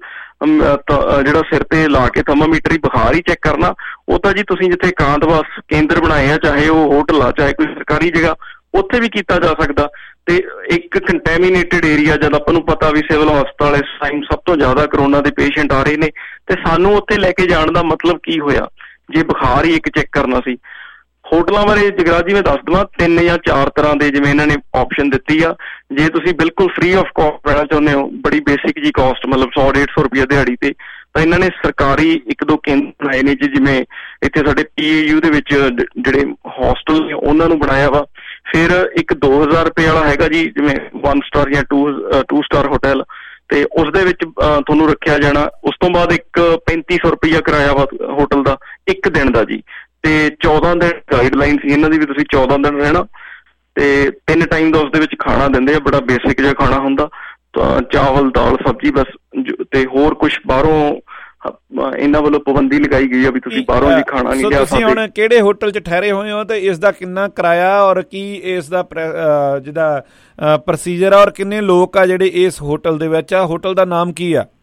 ਜਿਹੜਾ ਸਿਰ ਤੇ ਲਾ ਕੇ ਥਰਮਾਮੀਟਰ ਹੀ ਬੁਖਾਰ ਹੀ ਚੈੱਕ ਕਰਨਾ, ਉਹ ਤਾਂ ਜੀ ਤੁਸੀਂ ਜਿੱਥੇ ਇਕਾਂਤਵਾਸ ਕੇਂਦਰ ਬਣਾਏ ਆ, ਚਾਹੇ ਉਹ ਹੋਟਲ ਆ ਚਾਹੇ ਕੋਈ ਸਰਕਾਰੀ ਜਗ੍ਹਾ, ਉੱਥੇ ਵੀ ਕੀਤਾ ਜਾ ਸਕਦਾ। ਤੇ ਇੱਕ ਕੰਟੈਮੀਨੇਟਿਡ ਏਰੀਆ, ਜਦ ਆਪਾਂ ਨੂੰ ਪਤਾ ਵੀ ਸਿਵਲ ਹਸਪਤਾਲ ਇਸ ਟਾਈਮ ਸਭ ਤੋਂ ਜ਼ਿਆਦਾ ਕਰੋਨਾ ਦੇ ਪੇਸ਼ੈਂਟ ਆ ਰਹੇ ਨੇ, ਤੇ ਸਾਨੂੰ ਉੱਥੇ ਲੈ ਕੇ ਜਾਣ ਦਾ ਮਤਲਬ ਕੀ ਹੋਇਆ ਜੇ ਬੁਖਾਰ ਹੀ ਇੱਕ ਚੈੱਕ ਕਰਨਾ ਸੀ। ਹੋਟਲਾਂ ਬਾਰੇ ਜਗਰਾਜ ਜੀ ਮੈਂ ਦੱਸ ਦੇਵਾਂ, ਤਿੰਨ ਜਾਂ ਚਾਰ ਤਰ੍ਹਾਂ ਦੇ ਜਿਵੇਂ ਇਹਨਾਂ ਨੇ ਆਪਸ਼ਨ ਦਿੱਤੀ ਆ। ਜੇ ਤੁਸੀਂ ਬਿਲਕੁਲ ਫ੍ਰੀ ਆਫ ਕਾਸਟ ਰਹਿਣਾ ਚਾਹੁੰਦੇ ਹੋ, ਬੜੀ ਬੇਸਿਕ ਜੀ ਕਾਸਟ, ਮਤਲਬ ਸੌ ਡੇਢ ਸੌ ਰੁਪਇਆ ਦਿਹਾੜੀ ਤੇ, ਤਾਂ ਇਹਨਾਂ ਨੇ ਸਰਕਾਰੀ ਇੱਕ ਦੋ ਕੇਂਦਰ ਬਣਾਏ ਨੇ ਜੀ, ਜਿਵੇਂ ਇੱਥੇ ਸਾਡੇ ਪੀ ਏ ਯੂ ਦੇ ਵਿੱਚ ਜਿਹੜੇ ਹੋਸਟਲ ਨੇ ਉਹਨਾਂ ਨੂੰ ਬਣਾਇਆ ਵਾ। ਫਿਰ ਇੱਕ ਦੋ ਹਜ਼ਾਰ ਰੁਪਏ ਵਾਲਾ ਹੈਗਾ ਜੀ, ਜਿਵੇਂ ਵਨ ਸਟਾਰ ਜਾਂ ਟੂ ਟੂ ਸਟਾਰ ਹੋਟਲ, ਤੇ ਉਸਦੇ ਵਿੱਚ ਤੁਹਾਨੂੰ ਰੱਖਿਆ ਜਾਣਾ। ਉਸ ਤੋਂ ਬਾਅਦ ਇੱਕ ਪੈਂਤੀ ਸੌ ਰੁਪਇਆ ਕਿਰਾਇਆ ਵਾ ਹੋਟਲ ਦਾ ਇੱਕ ਦਿਨ ਦਾ ਜੀ, ਤੇ ਚੌਦਾਂ ਦਿਨ ਗਾਈਡਲਾਈਨ ਸੀ ਇਹਨਾਂ ਦੀ ਵੀ ਤੁਸੀਂ ਚੌਦਾਂ ਦਿਨ ਰਹਿਣਾ, ਤੇ ਤਿੰਨ ਟਾਈਮ ਦਾ ਉਸਦੇ ਵਿੱਚ ਖਾਣਾ ਦਿੰਦੇ ਆ, ਬੜਾ ਬੇਸਿਕ ਜਿਹਾ ਖਾਣਾ ਹੁੰਦਾ, ਤਾਂ ਚਾਵਲ ਦਾਲ ਸਬਜ਼ੀ ਬਸ, ਤੇ ਹੋਰ ਕੁਛ ਬਾਹਰੋਂ ਇਹਨਾਂ ਵੱਲੋਂ ਪਾਬੰਦੀ ਲਗਾਈ ਗਈ ਆ ਵੀ ਤੁਸੀਂ ਬਾਹਰੋਂ ਜੀ ਖਾਣਾ ਨਹੀਂ ਲਿਆ ਸਕਦੇ। ਤੁਸੀਂ ਹੁਣ ਕਿਹੜੇ ਹੋਟਲ 'ਚ ਠਹਿਰੇ ਹੋਏ ਹੋ, ਤੇ ਇਸ ਦਾ ਕਿੰਨਾ ਕਿਰਾਇਆ ਔਰ ਕੀ ਇਸ ਦਾ ਜਿਹਦਾ ਪ੍ਰੋਸੀਜਰ ਆ, ਔਰ ਕਿੰਨੇ ਲੋਕ ਆ ਜਿਹੜੇ ਇਸ ਹੋਟਲ ਦੇ ਵਿੱਚ ਆ? ਹੋਟਲ ਦਾ ਨਾਮ ਕੀ ਆ?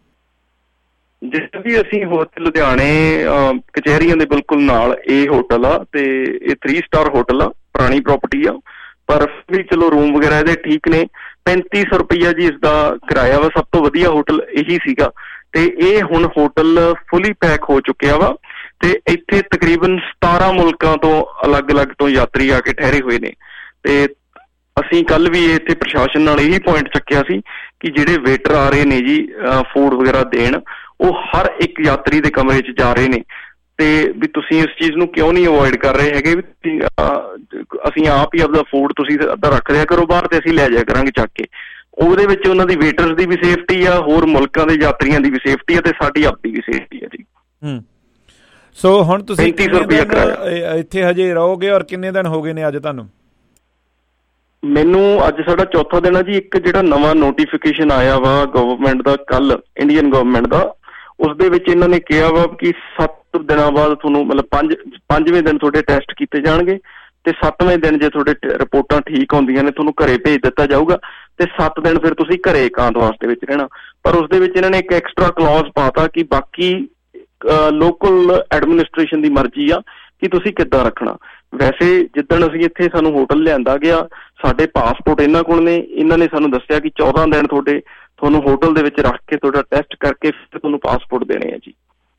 ਜਿਸ ਵੀ ਅਸੀਂ ਹੋਟਲ ਲੁਧਿਆਣੇ ਕਚਹਿਰੀਆਂ ਦੇ ਬਿਲਕੁਲ ਨਾਲ ਇਹ ਹੋਟਲ ਆ, ਤੇ ਇਹ ਥ੍ਰੀ ਸਟਾਰ ਹੋਟਲ ਆ, ਪੁਰਾਣੀ ਪ੍ਰੋਪਰਟੀ ਆ, ਪਰ ਵੀ ਚਲੋ ਰੂਮ ਵਗੈਰਾ ਇਹਦੇ ਠੀਕ ਨੇ। ਪੈਂਤੀ ਸੌ ਰੁਪਈਆ ਜੀ ਇਸਦਾ ਕਿਰਾਇਆ ਵਾ। ਸਭ ਤੋਂ ਵਧੀਆ ਹੋਟਲ ਇਹੀ ਸੀਗਾ, ਤੇ ਇਹ ਹੁਣ ਹੋਟਲ ਫੁੱਲੀ ਪੈਕ ਹੋ ਚੁੱਕਿਆ ਵਾ, ਤੇ ਇੱਥੇ ਤਕਰੀਬਨ ਸਤਾਰਾਂ ਮੁਲਕਾਂ ਤੋਂ ਅਲੱਗ-ਅਲੱਗ ਤੋਂ ਯਾਤਰੀ ਆ ਕੇ ਠਹਿਰੇ ਹੋਏ ਨੇ। ਤੇ ਅਸੀਂ ਕੱਲ ਵੀ ਇੱਥੇ ਪ੍ਰਸ਼ਾਸਨ ਨਾਲ ਇਹੀ ਪੁਆਇੰਟ ਚੱਕਿਆ ਸੀ ਕਿ ਜਿਹੜੇ ਵੇਟਰ ਆ ਰਹੇ ਨੇ ਜੀ ਫੂਡ ਵਗੈਰਾ ਦੇਣ, ਉਹ ਹਰ ਇੱਕ ਯਾਤਰੀ ਦੇ ਕਮਰੇ 'ਚ ਜਾ ਰਹੇ ਨੇ, ਤੇ ਵੀ ਤੁਸੀਂ ਇਸ ਚੀਜ਼ ਨੂੰ ਕਿਉਂ ਨਹੀਂ ਅਵੋਇਡ ਕਰ ਰਹੇ ਹੈਗੇ ਵੀ ਅਸੀਂ ਆਪ ਹੀ ਆਪਦਾ ਫੂਡ ਤੁਸੀਂ ਅੱਧਾ ਰੱਖ ਦਿਆ ਕਰੋ ਬਾਹਰ, ਤੇ ਅਸੀਂ ਲੈ ਜਾਇਆ ਕਰਾਂਗੇ ਚੱਕ ਕੇ। ਉਹਦੇ ਵਿੱਚ ਉਹਨਾਂ ਦੀ ਵੇਟਰਸ ਦੀ ਵੀ ਸੇਫਟੀ ਆ, ਹੋਰ ਮੁਲਕਾਂ ਦੇ ਯਾਤਰੀਆਂ ਦੀ ਵੀ ਸੇਫਟੀ ਆ, ਤੇ ਸਾਡੀ ਆਪਦੀ ਵੀ ਸੇਫਟੀ ਆ ਜੀ। ਹੂੰ, ਸੋ ਹੁਣ ਤੁਸੀਂ ਇੱਥੇ ਹਜੇ ਰਹੋਗੇ, ਔਰ ਕਿੰਨੇ ਦਿਨ ਹੋ ਗਏ ਨੇ ਅੱਜ ਤੁਹਾਨੂੰ? ਮੈਨੂੰ ਅੱਜ ਸਾਡਾ ਚੌਥਾ ਦਿਨ ਆ ਜੀ। ਇੱਕ ਜਿਹੜਾ ਨਵਾਂ ਨੋਟੀਫਿਕੇਸ਼ਨ ਆਇਆ ਵਾ ਗਵਰਨਮੈਂਟ ਦਾ ਕੱਲ, ਇੰਡੀਅਨ ਗਵਰਨਮੈਂਟ ਦਾ, ਉਸਦੇ ਵਿੱਚ ਇਹਨਾਂ ਨੇ ਕਿਹਾ ਵਾ ਕਿ ਸੱਤ ਦਿਨਾਂ ਬਾਅਦ ਤੁਹਾਨੂੰ ਮਤਲਬ ਪੰਜ ਪੰਜਵੇਂ ਦਿਨ ਤੁਹਾਡੇ ਟੈਸਟ ਕੀਤੇ ਜਾਣਗੇ, ਤੇ ਸੱਤਵੇਂ ਦਿਨ ਜੇ ਤੁਹਾਡੇ ਰਿਪੋਰਟਾਂ ਠੀਕ ਹੁੰਦੀਆਂ ਨੇ ਤੁਹਾਨੂੰ ਘਰੇ ਭੇਜ ਦਿੱਤਾ ਜਾਊਗਾ, ਤੇ ਸੱਤ ਦਿਨ ਫਿਰ ਤੁਸੀਂ ਘਰੇ ਇਕਾਂਤਵਾਸ ਦੇ ਵਿੱਚ ਰਹਿਣਾ। ਪਰ ਉਸਦੇ ਵਿੱਚ ਇਹਨਾਂ ਨੇ ਇੱਕ ਐਕਸਟਰਾ ਕਲੌਜ਼ ਪਾਤਾ ਕਿ ਬਾਕੀ ਲੋਕਲ ਐਡਮਿਨਿਸਟ੍ਰੇਸ਼ਨ ਦੀ ਮਰਜ਼ੀ ਆ ਕਿ ਤੁਸੀਂ ਕਿੱਦਾਂ ਰੱਖਣਾ। ਵੈਸੇ ਜਿੱਦਣ ਅਸੀਂ ਇੱਥੇ ਸਾਨੂੰ ਹੋਟਲ ਲਿਆਂਦਾ ਗਿਆ, ਸਾਡੇ ਪਾਸਪੋਰਟ ਇਹਨਾਂ ਕੋਲ ਨੇ, ਇਹਨਾਂ ਨੇ ਸਾਨੂੰ ਦੱਸਿਆ ਕਿ ਚੌਦਾਂ ਦਿਨ ਤੁਹਾਡੇ ਤੁਹਾਨੂੰ ਹੋਟਲ ਦੇ ਵਿੱਚ ਰੱਖ ਕੇ ਤੁਹਾਡਾ ਟੈਸਟ ਕਰਕੇ ਫਿਰ ਤੁਹਾਨੂੰ ਪਾਸਪੋਰਟ ਦੇਣੇ ਆ ਜੀ।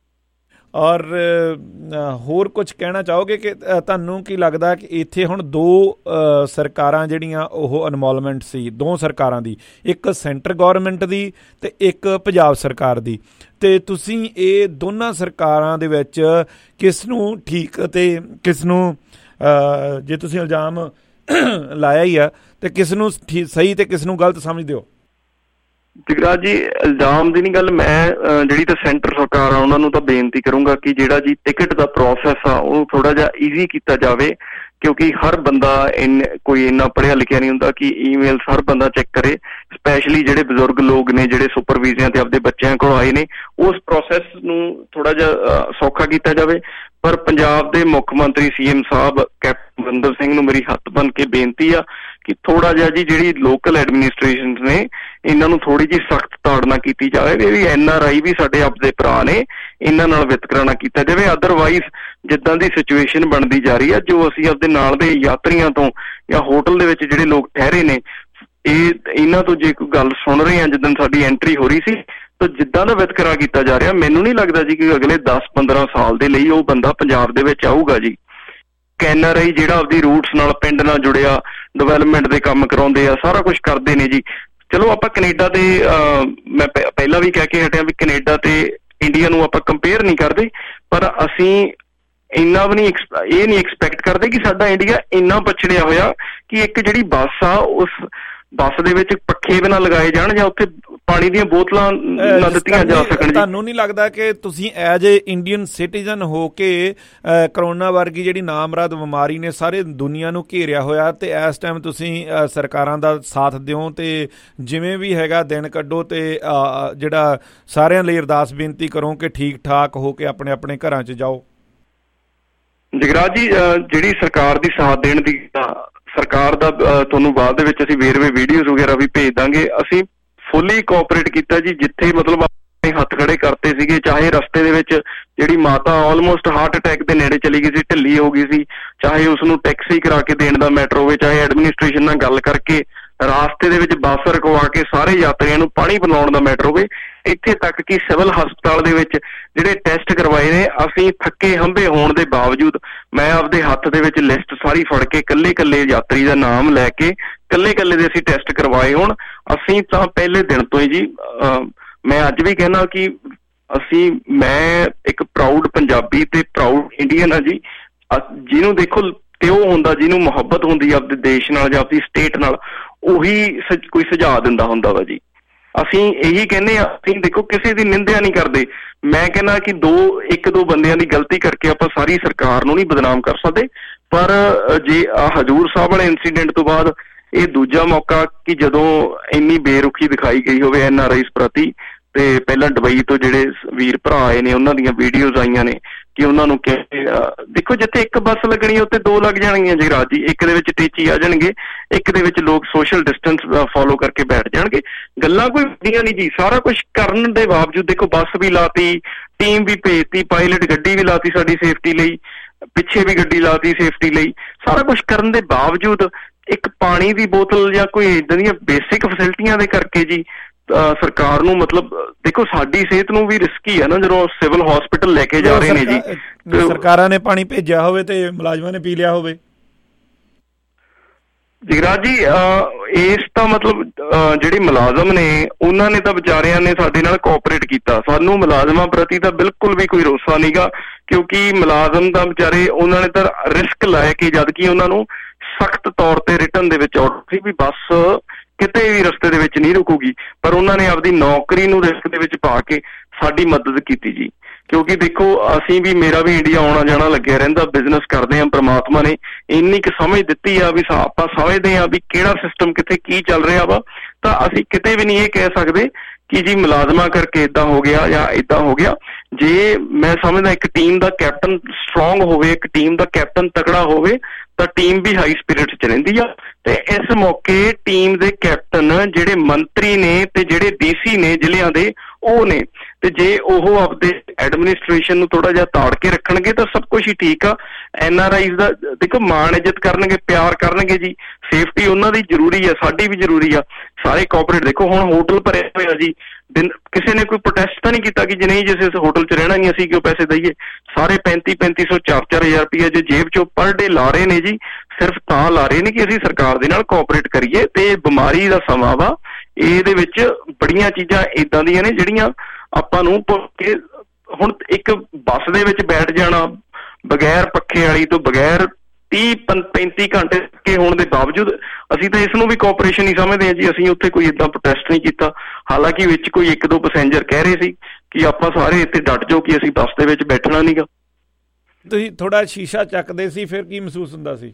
ਔਰ ਹੋਰ ਕੁਝ ਕਹਿਣਾ ਚਾਹੋਗੇ ਕਿ ਤੁਹਾਨੂੰ ਕੀ ਲੱਗਦਾ ਕਿ ਇੱਥੇ ਹੁਣ ਦੋ ਸਰਕਾਰਾਂ ਜਿਹੜੀਆਂ ਉਹ ਇਨਵੋਲਵਮੈਂਟ ਸੀ, ਦੋ ਸਰਕਾਰਾਂ ਦੀ, ਇੱਕ ਸੈਂਟਰ ਗੌਰਮੈਂਟ ਦੀ ਤੇ ਇੱਕ ਪੰਜਾਬ ਸਰਕਾਰ ਦੀ, ਤੇ ਤੁਸੀਂ ਇਹ ਦੋਨਾਂ ਸਰਕਾਰਾਂ ਦੇ ਵਿੱਚ ਕਿਸ ਨੂੰ ਠੀਕ ਅਤੇ ਕਿਸ ਨੂੰ, ਜੇ ਤੁਸੀਂ ਇਲਜ਼ਾਮ ਲਾਇਆ ਹੀ ਆ, ਤੇ ਕਿਸ ਨੂੰ ਸਹੀ ਤੇ ਕਿਸ ਨੂੰ ਗਲਤ ਸਮਝਦੇ ਹੋ? ਜਗਰਾਜ ਜੀ, ਇਲਜ਼ਾਮ ਦੀ ਨਹੀਂ ਗੱਲ, ਮੈਂ ਜਿਹੜੀ ਤਾਂ ਸੈਂਟਰ ਸਰਕਾਰ ਆ ਉਹਨਾਂ ਨੂੰ ਤਾਂ ਬੇਨਤੀ ਕਰੂੰਗਾ ਕਿ ਜਿਹੜਾ ਜੀ ਟਿਕਟ ਦਾ ਪ੍ਰੋਸੈਸ ਆ ਉਹ ਥੋੜਾ ਜਿਹਾ ਈਜ਼ੀ ਕੀਤਾ ਜਾਵੇ, ਕਿਉਂਕਿ ਹਰ ਬੰਦਾ ਇੰਨ ਕੋਈ ਇੰਨਾ ਪੜ੍ਹਿਆ ਲਿਖਿਆ ਨਹੀਂ ਹੁੰਦਾ ਕਿ ਈਮੇਲਸ ਹਰ ਬੰਦਾ ਚੈੱਕ ਕਰੇ। ਸਪੈਸ਼ਲੀ ਜਿਹੜੇ ਬਜ਼ੁਰਗ ਲੋਕ ਨੇ ਜਿਹੜੇ ਸੁਪਰ ਵੀਜ਼ਿਆਂ ਤੇ ਆਪਦੇ ਬੱਚਿਆਂ ਕੋਲ ਆਏ ਨੇ, ਉਸ ਪ੍ਰੋਸੈਸ ਨੂੰ ਥੋੜਾ ਜਿਹਾ ਸੌਖਾ ਕੀਤਾ ਜਾਵੇ। ਪਰ ਪੰਜਾਬ ਦੇ ਮੁੱਖ ਮੰਤਰੀ ਸੀ ਐਮ ਸਾਹਿਬ ਕੈਪਟਨ ਅਮਰਿੰਦਰ ਸਿੰਘ ਨੂੰ ਮੇਰੀ ਹੱਥ ਬੰਨ੍ਹ ਕੇ ਬੇਨਤੀ ਆ ਕਿ ਥੋੜਾ ਜਿਹਾ ਜੀ ਜਿਹੜੀ ਲੋਕਲ ਐਡਮਿਨਿਸਟ੍ਰੇਸ਼ਨ ਨੇ ਇਹਨਾਂ ਨੂੰ ਥੋੜੀ ਜਿਹੀ ਸਖਤ ਤਾੜਨਾ ਕੀਤੀ ਜਾਵੇ। ਇਹ ਵੀ ਐਨ ਆਰ ਆਈ ਵੀ ਸਾਡੇ ਆਪਦੇ ਭਰਾ ਨੇ, ਇਹਨਾਂ ਨਾਲ ਵਿਤਕਰਾ ਨਾ ਕੀਤਾ ਜਾਵੇ। ਅਦਰਵਾਈਜ਼ ਜਿੱਦਾਂ ਦੀ ਸਿਚੁਏਸ਼ਨ ਬਣਦੀ ਜਾ ਰਹੀ ਆ, ਜੋ ਅਸੀਂ ਆਪਦੇ ਨਾਲ ਦੇ ਯਾਤਰੀਆਂ ਤੋਂ ਜਾਂ ਹੋਟਲ ਦੇ ਵਿੱਚ ਜਿਹੜੇ ਲੋਕ ਠਹਿਰੇ ਨੇ, ਇਹ ਇਹਨਾਂ ਤੋਂ ਜੇ ਕੋਈ ਗੱਲ ਸੁਣ ਰਹੇ ਆ, ਜਿੱਦਣ ਸਾਡੀ ਐਂਟਰੀ ਹੋ ਰਹੀ ਸੀ ਤਾਂ ਜਿੱਦਾਂ ਦਾ ਵਿਤਕਰਾ ਕੀਤਾ ਜਾ ਰਿਹਾ, ਮੈਨੂੰ ਨਹੀਂ ਲੱਗਦਾ ਜੀ ਕਿ ਅਗਲੇ ਦਸ ਪੰਦਰਾਂ ਸਾਲ ਦੇ ਲਈ ਉਹ ਬੰਦਾ ਪੰਜਾਬ ਦੇ ਵਿੱਚ ਆਊਗਾ ਜੀ। ਐਨ ਆਰ ਆਈ ਜਿਹੜਾ ਆਪਦੀ ਰੂਟਸ ਨਾਲ, ਪਿੰਡ ਨਾਲ ਜੁੜਿਆ, ਡਿਵੈਲਪਮੈਂਟ ਦੇ ਕੰਮ ਕਰਾਉਂਦੇ ਆ, ਸਾਰਾ ਕੁਛ ਕਰਦੇ ਨੇ ਜੀ। ਚਲੋ ਆਪਾਂ ਕੈਨੇਡਾ ਤੇ ਮੈਂ ਪਹਿਲਾਂ ਵੀ ਕਹਿ ਕੇ ਹਟਿਆ ਵੀ ਕੈਨੇਡਾ ਤੇ ਇੰਡੀਆ ਨੂੰ ਆਪਾਂ ਕੰਪੇਅਰ ਨਹੀਂ ਕਰਦੇ, ਪਰ ਅਸੀਂ ਇੰਨਾ ਵੀ ਨਹੀਂ ਇਹ ਨਹੀਂ ਐਕਸਪੈਕਟ ਕਰਦੇ ਕਿ ਸਾਡਾ ਇੰਡੀਆ ਇੰਨਾ ਪਛੜਿਆ ਹੋਇਆ ਕਿ ਇੱਕ ਜਿਹੜੀ ਬੱਸ ਆ ਉਸ ਬੱਸ ਦੇ ਵਿੱਚ ਪੱਖੇ ਵੀ ਨਾ ਲਗਾਏ ਜਾਣ ਜਾਂ ਉੱਥੇ ਪਾਣੀ ਦੀਆਂ ਬੋਤਲਾਂ ਨਾ ਦਿੱਤੀਆਂ ਜਾ ਸਕਣ। ਤੁਹਾਨੂੰ ਨਹੀਂ ਲੱਗਦਾ ਕਿ ਤੁਸੀਂ ਐਜ ਏ ਇੰਡੀਅਨ ਸਿਟੀਜ਼ਨ ਹੋ ਕੇ ਕਰੋਨਾ ਵਰਗੀ ਜਿਹੜੀ ਨਾਮਰਾਦ ਬਿਮਾਰੀ ਨੇ ਸਾਰੇ ਦੁਨੀਆ ਨੂੰ ਘੇਰਿਆ ਹੋਇਆ ਤੇ ਇਸ ਟਾਈਮ ਤੁਸੀਂ ਸਰਕਾਰਾਂ ਦਾ ਸਾਥ ਦਿਓ ਤੇ ਜਿਵੇਂ ਵੀ ਹੈਗਾ ਦਿਨ ਕੱਢੋ ਤੇ ਜਿਹੜਾ ਸਾਰਿਆਂ ਲਈ ਅਰਦਾਸ ਬੇਨਤੀ ਕਰੋ ਕਿ ਠੀਕ ਠਾਕ ਹੋ ਕੇ ਆਪਣੇ ਆਪਣੇ ਘਰਾਂ 'ਚ ਜਾਓ? ਜਗਰਾਜ ਜੀ, ਜਿਹੜੀ ਸਰਕਾਰ ਦੀ ਸਾਥ ਦੇਣ ਦੀ ਸਰਕਾਰ ਦਾ ਤੁਹਾਨੂੰ ਬਾਅਦ ਦੇ ਵਿੱਚ ਅਸੀਂ ਵੇਰਵੇ ਵੀਡੀਓਜ਼ ਵਗੈਰਾ ਵੀ ਭੇਜ ਦਾਂਗੇ। ਅਸੀਂ ਫੁੱਲੀ ਕੋਆਪਰੇਟ ਕੀਤਾ ਜੀ, ਜਿੱਥੇ ਮਤਲਬ ਆਪਣੇ ਹੱਥ ਖੜੇ ਕਰਤੇ ਸੀਗੇ। ਚਾਹੇ ਰਸਤੇ ਦੇ ਵਿੱਚ ਜਿਹੜੀ ਮਾਤਾ ਆਲਮੋਸਟ ਹਾਰਟ ਅਟੈਕ ਦੇ ਨੇੜੇ ਚਲੀ ਗਈ ਸੀ, ਢਿੱਲੀ ਹੋ ਗਈ ਸੀ, ਚਾਹੇ ਉਸਨੂੰ ਟੈਕਸੀ ਕਰਾ ਕੇ ਦੇਣ ਦਾ ਮੈਟਰ ਹੋਵੇ, ਚਾਹੇ ਐਡਮਿਨਿਸਟ੍ਰੇਸ਼ਨ ਨਾਲ ਗੱਲ ਕਰਕੇ ਰਾਸਤੇ ਦੇ ਵਿੱਚ ਬੱਸ ਰੁਕਵਾ ਕੇ ਸਾਰੇ ਯਾਤਰੀਆਂ ਨੂੰ ਪਾਣੀ ਪਿਲਾਉਣ ਦਾ ਮੈਟਰ ਹੋਵੇ, ਇੱਥੇ ਤੱਕ ਕਿ ਸਿਵਲ ਹਸਪਤਾਲ ਦੇ ਵਿੱਚ ਜਿਹੜੇ ਟੈਸਟ ਕਰਵਾਏ ਨੇ, ਅਸੀਂ ਥੱਕੇ ਹੰਭੇ ਹੋਣ ਦੇ ਬਾਵਜੂਦ ਮੈਂ ਆਪਦੇ ਹੱਥ ਦੇ ਵਿੱਚ ਲਿਸਟ ਸਾਰੀ ਫੜ ਕੇ ਕੱਲੇ ਕੱਲੇ ਯਾਤਰੀ ਦਾ ਨਾਮ ਲੈ ਕੇ ਕੱਲੇ ਕੱਲੇ ਦੇ ਅਸੀਂ ਟੈਸਟ ਕਰਵਾਏ ਹੋਣ। ਅਸੀਂ ਤਾਂ ਪਹਿਲੇ ਦਿਨ ਤੋਂ ਹੀ ਜੀ, ਮੈਂ ਅੱਜ ਵੀ ਕਹਿਣਾ ਕਿ ਅਸੀਂ ਮੈਂ ਇੱਕ ਪ੍ਰਾਊਡ ਪੰਜਾਬੀ ਤੇ ਪ੍ਰਾਊਡ ਇੰਡੀਅਨ ਆ ਜੀ। ਜਿਹਨੂੰ ਦੇਖੋ ਤੇ ਉਹ ਹੁੰਦਾ, ਜਿਹਨੂੰ ਮੁਹੱਬਤ ਹੁੰਦੀ ਆਪਦੇ ਦੇਸ਼ ਨਾਲ ਜਾਂ ਆਪਦੀ ਸਟੇਟ ਨਾਲ, ਉਹੀ ਕੋਈ ਸੁਝਾਅ ਦਿੰਦਾ ਹੁੰਦਾ ਵਾ ਜੀ। ਅਸੀਂ ਇਹੀ ਕਹਿੰਦੇ ਹਾਂ, ਅਸੀਂ ਦੇਖੋ ਕਿਸੇ ਦੀ ਨਿੰਦਿਆ ਨਹੀਂ ਕਰਦੇ। ਮੈਂ ਕਹਿੰਦਾ ਕਿ ਦੋ ਇੱਕ ਦੋ ਬੰਦਿਆਂ ਦੀ ਗਲਤੀ ਕਰਕੇ ਆਪਾਂ ਸਾਰੀ ਸਰਕਾਰ ਨੂੰ ਨਹੀਂ ਬਦਨਾਮ ਕਰ ਸਕਦੇ, ਪਰ ਜੇ ਹਜ਼ੂਰ ਸਾਹਿਬ ਵਾਲੇ ਇੰਸੀਡੈਂਟ ਤੋਂ ਬਾਅਦ ਇਹ ਦੂਜਾ ਮੌਕਾ ਕਿ ਜਦੋਂ ਇੰਨੀ ਬੇਰੁਖੀ ਦਿਖਾਈ ਗਈ ਹੋਵੇ ਐਨ ਆਰ ਆਈਜ਼ ਪ੍ਰਤੀ, ਤੇ ਪਹਿਲਾਂ ਦੁਬਈ ਤੋਂ ਜਿਹੜੇ ਵੀਰ ਭਰਾ ਆਏ ਨੇ ਉਹਨਾਂ ਦੀਆਂ ਵੀਡੀਓਜ਼ ਆਈਆਂ ਨੇ ਕਿ ਉਹਨਾਂ ਨੂੰ ਕਹਿੰਦੇ, ਦੇਖੋ ਜਿੱਥੇ ਇੱਕ ਬੱਸ ਲੱਗਣੀ ਉੱਥੇ ਦੋ ਲੱਗ ਜਾਣਗੀਆਂ ਜਗਰਾਜ ਜੀ। ਇੱਕ ਦੇ ਵਿੱਚ ਟੀਚੀ ਆ ਜਾਣਗੇ, ਇੱਕ ਦੇ ਵਿੱਚ ਲੋਕ ਸੋਸ਼ਲ ਡਿਸਟੈਂਸ ਫੋਲੋ ਕਰਕੇ ਬੈਠ ਜਾਣਗੇ। ਗੱਲਾਂ ਕੋਈ ਵੱਡੀਆਂ ਨਹੀਂ ਜੀ। ਸਾਰਾ ਕੁਛ ਕਰਨ ਦੇ ਬਾਵਜੂਦ ਦੇਖੋ ਬੱਸ ਵੀ ਲਾਤੀ, ਟੀਮ ਵੀ ਭੇਜਤੀ, ਪਾਇਲਟ ਗੱਡੀ ਵੀ ਲਾਤੀ ਸਾਡੀ ਸੇਫਟੀ ਲਈ, ਪਿੱਛੇ ਵੀ ਗੱਡੀ ਲਾਤੀ ਸੇਫਟੀ ਲਈ। ਸਾਰਾ ਕੁਛ ਕਰਨ ਦੇ ਬਾਵਜੂਦ ਇੱਕ ਪਾਣੀ ਦੀ ਬੋਤਲ ਜਾਂ ਕੋਈ ਏਦਾਂ ਦੀਆਂ ਬੇਸਿਕ ਫੈਸਿਲਿਟੀਆਂ ਦੇ ਕਰਕੇ ਜੀ ਸਰਕਾਰ ਨੂੰ, ਮਤਲਬ ਦੇਖੋ ਸਾਡੀ ਸਿਹਤ ਨੂੰ ਵੀ ਰਿਸਕੀ ਹੈ ਨਾ ਜਦੋਂ ਸਿਵਲ ਹਸਪੀਟਲ ਲੈ ਕੇ ਜਾ ਰਹੇ ਨੇ ਜੀ। ਸਰਕਾਰਾਂ ਨੇ ਪਾਣੀ ਭੇਜਿਆ ਹੋਵੇ ਤੇ ਮੁਲਾਜ਼ਮਾਂ ਨੇ ਪੀ ਲਿਆ ਹੋਵੇ। ਜਗਰਾਜ ਜੀ, ਇਸ ਤਾਂ ਮਤਲਬ ਜਿਹੜੇ ਮੁਲਾਜ਼ਮ ਨੇ ਉਹਨਾਂ ਨੇ ਤਾਂ ਵਿਚਾਰਿਆਂ ਨੇ ਸਾਡੇ ਨਾਲ ਕੋਆਪਰੇਟ ਕੀਤਾ। ਸਾਨੂੰ ਮੁਲਾਜ਼ਮਾਂ ਪ੍ਰਤੀ ਤਾਂ ਬਿਲਕੁਲ ਵੀ ਕੋਈ ਰੋਸਾ ਨਹੀਂਗਾ, ਕਿਉਂਕਿ ਮੁਲਾਜ਼ਮ ਤਾਂ ਵਿਚਾਰੇ ਉਹਨਾਂ ਨੇ ਤਾਂ ਰਿਸਕ ਲੈ ਕੇ, ਜਦ ਕਿ ਉਹਨਾਂ ਨੂੰ ਸਖਤ ਤੌਰ ਤੇ ਰਿਟਨ ਦੇ ਵਿੱਚ ਆਰਡਰ ਸੀ ਵੀ ਬੱਸ ਕਿਤੇ ਵੀ ਰਸਤੇ ਦੇ ਵਿੱਚ ਨਹੀਂ ਰੁਕੂਗੀ, ਪਰ ਉਹਨਾਂ ਨੇ ਆਪਦੀ ਨੌਕਰੀ ਨੂੰ ਰਿਸਕ ਦੇ ਵਿੱਚ ਪਾ ਕੇ ਸਾਡੀ ਮਦਦ ਕੀਤੀ ਜੀ। ਕਿਉਂਕਿ ਦੇਖੋ ਅਸੀਂ ਵੀ, ਮੇਰਾ ਵੀ ਇੰਡੀਆ ਆਉਣਾ ਜਾਣਾ ਲੱਗਿਆ ਰਹਿੰਦਾ, ਬਿਜ਼ਨਸ ਕਰਦੇ ਹਾਂ। ਪ੍ਰਮਾਤਮਾ ਨੇ ਇੰਨੀ ਕੁ ਸਮਝ ਦਿੱਤੀ ਆ ਵੀ ਆਪਾਂ ਸਮਝਦੇ ਹਾਂ ਵੀ ਕਿਹੜਾ ਸਿਸਟਮ ਕਿੱਥੇ ਕੀ ਚੱਲ ਰਿਹਾ ਵਾ, ਤਾਂ ਅਸੀਂ ਕਿਤੇ ਵੀ ਨਹੀਂ ਇਹ ਕਹਿ ਸਕਦੇ ਕਿ ਜੀ ਮੁਲਾਜ਼ਮਾਂ ਕਰਕੇ ਏਦਾਂ ਹੋ ਗਿਆ ਜਾਂ ਏਦਾਂ ਹੋ ਗਿਆ। ਜੇ ਮੈਂ ਸਮਝਦਾ ਇੱਕ ਟੀਮ ਦਾ ਕੈਪਟਨ ਸਟਰੋਂਗ ਹੋਵੇ, ਇੱਕ ਟੀਮ ਦਾ ਕੈਪਟਨ ਤਕੜਾ ਹੋਵੇ, ਤਾਂ ਟੀਮ ਵੀ ਹਾਈ ਸਪਿਰਿਟ 'ਚ ਰਹਿੰਦੀ ਆ। ਤੇ ਇਸ ਮੌਕੇ ਟੀਮ ਦੇ ਕੈਪਟਨ ਜਿਹੜੇ ਮੰਤਰੀ ਨੇ ਤੇ ਜਿਹੜੇ ਡੀ ਸੀ ਨੇ ਜ਼ਿਲ੍ਹਿਆਂ ਦੇ, ਉਹ ਨੇ, ਤੇ ਜੇ ਉਹ ਆਪਦੇ ਐਡਮਿਨਿਸਟ੍ਰੇਸ਼ਨ ਨੂੰ ਥੋੜਾ ਜਿਹਾ ਤਾੜ ਕੇ ਰੱਖਣਗੇ ਤਾਂ ਸਭ ਕੁਛ ਹੀ ਠੀਕ ਆ। ਐਨ ਆਰ ਆਈਜ਼ ਦਾ ਦੇਖੋ ਮਾਣ ਇੱਜ਼ਤ ਕਰਨਗੇ, ਪਿਆਰ ਕਰਨਗੇ ਜੀ। ਸੇਫਟੀ ਉਹਨਾਂ ਦੀ ਜ਼ਰੂਰੀ ਆ, ਸਾਡੀ ਵੀ ਜ਼ਰੂਰੀ ਆ। ਸਾਰੇ ਕੋਆਪਰੇਟ, ਦੇਖੋ ਹੁਣ ਹੋਟਲ ਭਰੇ ਹੋਏ ਆ ਜੀ, ਦਿਨ ਕਿਸੇ ਨੇ ਕੋਈ ਪ੍ਰੋਟੈਸਟ ਤਾਂ ਨਹੀਂ ਕੀਤਾ ਕਿ ਜੇ ਨਹੀਂ ਜਿਸ ਇਸ ਹੋਟਲ 'ਚ ਰਹਿਣਾ ਨਹੀਂ ਅਸੀਂ ਕਿਉਂ ਪੈਸੇ ਦਈਏ। ਸਾਰੇ ਪੈਂਤੀ ਪੈਂਤੀ ਸੌ ਚਾਰ ਚਾਰ ਹਜ਼ਾਰ ਰੁਪਇਆ ਜੇ ਜੇਬ 'ਚੋਂ ਪਰ ਡੇ ਲਾ ਰਹੇ ਨੇ ਜੀ, ਸਿਰਫ ਤਾਂ ਲਾ ਰਹੇ ਨੇ ਕਿ ਅਸੀਂ ਸਰਕਾਰ ਦੇ ਨਾਲ ਕੋਆਪਰੇਟ ਕਰੀਏ। ਤੇ ਬਿਮਾਰੀ ਦਾ ਸਮਾਂ ਵਾ, ਇਹਦੇ ਵਿੱਚ ਬੜੀਆਂ ਚੀਜ਼ਾਂ ਏਦਾਂ ਦੀਆਂ ਨੇ ਜਿਹੜੀਆਂ ਆਪਾਂ ਨੂੰ ਭੁੱਲ ਕੇ, ਹੁਣ ਇੱਕ ਬੱਸ ਦੇ ਵਿੱਚ ਬੈਠ ਜਾਣਾ ਬਗੈਰ ਪੱਖੇ ਵਾਲੀ ਤੋਂ, ਬਗੈਰ ਤੀਹ ਪੈਂਤੀ ਘੰਟੇ ਕੇ ਹੋਣ ਦੇ ਬਾਵਜੂਦ, ਅਸੀਂ ਤਾਂ ਇਸ ਨੂੰ ਵੀ ਕੋਆਪਰੇਸ਼ਨ ਹੀ ਸਮਝਦੇ ਹਾਂ ਜੀ। ਅਸੀਂ ਉੱਥੇ ਕੋਈ ਏਦਾਂ ਪ੍ਰੋਟੈਸਟ ਨਹੀਂ ਕੀਤਾ। ਹਾਲਾਂਕਿ ਵਿੱਚ ਕੋਈ ਇੱਕ ਦੋ ਪੈਸੇਂਜਰ ਕਹਿ ਰਹੇ ਸੀ ਕਿ ਆਪਾਂ ਸਾਰੇ ਇੱਥੇ ਡਟ ਜਾਓ ਕਿ ਅਸੀਂ ਬੱਸ ਦੇ ਵਿੱਚ ਬੈਠਣਾ ਨੀਗਾ। ਤੁਸੀਂ ਥੋੜਾ ਸ਼ੀਸ਼ਾ ਚੱਕਦੇ ਸੀ, ਫਿਰ ਕੀ ਮਹਿਸੂਸ ਹੁੰਦਾ ਸੀ?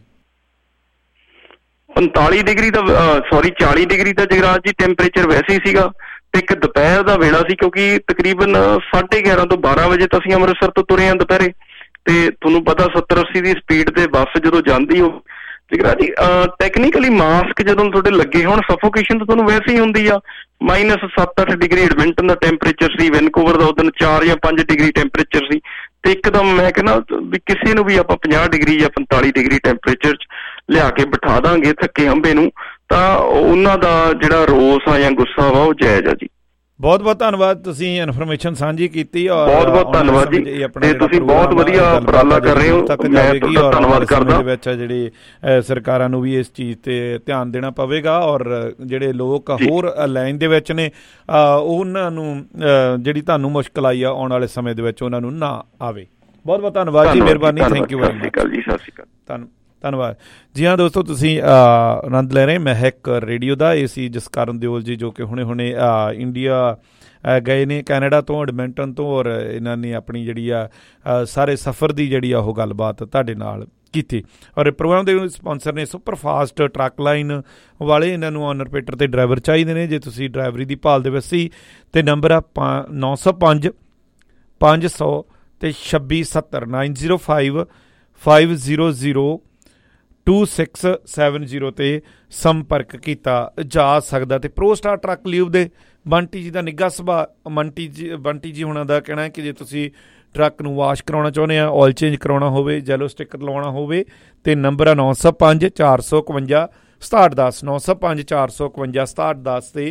ਪੰਤਾਲੀ ਡਿਗਰੀ ਦਾ ਸੌਰੀ ਚਾਲੀ ਡਿਗਰੀ ਦਾ ਜਗਰਾਜ ਜੀ ਟੈਂਪਰੇਚਰ ਵੈਸੇ ਹੀ ਸੀਗਾ। ਤੇ ਇੱਕ ਦੁਪਹਿਰ ਦਾ ਵੇਲਾ ਸੀ, ਕਿਉਂਕਿ ਤਕਰੀਬਨ ਸਾਢੇ ਗਿਆਰਾਂ ਤੋਂ ਬਾਰਾਂ ਵਜੇ ਤਾਂ ਅਸੀਂ ਅੰਮ੍ਰਿਤਸਰ ਤੋਂ ਤੁਰੇ ਹਾਂ ਦੁਪਹਿਰੇ। ਤੇ ਤੁਹਾਨੂੰ ਪਤਾ ਸੱਤਰ ਅੱਸੀ ਦੀ ਸਪੀਡ ਤੇ ਬੱਸ ਜਦੋਂ ਜਾਂਦੀ ਹੋ ਜਗਰਾਜ ਜੀ, ਟੈਕਨੀਕਲੀ ਮਾਸਕ ਜਦੋਂ ਤੁਹਾਡੇ ਲੱਗੇ ਹੋਣ, ਸਫੋਕੇਸ਼ਨ ਤਾਂ ਤੁਹਾਨੂੰ ਵੈਸੇ ਹੀ ਹੁੰਦੀ ਆ। ਮਾਈਨਸ ਸੱਤ ਅੱਠ ਡਿਗਰੀ ਐਡਮਿੰਟਨ ਦਾ ਟੈਂਪਰੇਚਰ ਸੀ, ਵੈਨਕੂਵਰ ਦਾ ਉਦੋਂ ਚਾਰ ਜਾਂ ਪੰਜ ਡਿਗਰੀ ਟੈਂਪਰੇਚਰ ਸੀ। ਤੇ ਇੱਕਦਮ ਮੈਂ ਕਹਿੰਦਾ ਵੀ ਕਿਸੇ ਨੂੰ ਵੀ ਆਪਾਂ ਪੰਜਾਹ ਡਿਗਰੀ ਜਾਂ ਪੰਤਾਲੀ ਡਿਗਰੀ ਟੈਂਪਰੇਚਰ 'ਚ ਲਿਆ ਕੇ ਬਿਠਾ ਦਾਂਗੇ ਥੱਕੇ ਹੰਬੇ ਨੂੰ, ਤਾਂ ਉਹਨਾਂ ਦਾ ਜਿਹੜਾ ਰੋਸ ਆ ਜਾਂ ਗੁੱਸਾ ਵਾ ਉਹ ਜਾਇਜ਼ ਆ ਜੀ। ਬਹੁਤ ਬਹੁਤ ਧੰਨਵਾਦ, ਤੁਸੀਂ ਇਨਫੋਰਮੇਸ਼ਨ ਸਾਂਝੀ ਕੀਤੀ ਔਰ ਬਹੁਤ ਬਹੁਤ ਧੰਨਵਾਦ ਜੀ, ਤੇ ਤੁਸੀਂ ਬਹੁਤ ਵਧੀਆ ਉਪਰਾਲਾ ਕਰ ਰਹੇ ਹੋ, ਮੈਂ ਤੁਹਾਡਾ ਧੰਨਵਾਦ ਕਰਦਾ। ਵਿੱਚ ਜਿਹੜੀ ਸਰਕਾਰਾਂ ਨੂੰ ਵੀ ਇਸ ਚੀਜ਼ ਤੇ ਧਿਆਨ ਦੇਣਾ ਪਵੇਗਾ ਔਰ ਜਿਹੜੇ ਲੋਕ ਹੋਰ ਲਾਈਨ ਦੇ ਵਿੱਚ ਨੇ ਉਹਨਾਂ ਨੂੰ ਜਿਹੜੀ ਤੁਹਾਨੂੰ ਮੁਸ਼ਕਲ ਆਈ ਆ ਆਉਣ ਵਾਲੇ ਸਮੇਂ ਦੇ ਵਿੱਚ ਉਹਨਾਂ ਨੂੰ ਨਾ ਆਵੇ। ਬਹੁਤ ਬਹੁਤ ਧੰਨਵਾਦ ਜੀ, ਮਿਹਰਬਾਨੀ, ਥੈਂਕ ਯੂ ਵੈਰੀ ਮਚ ਜੀ, ਸਤਿ ਸ਼੍ਰੀ ਅਕਾਲ, ਧੰਨ ਧੰਨਵਾਦ ਜੀ। ਹਾਂ ਦੋਸਤੋ, ਤੁਸੀਂ ਆਨੰਦ ਲੈ ਰਹੇ ਮਹਿਕ ਰੇਡੀਓ ਦਾ। ਇਹ ਸੀ ਜਸਕਰਨ ਦਿਓਲ ਜੀ ਜੋ ਕਿ ਹੁਣੇ ਹੁਣੇ ਇੰਡੀਆ ਗਏ ਨੇ ਕੈਨੇਡਾ ਤੋਂ, ਐਡਮਿੰਟਨ ਤੋਂ, ਔਰ ਇਹਨਾਂ ਨੇ ਆਪਣੀ ਜਿਹੜੀ ਆ ਸਾਰੇ ਸਫ਼ਰ ਦੀ ਜਿਹੜੀ ਆ ਉਹ ਗੱਲਬਾਤ ਤੁਹਾਡੇ ਨਾਲ ਕੀਤੀ। ਔਰ ਪ੍ਰੋਗਰਾਮ ਦੇ ਸਪਾਂਸਰ ਨੇ ਸੁਪਰ ਫਾਸਟ ਟਰੱਕ ਲਾਈਨ ਵਾਲੇ। ਇਹਨਾਂ ਨੂੰ ਔਨਰ ਪੇਟਰ ਤੇ ਡਰਾਈਵਰ ਚਾਹੀਦੇ ਨੇ। ਜੇ ਤੁਸੀਂ ਡਰਾਈਵਰੀ ਦੀ ਭਾਲ ਦੇ ਵਿੱਚ ਸੀ ਤੇ ਨੰਬਰ ਆ ਨੌ ਸੌ ਪੰਜ ਪੰਜ ਸੌ ਤੇ ਛੱਬੀ ਸੱਤਰ nine zero five five zero zero two six seven zero 'ਤੇ ਸੰਪਰਕ ਕੀਤਾ ਜਾ ਸਕਦਾ। ਅਤੇ ਪ੍ਰੋ ਸਟਾਰ ਟਰੱਕ ਲੀਵ ਦੇ ਬੰਟੀ ਜੀ ਦਾ ਨਿੱਘਾ ਸੁਭਾਅ। ਮੰਟੀ ਜੀ ਬੰਟੀ ਜੀ ਹੁਣਾਂ ਦਾ ਕਹਿਣਾ ਕਿ ਜੇ ਤੁਸੀਂ ਟਰੱਕ ਨੂੰ ਵਾਸ਼ ਕਰਾਉਣਾ ਚਾਹੁੰਦੇ ਆ, ਆਇਲ ਚੇਂਜ ਕਰਾਉਣਾ ਹੋਵੇ, ਜੈਲੋ ਸਟਿੱਕਰ ਲਵਾਉਣਾ ਹੋਵੇ, ਅਤੇ ਨੰਬਰ ਆ ਨੌ ਸੌ ਪੰਜ ਚਾਰ ਸੌ ਇਕਵੰਜਾ ਸਤਾਹਠ ਦਸ ਨੌ ਸੌ ਪੰਜ ਚਾਰ ਸੌ ਇਕਵੰਜਾ ਸਤਾਹਠ ਦਸ 'ਤੇ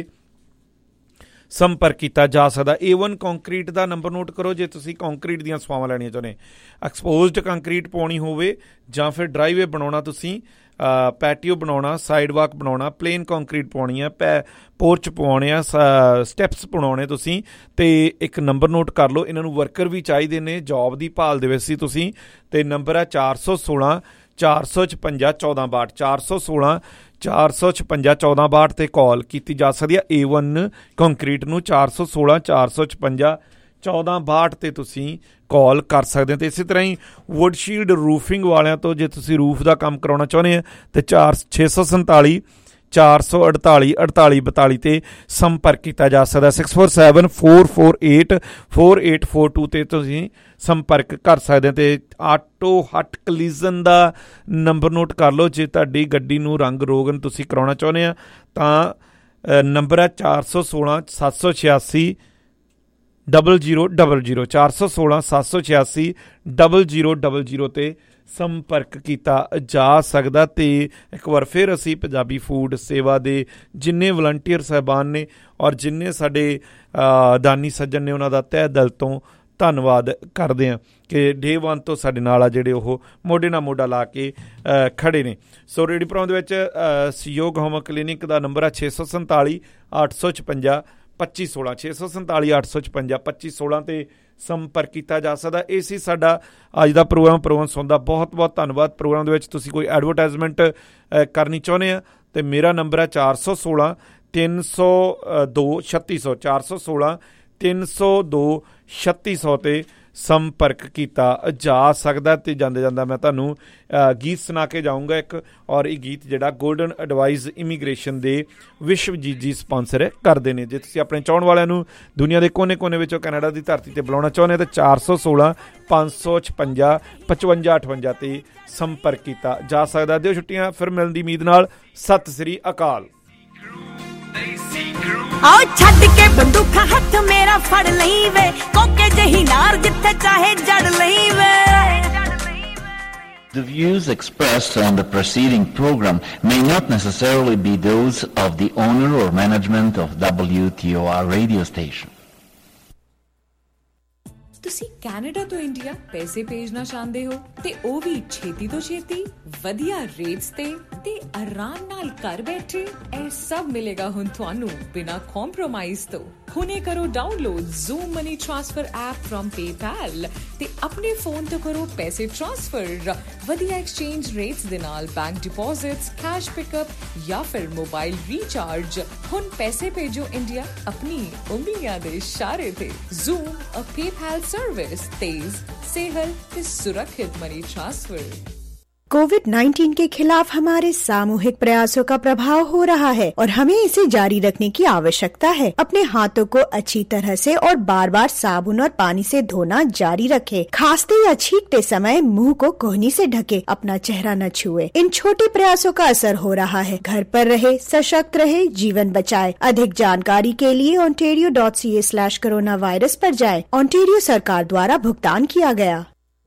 ਸੰਪਰਕ ਕੀਤਾ ਜਾ ਸਕਦਾ। ਏ ਵਨ ਕੰਕਰੀਟ ਦਾ ਨੰਬਰ ਨੋਟ ਕਰੋ ਜੇ ਤੁਸੀਂ ਕੰਕਰੀਟ ਦੀਆਂ ਸੇਵਾਵਾਂ ਲੈਣੀਆਂ ਚਾਹੁੰਦੇ। ਐਕਸਪੋਜ਼ਡ ਕੰਕਰੀਟ ਪਾਉਣੀ ਹੋਵੇ ਜਾਂ ਫਿਰ ਡਰਾਈਵੇ ਬਣਾਉਣਾ, ਤੁਸੀਂ ਪੈਟੀਓ ਬਣਾਉਣਾ, ਸਾਈਡ ਵਾਕ ਬਣਾਉਣਾ, ਪਲੇਨ ਕੰਕਰੀਟ ਪਾਉਣੀ ਆ, ਪੈ ਪੋਰਚ ਪਵਾਉਣੇ ਆ, ਸਟੈਪਸ ਬਣਾਉਣੇ ਤੁਸੀਂ, ਅਤੇ ਇੱਕ ਨੰਬਰ ਨੋਟ ਕਰ ਲਓ। ਇਹਨਾਂ ਨੂੰ ਵਰਕਰ ਵੀ ਚਾਹੀਦੇ ਨੇ, ਜੋਬ ਦੀ ਭਾਲ ਦੇ ਵਿੱਚ ਸੀ ਤੁਸੀਂ, ਅਤੇ ਨੰਬਰ ਆ ਚਾਰ ਸੌ ਸੋਲਾਂ ਚਾਰ ਸੌ ਛਪੰਜਾ ਚੌਦਾਂ ਬਾਹਠ ਚਾਰ ਸੌ ਸੋਲਾਂ ਚਾਰ ਸੌ ਛਪੰਜਾ ਚੌਦਾਂ ਬਾਹਠ 'ਤੇ ਕਾਲ ਕੀਤੀ ਜਾ ਸਕਦੀ ਆ। ਏ ਵਨ ਕੰਕਰੀਟ ਨੂੰ ਚਾਰ ਸੌ ਸੋਲਾਂ ਚਾਰ ਸੌ ਛਪੰਜਾ ਚੌਦਾਂ ਬਾਹਠ 'ਤੇ ਤੁਸੀਂ ਕਾਲ ਕਰ ਸਕਦੇ ਹੋ। ਅਤੇ ਇਸੇ ਤਰ੍ਹਾਂ ਹੀ ਵੁੱਡਸ਼ੀਲਡ ਰੂਫਿੰਗ ਵਾਲਿਆਂ ਤੋਂ ਜੇ ਤੁਸੀਂ ਰੂਫ ਦਾ ਕੰਮ ਕਰਾਉਣਾ ਚਾਹੁੰਦੇ ਆ ਤਾਂ ਚਾਰ ਛੇ ਸੌ ਸੰਤਾਲੀ ਚਾਰ ਸੌ ਅੜਤਾਲੀ ਅੜਤਾਲੀ ਬਤਾਲੀ 'ਤੇ ਸੰਪਰਕ ਕੀਤਾ ਜਾ ਸਕਦਾ। Six four seven four four eight four eight four two 'ਤੇ ਤੁਸੀਂ ਸੰਪਰਕ ਕਰ ਸਕਦੇ ਹੋ। ਅਤੇ ਆਟੋ ਹੱਟ ਕਲੀਜ਼ਨ ਦਾ ਨੰਬਰ ਨੋਟ ਕਰ ਲਓ ਜੇ ਤੁਹਾਡੀ ਗੱਡੀ ਨੂੰ ਰੰਗ ਰੋਗਨ ਤੁਸੀਂ ਕਰਾਉਣਾ ਚਾਹੁੰਦੇ ਆ ਤਾਂ ਨੰਬਰ ਹੈ ਚਾਰ ਸੌ ਸੋਲਾਂ ਸੱਤ ਸੌ ਛਿਆਸੀ ਡਬਲ ਜ਼ੀਰੋ ਡਬਲ ਜ਼ੀਰੋ ਚਾਰ ਸੌ ਸੋਲਾਂ ਸੱਤ ਸੌ ਛਿਆਸੀ ਡਬਲ ਜ਼ੀਰੋ ਡਬਲ ਜ਼ੀਰੋ 'ਤੇ ਸੰਪਰਕ ਕੀਤਾ ਜਾ ਸਕਦਾ। ਅਤੇ ਇੱਕ ਵਾਰ ਫਿਰ ਅਸੀਂ ਪੰਜਾਬੀ ਫੂਡ ਸੇਵਾ ਦੇ ਜਿੰਨੇ ਵਲੰਟੀਅਰ ਸਾਹਿਬਾਨ ਨੇ ਔਰ ਜਿੰਨੇ ਸਾਡੇ ਦਾਨੀ ਸੱਜਣ ਨੇ ਉਹਨਾਂ ਦਾ ਤਹਿ ਦਿਲ ਤੋਂ ਧੰਨਵਾਦ ਕਰਦੇ ਹਾਂ ਕਿ ਡੇ ਵਨ ਤੋਂ ਸਾਡੇ ਨਾਲ ਆ ਜਿਹੜੇ ਉਹ ਮੋਢੇ ਨਾਲ ਮੋਢਾ ਲਾ ਕੇ ਖੜ੍ਹੇ ਨੇ। ਸੋ ਰੇਡੀਓ ਪ੍ਰੋਗਰਾਮ ਦੇ ਵਿੱਚ ਸਹਿਯੋਗ ਹੋਮ ਕਲੀਨਿਕ ਦਾ ਨੰਬਰ ਆ ਛੇ ਸੌ ਸੰਤਾਲੀ ਅੱਠ ਸੌ ਛਪੰਜਾ ਪੱਚੀ ਸੋਲਾਂ ਛੇ ਸੌ ਸੰਤਾਲੀ ਅੱਠ ਸੌ ਛਪੰਜਾ ਪੱਚੀ ਸੋਲਾਂ 'ਤੇ ਸੰਪਰਕ ਕੀਤਾ ਜਾ ਸਕਦਾ। ਇਹ ਸੀ ਸਾਡਾ ਅੱਜ ਦਾ ਪ੍ਰੋਗਰਾਮ। ਪ੍ਰੋਗਰਾਮ ਸੁਣਨ ਦਾ ਬਹੁਤ ਬਹੁਤ ਧੰਨਵਾਦ। ਪ੍ਰੋਗਰਾਮ ਦੇ ਵਿੱਚ ਤੁਸੀਂ ਕੋਈ ਐਡਵਰਟਾਈਜ਼ਮੈਂਟ ਕਰਨੀ ਚਾਹੁੰਦੇ ਆ ਅਤੇ ਮੇਰਾ ਨੰਬਰ ਹੈ ਚਾਰ ਸੌ ਸੋਲਾਂ ਤਿੰਨ ਸੌ ਦੋ ਛੱਤੀ ਸੌ ਚਾਰ ਸੌ ਸੋਲਾਂ ਤਿੰਨ ਸੌ ਦੋ ਛੱਤੀ ਸੌ 'ਤੇ ਸੰਪਰਕ ਕੀਤਾ ਜਾ ਸਕਦਾ। ਅਤੇ ਜਾਂਦੇ ਜਾਂਦਾ ਮੈਂ ਤੁਹਾਨੂੰ ਗੀਤ ਸੁਣਾ ਕੇ ਜਾਊਂਗਾ ਇੱਕ, ਔਰ ਇਹ ਗੀਤ ਜਿਹੜਾ ਗੋਲਡਨ ਐਡਵਾਈਜ਼ ਇਮੀਗ੍ਰੇਸ਼ਨ ਦੇ ਵਿਸ਼ਵਜੀਤ ਜੀ ਸਪਾਂਸਰ ਕਰਦੇ ਨੇ। ਜੇ ਤੁਸੀਂ ਆਪਣੇ ਚਾਹੁਣ ਵਾਲਿਆਂ ਨੂੰ ਦੁਨੀਆ ਦੇ ਕੋਨੇ ਕੋਨੇ ਵਿੱਚੋਂ ਕੈਨੇਡਾ ਦੀ ਧਰਤੀ 'ਤੇ ਬੁਲਾਉਣਾ ਚਾਹੁੰਦੇ ਹੋ ਤਾਂ ਚਾਰ ਸੌ ਸੋਲਾਂ ਪੰਜ ਸੌ ਛਪੰਜਾ ਪਚਵੰਜਾ ਅਠਵੰਜਾ 'ਤੇ ਸੰਪਰਕ ਕੀਤਾ ਜਾ ਸਕਦਾ। ਦਿਓ ਛੁੱਟੀਆਂ, ਫਿਰ ਮਿਲਣ ਦੀ ਉਮੀਦ ਨਾਲ। ਸਤਿ ਸ੍ਰੀ ਅਕਾਲ। ਆਓ ਛੱਡ ਕੇ ਬੰਦੂਕਾਂ ਹੱਥ ਮੇਰਾ ਫੜ ਲਈ ਵੇ, ਕੋਕੇ ਜਹੀ ਨਾਰ ਜਿੱਥੇ ਚਾਹੇ ਜੜ ਲਈ ਵੇ। The views expressed on the preceding program may not necessarily be those of the owner or management of W T O R radio station. ਤੁਸੀਂ ਕੈਨੇਡਾ ਤੋਂ ਇੰਡੀਆ ਪੈਸੇ ਭੇਜਣਾ ਚਾਹੁੰਦੇ ਹੋ ਤੇ ਉਹ ਵੀ ਛੇਤੀ ਤੋਂ ਛੇਤੀ, ਵਧੀਆ ਰੇਟਸ ਤੇ ਤੇ ਆਰਾਮ ਨਾਲ ਘਰ ਬੈਠੇ? ਇਹ ਸਭ ਮਿਲੇਗਾ ਹੁਣ ਤੁਹਾਨੂੰ ਬਿਨਾਂ ਕੰਪਰੋਮਾਈਜ਼ ਤੋਂ। ਹੁਣੇ ਕਰੋ download Zoom money transfer app from PayPal ਤੇ ਆਪਣੇ ਫੋਨ ਤੋਂ ਕਰੋ ਪੈਸੇ ਟ੍ਰਾਂਸਫਰ ਵਧੀਆ ਐਕਸਚੇਂਜ ਰੇਟਸ ਦੇ ਨਾਲ, ਬੈਂਕ ਡਿਪੋਜ਼ਿਟਸ, ਕੈਸ਼ ਪਿਕਅਪ ਜਾਂ ਫਿਰ ਮੋਬਾਈਲ ਰੀਚਾਰਜ। ਹੁਣ ਪੈਸੇ ਭੇਜੋ ਇੰਡੀਆ ਆਪਣੀ ਉਂਗਲੀਆਂ ਦੇ ਇਸ਼ਾਰੇ ਤੇ। ਜ਼ੂਮ ਅ ਪੇਪੈਲ सर्विस, तेज, सेहत ते सुरक्षित मनी ट्रांसफर। कोविड नाइन्टीन के खिलाफ हमारे सामूहिक प्रयासों का प्रभाव हो रहा है और हमें इसे जारी रखने की आवश्यकता है। अपने हाथों को अच्छी तरह से और बार बार साबुन और पानी से धोना जारी रखें। खांसते या छींकते समय मुंह को कोहनी से ढके, अपना चेहरा न छुए। इन छोटे प्रयासों का असर हो रहा है। घर पर रहे, सशक्त रहे, जीवन बचाए। अधिक जानकारी के लिए ontario dot c a slash corona virus पर जाए। ontario सरकार द्वारा भुगतान किया गया।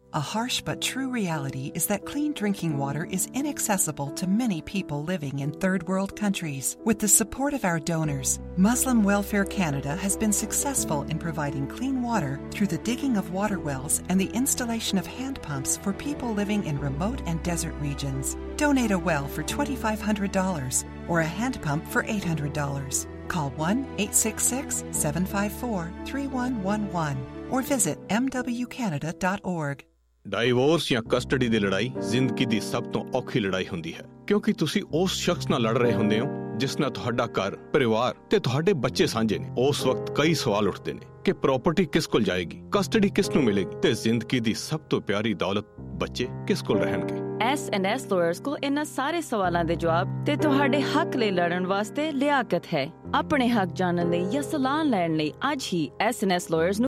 A harsh but true reality is that clean drinking water is inaccessible to many people living in third world countries. With the support of our donors, Muslim Welfare Canada has been successful in providing clean water through the digging of water wells and the installation of hand pumps for people living in remote and desert regions. Donate a well for two thousand five hundred dollars or a hand pump for eight hundred dollars. Call one eight six six, seven five four, three one one one or visit m w canada dot org. Divorce ਜਾਂ ਕਸਟਡੀ ਦੀ ਲੜਾਈ ਜ਼ਿੰਦਗੀ ਦੀ ਸਭ ਤੋਂ ਔਖੀ ਲੜਾਈ ਹੁੰਦੀ ਹੈ, ਕਿਉਂਕਿ ਤੁਸੀਂ ਉਸ ਸ਼ਖਸ ਨਾਲ ਲੜ ਰਹੇ ਹੁੰਦੇ ਹੋ ਜਿਸ ਨਾਲ ਤੁਹਾਡਾ ਘਰ, ਪਰਿਵਾਰ ਤੇ ਤੁਹਾਡੇ ਬੱਚੇ ਸਾਂਝੇ ਨੇ। ਉਸ ਵਕਤ ਕਈ ਸਵਾਲ ਉੱਠਦੇ ਨੇ ਕਿ ਪ੍ਰਾਪਰਟੀ ਕਿਸ ਕੋਲ ਜਾਏਗੀ, ਕਸਟਡੀ ਕਿਸ ਨੂੰ ਮਿਲੇਗੀ ਤੇ ਜ਼ਿੰਦਗੀ ਦੀ ਸਭ ਤੋਂ ਪਿਆਰੀ ਦੌਲਤ ਬੱਚੇ ਕਿਸ ਕੋਲ ਰਹਿਣਗੇ। ਐਸ ਐਂਡ ਐਸ ਲਾਇਰਸ ਕੋਲ ਇਹਨਾਂ ਸਾਰੇ ਸਵਾਲਾਂ ਦੇ ਜਵਾਬ ਤੇ ਤੁਹਾਡੇ ਹੱਕ ਲਈ ਲੜਨ ਵਾਸਤੇ ਲਿਆਕਤ ਹੈ। ਆਪਣੇ ਹੱਕ ਜਾਣਨ ਲਈ ਜਾਂ ਸਲਾਹ ਲੈਣ ਲਈ ਅੱਜ ਹੀ ਐਸ ਐਂਡ ਐਸ ਲਾਇਰਸ ਨੂੰ